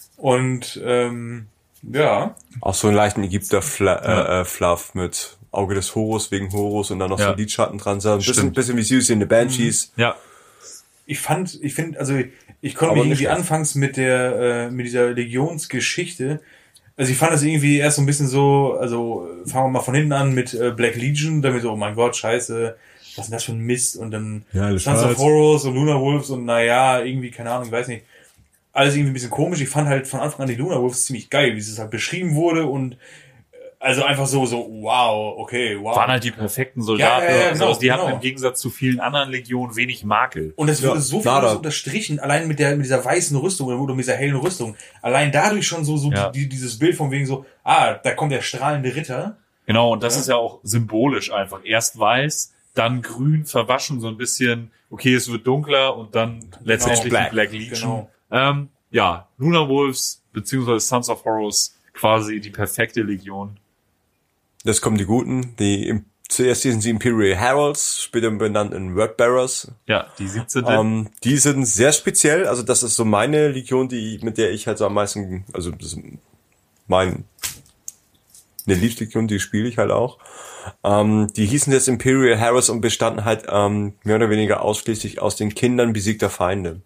D: Und ähm, ja,
C: Auch so einen leichten Ägypter-Fluff
B: Ja.
C: äh, Fluff mit Auge des Horus wegen Horus und dann noch
B: Ja.
C: so Lidschatten dran. So ein bisschen,
B: Stimmt.
C: bisschen wie Susie in the Banshees.
B: Ja.
D: ich fand, ich finde, also ich konnte
C: Aber
D: mich
C: nicht
D: irgendwie
C: schlecht.
D: anfangs mit der, äh, mit dieser Legionsgeschichte, also ich fand das irgendwie erst so ein bisschen so, also äh, fangen wir mal von hinten an mit äh, Black Legion, dann mir so, oh mein Gott, scheiße, was ist denn das für ein Mist? Und dann
C: Ja, alles
D: Sons of
C: schwarz.
D: Horus und Luna Wolves und naja, irgendwie, keine Ahnung, ich weiß nicht, alles irgendwie ein bisschen komisch. Ich fand halt von Anfang an die Luna Wolves ziemlich geil, wie es halt beschrieben wurde und äh, also einfach so, so, wow, okay, wow.
B: Waren halt die perfekten Soldaten.
D: Ja, ja, ja,
B: also
D: genau,
B: die hatten
D: genau.
B: im Gegensatz zu vielen anderen Legionen wenig Makel.
D: Und es wurde
C: Ja,
D: so viel
C: nada.
D: alles unterstrichen, allein mit der mit dieser weißen Rüstung oder mit dieser hellen Rüstung. Allein dadurch schon so so
B: Ja.
D: die, dieses Bild von wegen so, ah, da kommt der strahlende Ritter.
B: Genau, und das
D: Ja.
B: ist ja auch symbolisch einfach. Erst weiß, dann grün, verwaschen, so ein bisschen, okay, es wird dunkler und dann letztendlich
C: Black.
B: die Black Legion.
D: Genau.
B: Ähm, ja, Luna Wolves, beziehungsweise Sons of Horus, quasi die perfekte Legion.
C: Das kommen die Guten. Die im, zuerst sind sie Imperial Heralds, später benannt in Wordbearers.
B: Ja, die siebzehnte.
C: Ähm, die sind sehr speziell. Also das ist so meine Legion, die mit der ich halt so am meisten, also das ist mein eine Lieblingslegion, die spiele ich halt auch. Ähm, die hießen jetzt Imperial Heroes und bestanden halt ähm, mehr oder weniger ausschließlich aus den Kindern besiegter Feinde.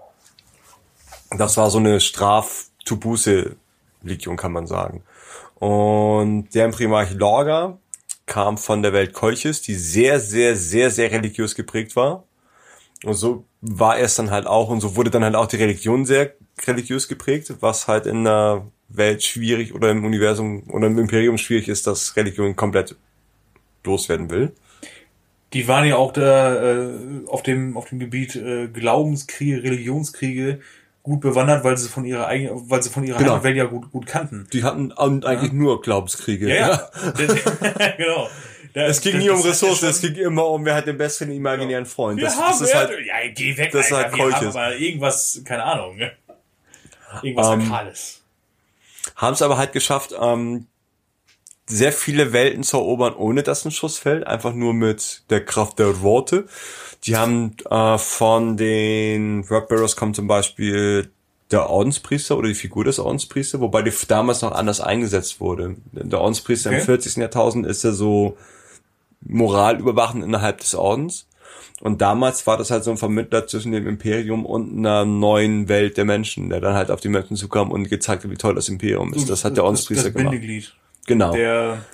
C: Das war so eine Straf-to-Buße-Legion, kann man sagen. Und deren Primarch Lorga kam von der Welt Kolchis, die sehr, sehr, sehr, sehr religiös geprägt war. Und so war es dann halt auch, und so wurde dann halt auch die Religion sehr religiös geprägt, was halt in der Welt schwierig oder im Universum oder im Imperium schwierig ist, dass Religion komplett loswerden will.
D: Die waren ja auch da äh, auf dem auf dem Gebiet äh, Glaubenskriege, Religionskriege gut bewandert, weil sie von ihrer eigenen, weil sie von ihrer
C: Genau.
D: Heimatwelt ja gut gut kannten.
C: Die hatten eigentlich ja. nur Glaubenskriege.
D: Ja, ja. Genau. Da,
C: es ging
D: das,
C: nie um
D: das
C: Ressourcen, es ging immer um, wer hat den besseren imaginären Freund.
D: Wir
C: das,
D: haben,
C: das ist halt,
D: ja, geh weg,
C: das
D: Alter,
C: ist halt
D: wir haben
C: Kolchis.
D: aber irgendwas, keine Ahnung, ne? Irgendwas
C: Ähm,
D: Sakrales.
C: Haben es aber halt geschafft, ähm, sehr viele Welten zu erobern, ohne dass ein Schuss fällt, einfach nur mit der Kraft der Worte. Die haben äh, von den Wordbearers kommt zum Beispiel der Ordenspriester oder die Figur des Ordenspriesters, wobei die damals noch anders eingesetzt wurde. Der Ordenspriester
D: Okay.
C: im vierzigsten Jahrtausend ist ja so moralüberwachend innerhalb des Ordens. Und damals war das halt so ein Vermittler zwischen dem Imperium und einer neuen Welt der Menschen, der dann halt auf die Menschen zukam und gezeigt hat, wie toll das Imperium ist. Das hat der Ordenspriester
D: das, das
C: gemacht.
D: Bindeglied.
C: Genau.
D: Der,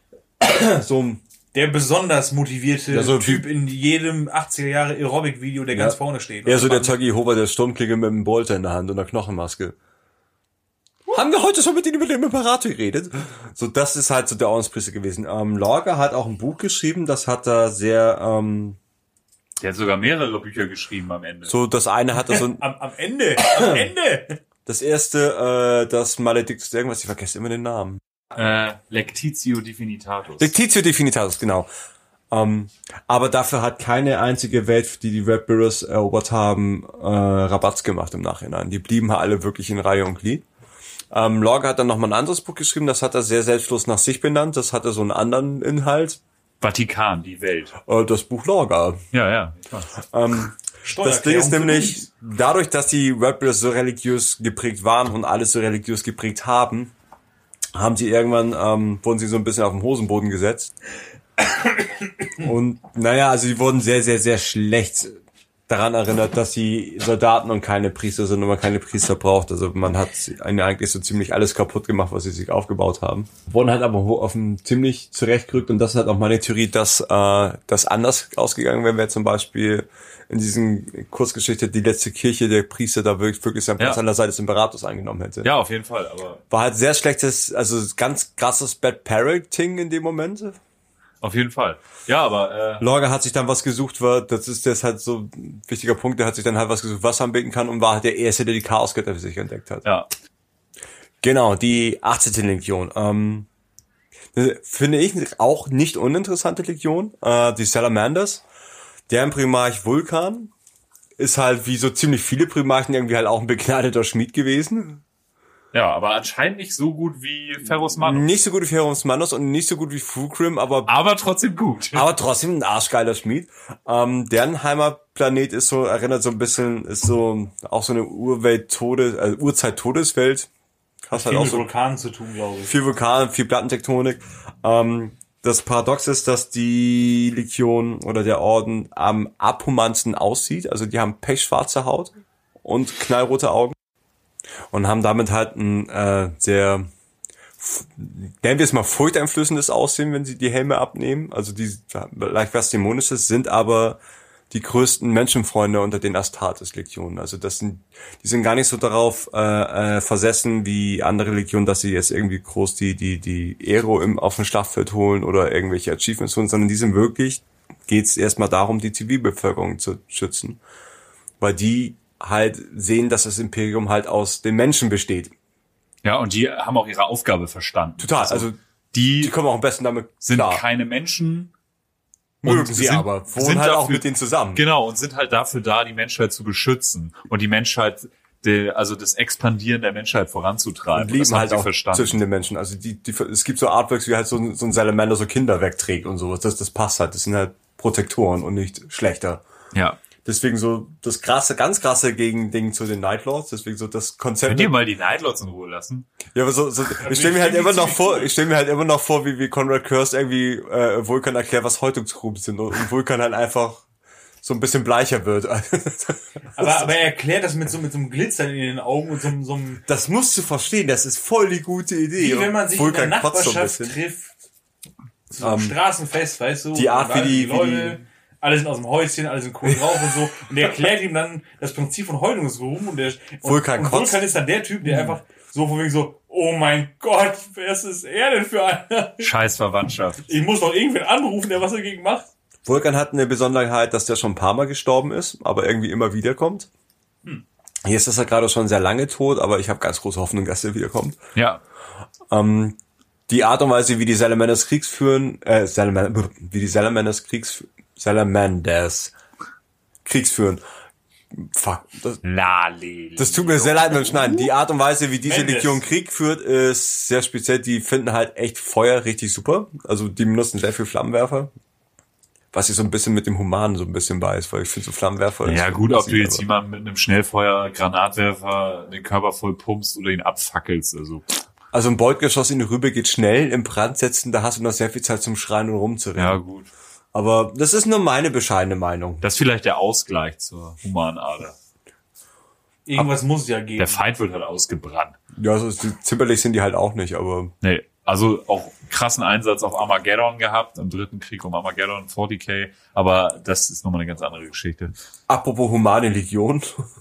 C: so
D: der besonders motivierte
C: Ja, so
D: Typ in jedem achtziger Jahre Aerobic-Video, der
C: Ja.
D: ganz vorne steht.
C: eher so der Zeuge Jehova, der Sturmklinge mit einem Bolter in der Hand und einer Knochenmaske. Haben wir heute schon mit Ihnen über den Imperator geredet? So, das ist halt so der Ordenspriester gewesen. Ähm, Lorga hat auch ein Buch geschrieben, das hat er sehr, ähm,
B: Der hat sogar mehrere Bücher geschrieben am Ende.
C: so das eine hat er so, ein,
D: Am, am Ende, am Ende.
C: das erste, äh, das Maledictus irgendwas, ich vergesse immer den Namen.
B: Äh, Lectitio Divinitatus.
C: Lectitio Divinitatus, genau. Ähm, aber dafür hat keine einzige Welt, die die Red Bearers erobert haben, äh, Rabatz gemacht im Nachhinein. Die blieben halt alle wirklich in Reihe und Glied. Ähm, Lorga hat dann nochmal ein anderes Buch geschrieben, das hat er sehr selbstlos nach sich benannt, das hatte so einen anderen Inhalt.
B: Vatikan, die Welt.
C: Äh, das Buch Lorga.
B: Ja, ja. Ich weiß.
C: Ähm, das Ding ist nämlich, dadurch, dass die Red Bearers so religiös geprägt waren und alles so religiös geprägt haben, haben sie irgendwann, ähm, wurden sie so ein bisschen auf den Hosenboden gesetzt. Und naja, also sie wurden sehr, sehr, sehr schlecht daran erinnert, dass sie Soldaten und keine Priester sind und man keine Priester braucht. Also man hat ihnen eigentlich so ziemlich alles kaputt gemacht, was sie sich aufgebaut haben. Wurden halt aber auf dem ziemlich zurechtgerückt und das ist halt auch meine Theorie, dass äh, das anders ausgegangen wäre, wenn zum Beispiel in diesen Kurzgeschichte die letzte Kirche der Priester da wirklich, wirklich seinen Platz
B: Ja.
C: an der Seite des Imperators eingenommen hätte.
B: Ja, auf jeden Fall, aber
C: War halt sehr schlechtes, also ganz krasses Bad Parenting in dem Moment.
B: auf jeden Fall. Ja, aber äh,
C: Lorga hat sich dann was gesucht, war, das ist das halt so ein wichtiger Punkt, der hat sich dann halt was gesucht, was er anbeten kann und war halt der Erste, der die Chaosgötter für sich entdeckt hat.
B: ja.
C: Genau, die achtzehnte Legion. Ähm, finde ich auch nicht uninteressante Legion. Äh, die Salamanders. Deren Primarch Vulkan ist halt wie so ziemlich viele Primarchen irgendwie halt auch ein begnadeter Schmied gewesen.
B: Ja, aber anscheinend nicht so gut wie Ferrus Manus.
C: Nicht so gut wie Ferus Manus und nicht so gut wie Fulcrum, aber
B: Aber trotzdem gut.
C: aber trotzdem ein arschgeiler Schmied. Ähm, deren Heimatplanet ist so, erinnert so ein bisschen, ist so auch so eine Urwelt-Todes, also Urzeit-Todeswelt. Hast halt
D: Viel
C: auch
D: mit
C: so
D: Vulkanen zu tun, glaube ich.
C: viel Vulkan, viel Plattentektonik. Ähm, das Paradox ist, dass die Legion oder der Orden am abhumansten aussieht. Also die haben pechschwarze Haut und knallrote Augen und haben damit halt ein äh, sehr, nennen wir es mal, furchteinflößendes Aussehen, wenn sie die Helme abnehmen. Also die leicht was Dämonisches, sind aber die größten Menschenfreunde unter den Astartes-Legionen. Also das sind, die sind gar nicht so darauf äh, äh, versessen wie andere Legionen, dass sie jetzt irgendwie groß die die die Aero im auf dem Schlachtfeld holen oder irgendwelche Achievements holen, sondern die sind wirklich, geht's erstmal darum, die Zivilbevölkerung zu schützen, weil die halt sehen, dass das Imperium halt aus den Menschen besteht.
B: Ja, und die haben auch ihre Aufgabe verstanden.
C: Total. Also
B: die,
C: die kommen auch am besten damit
B: sind
C: klar.
B: keine Menschen.
C: Mögen
B: und
C: sie
B: sind-
C: aber, wohnen
B: sind
C: halt auch
B: dafür-
C: mit denen zusammen.
B: Genau, und sind halt dafür da, die Menschheit zu beschützen und die Menschheit, die, also das Expandieren der Menschheit voranzutreiben.
C: Und lieben
B: das haben
C: halt
B: sie
C: auch
B: verstanden.
C: zwischen den Menschen. Also die, die, es gibt so Artworks, wie halt so, ein- so ein Salamander so Kinder wegträgt und sowas. Das, das passt halt. Das sind halt Protektoren und nicht Schlechter.
B: Ja.
C: Deswegen so das krasse, ganz krasse Gegending zu den Nightlords. Deswegen so das Konzept.
B: Könnt ihr mal die Nightlords in Ruhe lassen?
C: Ja, aber so, so ich stelle mir halt immer noch vor, ich stelle mir halt immer noch vor, wie wie Conrad Curse irgendwie äh, Vulkan erklärt, was Häutungsgruben sind und, und Vulkan halt einfach so ein bisschen bleicher wird.
D: aber aber er erklärt das mit so mit so einem Glitzern in den Augen und so, so einem.
C: Das musst du verstehen. Das ist voll die gute Idee.
D: Wie wenn man sich
C: Vulkan
D: in der
C: kotzt so ein
D: Nachbarschaft
C: bisschen.
D: trifft, so um, Straßenfest, weißt du,
C: die Art, wie die,
D: Leute,
C: wie die
D: alle sind aus dem Häuschen, alle sind cool drauf und so. Und der erklärt ihm dann das Prinzip von Häutungsgeruch und der und,
C: Vulkan
D: und
C: kotzt.
D: Vulkan ist dann der Typ, der einfach so von wegen so, oh mein Gott, wer ist er denn für einer?
B: Scheiß Verwandtschaft.
D: Ich muss doch irgendwen anrufen, der was dagegen macht.
C: Vulkan hat eine Besonderheit, dass der schon ein paar Mal gestorben ist, aber irgendwie immer wiederkommt. Hm. Jetzt ist er gerade schon sehr lange tot, aber ich habe ganz große Hoffnung, dass er wiederkommt.
B: Ja.
C: Ähm, die Art und Weise, wie die Salamanders Kriegs führen, äh, Salamander, wie die Salamanders Kriegs, Salamanders Kriegs führen. Fuck. Das,
B: Lali.
C: das tut mir sehr leid beim Schneiden. Die Art und Weise, wie diese
D: Mendes.
C: Legion Krieg führt, ist sehr speziell. Die finden halt echt Feuer richtig super. Also die benutzen sehr viel Flammenwerfer. Was ich so ein bisschen mit dem Humanen so ein bisschen weiß, weil ich finde so Flammenwerfer.
B: Ja
C: ist
B: gut,
C: so
B: ob du jetzt
C: aber.
B: jemanden mit einem Schnellfeuer, Granatwerfer den Körper voll pumpst oder ihn abfackelst, also.
C: Also ein Beutgeschoss in die Rübe geht schnell, im Brand setzen, da hast du noch sehr viel Zeit zum Schreien und rumzurennen.
B: Ja gut.
C: Aber das ist nur meine bescheidene Meinung.
B: Das ist vielleicht der Ausgleich zur humanen Ader.
D: Irgendwas muss es ja geben.
B: Der Feind wird halt ausgebrannt.
C: Ja, also die zimperlich sind die halt auch nicht, aber
B: Nee, also auch krassen Einsatz auf Armageddon gehabt, im dritten Krieg um Armageddon, vierzig K, aber das ist nochmal eine ganz andere Geschichte.
C: apropos humane Legion.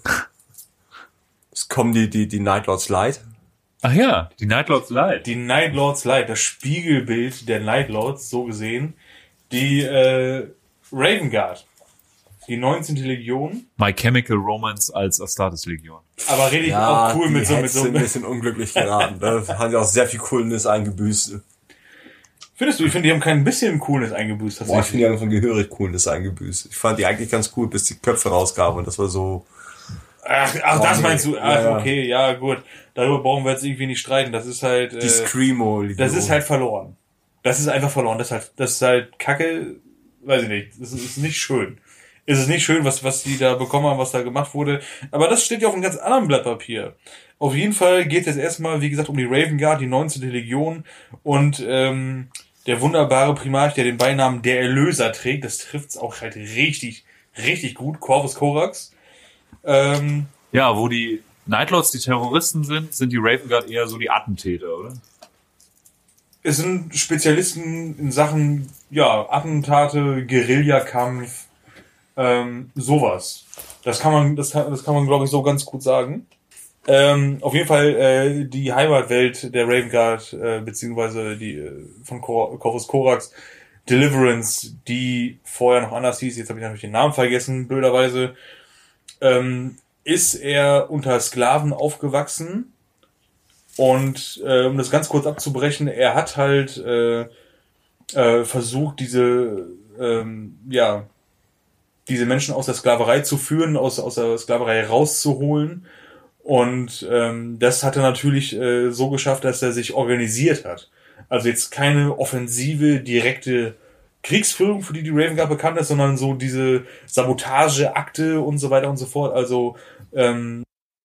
C: Es kommen die, die, die Nightlords Light.
B: Ach ja, die Nightlords Light.
D: Die Nightlords Light, das Spiegelbild der Nightlords, so gesehen. Die äh, Raven Guard, die neunzehnte Legion.
B: My Chemical Romance als Astartes Legion.
D: Aber rede ich auch cool
C: die
D: mit so, mit
C: Heads
D: so.
C: sind ein bisschen unglücklich geraten. Da haben sie auch sehr viel Coolness eingebüßt.
D: Findest du, ich finde, die haben kein bisschen Coolness eingebüßt.
C: Boah, ich
D: Tatsächlich.
C: finde, die haben von gehörig Coolness eingebüßt. Ich fand die eigentlich ganz cool, bis die Köpfe rauskamen und das war so.
D: Ach, ach das
C: nee.
D: meinst du? Ach,
C: Ja, ja.
D: okay, ja, gut. Darüber brauchen wir jetzt irgendwie nicht streiten. Das ist halt,
C: Die
D: äh,
C: Screamo-Legion.
D: das ist halt verloren. Das ist einfach verloren. Das ist halt, das ist halt Kacke. Weiß ich nicht. Das ist, ist nicht schön. Es ist nicht schön, was, was die da bekommen haben, was da gemacht wurde. Aber das steht ja auf einem ganz anderen Blatt Papier. Auf jeden Fall geht es erstmal, wie gesagt, um die Raven Guard, die neunzehnte Legion und, ähm, der wunderbare Primarch, der den Beinamen der Erlöser trägt. Das trifft's auch halt richtig, richtig gut. Corvus Corax. Ähm,
B: Ja, wo die Nightlords die Terroristen sind, sind die Raven Guard eher so die Attentäter, oder?
D: es sind Spezialisten in Sachen, ja, Attentate, Guerillakampf, ähm, sowas. Das kann man, das kann, das kann man, glaube ich, so ganz gut sagen. Ähm, auf jeden Fall äh, die Heimatwelt der Raven Guard, äh, beziehungsweise die äh, von Cor- Corvus Corax, Deliverance, die vorher noch anders hieß, jetzt habe ich natürlich den Namen vergessen, blöderweise, ähm, ist er unter Sklaven aufgewachsen. Und äh, um das ganz kurz abzubrechen, er hat halt äh, äh, versucht, diese ähm, ja diese Menschen aus der Sklaverei zu führen, aus, aus der Sklaverei rauszuholen. Und ähm, das hat er natürlich äh, so geschafft, dass er sich organisiert hat. Also jetzt keine offensive, direkte Kriegsführung, für die die Raven Guard bekannt ist, sondern so diese Sabotageakte und so weiter und so fort. Also ähm,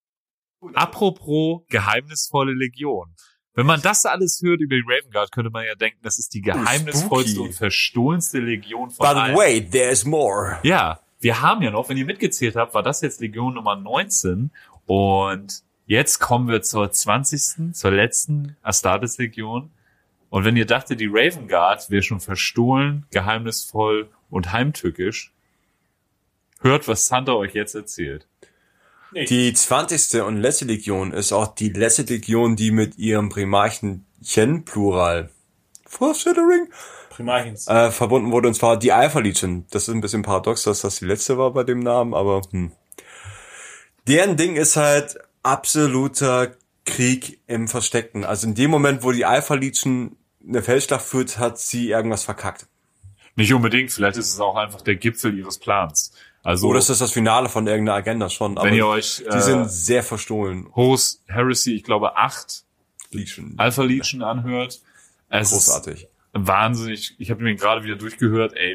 B: Apropos geheimnisvolle Legion. Wenn man das alles hört über die Raven Guard, könnte man ja denken, das ist die geheimnisvollste
C: spooky.
B: und verstohlenste Legion von
C: By the
B: allen.
C: way, there's more.
B: Ja, wir haben ja noch, wenn ihr mitgezählt habt, war das jetzt Legion Nummer neunzehn. Und jetzt kommen wir zur zwanzigsten, zur letzten Astartes Legion. Und wenn ihr dachtet, die Raven Guard wäre schon verstohlen, geheimnisvoll und heimtückisch, hört, was Santa euch jetzt erzählt.
C: Die zwanzigste und letzte Legion ist auch die letzte Legion, die mit ihrem Primarchen Chen, Plural, Foreshadowing,
D: Primarchens.
C: äh, verbunden wurde, und zwar die Alpha Legion. Das ist ein bisschen paradox, dass das die letzte war bei dem Namen, aber hm. Deren Ding ist halt absoluter Krieg im Versteckten. Also in dem Moment, wo die Alpha Legion eine Feldschlacht führt, hat sie irgendwas verkackt.
B: Nicht unbedingt, vielleicht ist es auch einfach der Gipfel ihres Plans. Also,
C: Oder ist das das Finale von irgendeiner Agenda schon? Aber
B: wenn ihr euch
C: die
B: äh,
C: sind sehr verstohlen.
B: Horus Heresy, ich glaube acht
C: Legion.
B: Alpha Legion anhört, es
C: Großartig.
B: ist wahnsinnig. Ich habe mir gerade wieder durchgehört, ey, pff,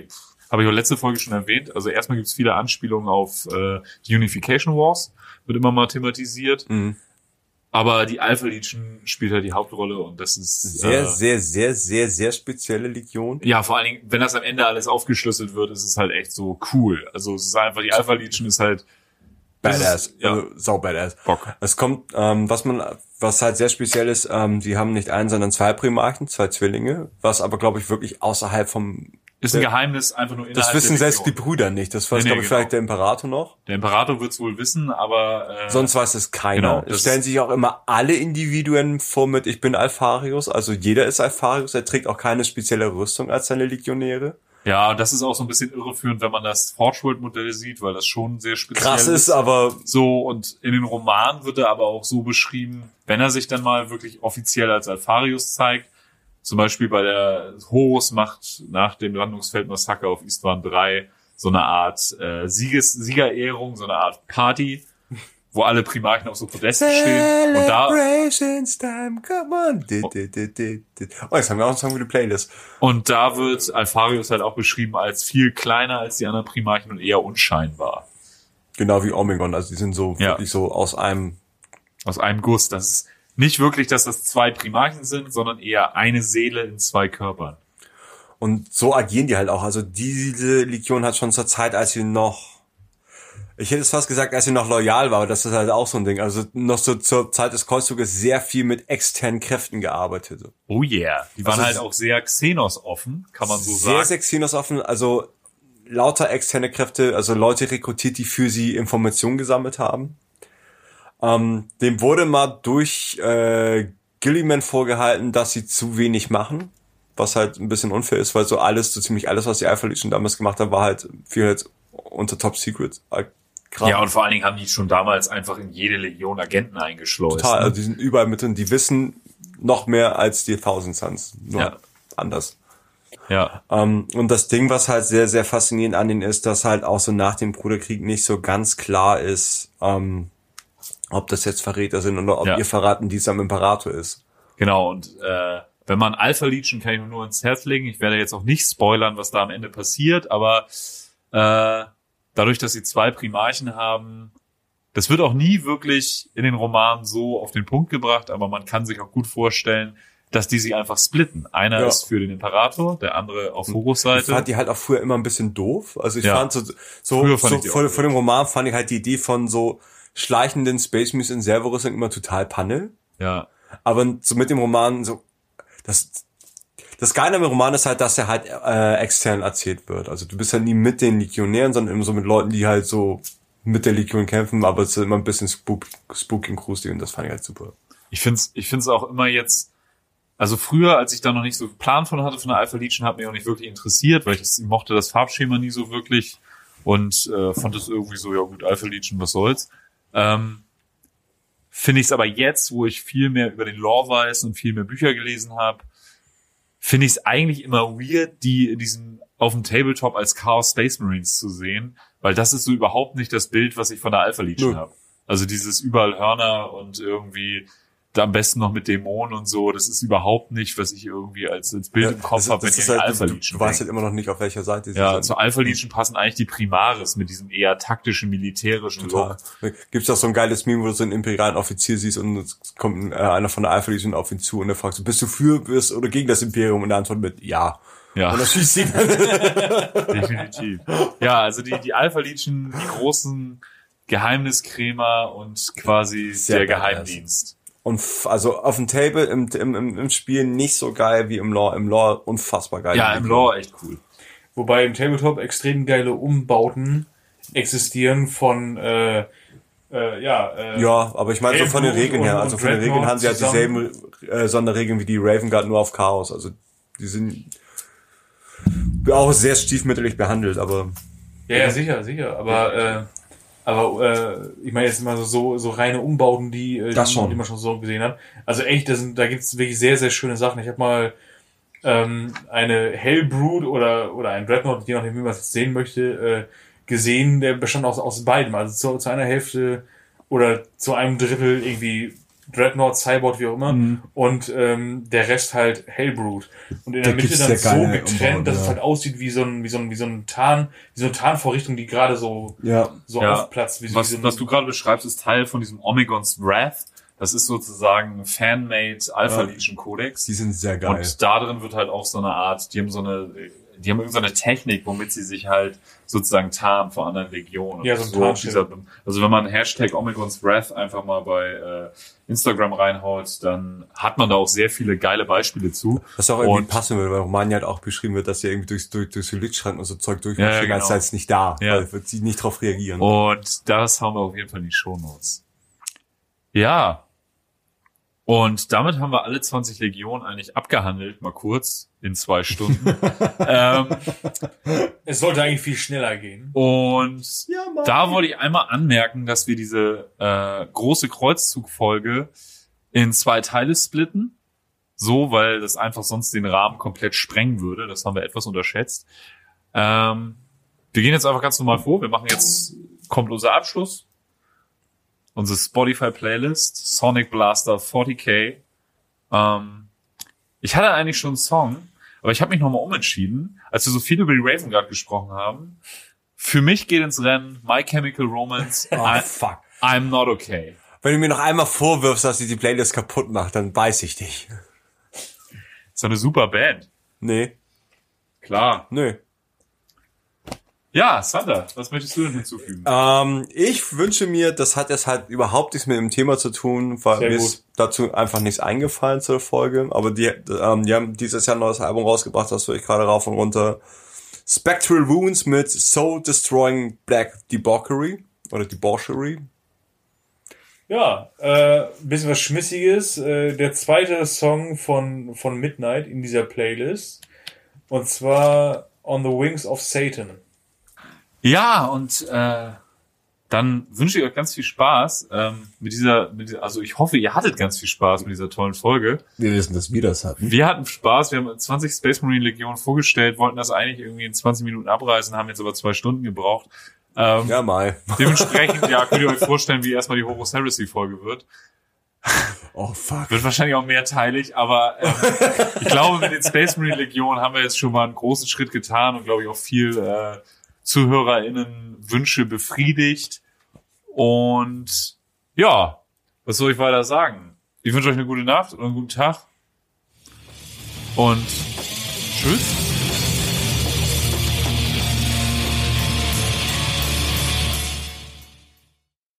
B: habe ich auch letzte Folge schon erwähnt. Also erstmal gibt es viele Anspielungen auf äh, die Unification Wars, wird immer mal thematisiert.
C: Mhm.
B: Aber die Alpha Legion spielt halt die Hauptrolle und das ist
C: sehr,
B: äh,
C: sehr, sehr, sehr, sehr spezielle Legion.
B: ja, vor allen Dingen, wenn das am Ende alles aufgeschlüsselt wird, ist es halt echt so cool. Also es ist einfach, die Alpha Legion ist halt
C: Badass,
B: ist, ja,
C: also, sau badass.
B: Bock.
C: Es kommt, ähm, was man, was halt sehr speziell ist, ähm, die haben nicht einen, sondern zwei Primarchen, zwei Zwillinge, was aber, glaube ich, wirklich außerhalb vom...
B: Ist ein Geheimnis, einfach nur innerhalb
C: Das wissen
B: der
C: selbst die Brüder nicht, das weiß,
B: Nee, nee,
C: glaube ich,
B: genau.
C: vielleicht der Imperator noch.
B: Der Imperator wird es wohl wissen, aber äh,
C: Sonst weiß es keiner.
B: genau,
C: es
B: das-
C: stellen sich auch immer alle Individuen vor mit, ich bin Alpharius, also jeder ist Alpharius, er trägt auch keine spezielle Rüstung als seine Legionäre.
B: ja, das ist auch so ein bisschen irreführend, wenn man das Forge World Modell sieht, weil das schon sehr speziell
C: Krass ist, aber
B: So, und in den Romanen wird er aber auch so beschrieben, wenn er sich dann mal wirklich offiziell als Alpharius zeigt, zum Beispiel bei der Horus macht nach dem Landungsfeldmassaker auf Istvan drei so eine Art äh, Sieges Siegerehrung, so eine Art Party, wo alle Primarchen auf so Podesten stehen. Und da,
C: Celebrations time, come on. Di, di, di, di, di. Oh, jetzt haben wir auch einen Song für die Playlist.
B: und da wird Alpharius halt auch beschrieben als viel kleiner als die anderen Primarchen und eher unscheinbar.
C: Genau wie Omegon, also die sind so
B: Ja.
C: wirklich so aus einem...
B: Aus einem Guss. Das ist nicht wirklich, dass das zwei Primarchen sind, sondern eher eine Seele in zwei Körpern.
C: Und so agieren die halt auch. Also diese Legion hat schon zur Zeit, als sie noch... Ich hätte es fast gesagt, als sie noch loyal war, aber das ist halt auch so ein Ding. Also noch so zur Zeit des Kreuzzuges sehr viel mit externen Kräften gearbeitet.
B: Oh yeah. Die waren
C: Also
B: halt
C: s-
B: auch sehr Xenos offen, kann man so
C: Sehr,
B: sagen.
C: sehr Xenos offen, also lauter externe Kräfte, also Leute rekrutiert, die für sie Informationen gesammelt haben. Ähm, dem wurde mal durch äh, Gilliman vorgehalten, dass sie zu wenig machen, was halt ein bisschen unfair ist, weil so alles, so ziemlich alles, was die Alpha Legion damals gemacht haben, war halt viel halt unter Top Secret. Äh, Kram.
B: Ja, und vor allen Dingen haben die schon damals einfach in jede Legion Agenten eingeschleust.
C: Total,
B: ne?
C: also die sind überall mit drin, die wissen noch mehr als die Thousand Suns, nur
B: Ja.
C: anders.
B: Ja.
C: Ähm, und das Ding, was halt sehr, sehr faszinierend an denen ist, dass halt auch so nach dem Bruderkrieg nicht so ganz klar ist, ähm, ob das jetzt Verräter sind oder ob
B: Ja.
C: ihr verraten, dies am Imperator ist.
B: Genau, und äh, wenn man Alpha Legion, kann ich nur ins Herz legen, ich werde jetzt auch nicht spoilern, was da am Ende passiert, aber äh, dadurch, dass sie zwei Primarchen haben, das wird auch nie wirklich in den Romanen so auf den Punkt gebracht, aber man kann sich auch gut vorstellen, dass die sich einfach splitten. Einer
C: Ja.
B: ist für den Imperator, der andere auf Horus
C: Ich
B: Seite.
C: fand die halt auch früher immer ein bisschen doof. Also ich
B: Ja.
C: fand so, so,
B: Früher fand
C: so
B: ich die auch
C: vor,
B: doof.
C: vor dem Roman fand ich halt die Idee von so schleichenden Space Marines in Serverrüstung immer total Panne.
B: Ja,
C: Aber so mit dem Roman so, das, das Geile am Roman ist halt, dass er halt äh, extern erzählt wird. Also du bist ja nie mit den Legionären, sondern immer so mit Leuten, die halt so mit der Legion kämpfen, aber es ist immer ein bisschen spook, spooky und gruselig und das fand ich halt super.
B: ich find's, ich find's auch immer jetzt, also früher, als ich da noch nicht so Plan von hatte von der Alpha Legion, hat mich auch nicht wirklich interessiert, weil ich, das, ich mochte das Farbschema nie so wirklich und äh, fand es irgendwie so, ja gut, Alpha Legion, was soll's. Ähm, finde ich es aber jetzt, wo ich viel mehr über den Lore weiß und viel mehr Bücher gelesen habe, finde ich es eigentlich immer weird, die in diesem auf dem Tabletop als Chaos Space Marines zu sehen, weil das ist so überhaupt nicht das Bild, was ich von der Alpha Legion
C: Nö.
B: habe. Also dieses überall Hörner und irgendwie da am besten noch mit Dämonen und so, das ist überhaupt nicht, was ich irgendwie als, als Bild im Kopf
C: das,
B: habe, wenn
C: das
B: ich
C: ist
B: an die
C: halt,
B: Alpha
C: du,
B: Legion
C: du weißt
B: denke.
C: halt immer noch nicht, auf welcher Seite sie
B: Ja,
C: sind.
B: zur Alpha Legion passen eigentlich die Primaris mit diesem eher taktischen, militärischen
C: Total.
B: Look.
C: Gibt's auch so ein geiles Meme, wo du so einen imperialen Offizier siehst und es kommt äh, einer von der Alpha Legion auf ihn zu und er fragt so, bist du für bist oder gegen das Imperium? Und er antwortet mit, ja.
B: Ja.
C: Und dann schießt ihn dann.
B: Definitiv. Ja, also die, die Alpha Legion, die großen Geheimniskrämer und quasi
C: Sehr
B: der
C: badass.
B: Geheimdienst.
C: Und f- also auf dem Table, im, im, im, im Spiel nicht so geil wie im Lore. Im Lore unfassbar geil.
B: Ja, im Lore echt cool.
D: Wobei im Tabletop extrem geile Umbauten existieren von, äh, äh, ja, äh,
C: Ja, aber ich meine so von den
D: Elbrus
C: Regeln her.
D: und-
C: Also
D: und
C: von den Regeln
D: Dreadnought
C: haben sie halt
D: zusammen.
C: dieselben äh, Sonderregeln wie die Raven Guard, nur auf Chaos. Also die sind auch sehr stiefmütterlich behandelt, aber
D: Ja, ja, sicher, sicher. Aber, äh, aber äh, ich meine jetzt mal so, so, so reine Umbauten, die, äh,
C: Das
D: die,
C: schon.
D: die man schon so gesehen hat. Also echt, das sind, da gibt's wirklich sehr, sehr schöne Sachen. Ich habe mal ähm, eine Hellbrood oder, oder ein Dreadnought, je nachdem, wie man es sehen möchte, äh, gesehen, der bestand aus, aus beidem. Also zu, zu einer Hälfte oder zu einem Drittel irgendwie Dreadnought, Cyborg, wie auch immer.
E: Mhm.
D: Und ähm, der Rest halt Hellbrute. Und in
E: Da
D: der Mitte
E: gibt's
D: dann
E: ja
D: so
E: geile
D: getrennt,
E: Umbauten,
D: dass es
E: ja.
D: halt aussieht wie so ein, wie so ein, wie so ein Tarn, wie so eine Tarnvorrichtung, die gerade so,
E: Ja.
D: so
B: Ja.
D: aufplatzt. Wie so, wie
B: Was,
D: so ein,
B: was du gerade beschreibst, ist Teil von diesem Omegon's Wrath. Das ist sozusagen ein Fan-made Alpha
C: Ja.
B: Legion Codex.
E: Die sind sehr geil.
B: Und da drin wird halt auch so eine Art, die haben so eine, die haben irgendeine Technik, womit sie sich halt sozusagen tarnen vor anderen Legionen.
D: Ja, so ein
B: auf
D: Tarnschild.
B: dieser, also wenn man Hashtag Omegon's Wrath einfach mal bei äh, Instagram reinhaut, dann hat man da auch sehr viele geile Beispiele zu.
C: Was auch irgendwie
B: Und-
C: passen würde, weil Romania halt auch beschrieben wird, dass sie irgendwie durch, durch, durch so Lichtschranken und so Zeug
B: Ja,
C: durchmarschieren,
B: ja,
C: als
B: genau.
C: sei es nicht da,
B: Ja.
C: weil wird sie nicht drauf reagieren.
B: Und das haben wir auf jeden Fall in die Shownotes. Ja. Und damit haben wir alle zwanzig Legionen eigentlich abgehandelt, mal kurz, in zwei Stunden. ähm,
D: es sollte eigentlich viel schneller gehen.
B: und
E: Ja, Mann.
B: da wollte ich einmal anmerken, dass wir diese äh, große Kreuzzugfolge in zwei Teile splitten. So, weil das einfach sonst den Rahmen komplett sprengen würde. Das haben wir etwas unterschätzt. Ähm, wir gehen jetzt einfach ganz normal vor. Wir machen jetzt, kommt unser Abschluss. Unsere Spotify-Playlist, Sonic Blaster forty K. Ähm, ich hatte eigentlich schon einen Song, aber ich habe mich nochmal umentschieden, als wir so viel über die Raven Guard gesprochen haben. Für mich geht ins Rennen My Chemical Romance,
C: Oh,
B: I,
C: fuck.
B: I'm Not Okay.
C: Wenn du mir noch einmal vorwirfst, dass ich die Playlist kaputt mache, dann beiß ich dich.
B: Ist doch eine super Band.
C: Nee,
B: Klar.
C: nö.
B: Ja, Sander, was möchtest du denn hinzufügen?
C: Ähm, ich wünsche mir, das hat jetzt halt überhaupt nichts mit dem Thema zu tun, weil
D: Sehr
C: mir
D: gut.
C: ist dazu einfach nichts eingefallen zur Folge. Aber die, ähm, die haben dieses Jahr ein neues Album rausgebracht, das höre ich gerade rauf und runter. Spectral Wounds mit Soul Destroying Black Debauchery oder Debauchery.
D: Ja, äh, bisschen was Schmissiges. Äh, der zweite Song von, von Midnight in dieser Playlist. Und zwar On the Wings of Satan.
B: Ja, und äh, dann wünsche ich euch ganz viel Spaß ähm, mit dieser, mit dieser, also ich hoffe, ihr hattet ganz viel Spaß mit dieser tollen Folge.
E: Wir wissen, dass wir das hatten.
B: Wir hatten Spaß, wir haben zwanzig Space Marine Legionen vorgestellt, wollten das eigentlich irgendwie in zwanzig Minuten abreißen, haben jetzt aber zwei Stunden gebraucht. Ähm,
C: Ja, mal.
B: Dementsprechend, ja, könnt ihr euch vorstellen, wie erstmal die Horus Heresy Folge wird.
E: Oh, fuck.
B: Wird wahrscheinlich auch mehrteilig, aber ähm, ich glaube, mit den Space Marine Legionen haben wir jetzt schon mal einen großen Schritt getan und glaube ich auch viel äh, ZuhörerInnen Wünsche befriedigt. Und ja, was soll ich weiter sagen? Ich wünsche euch eine gute Nacht und einen guten Tag. Und tschüss.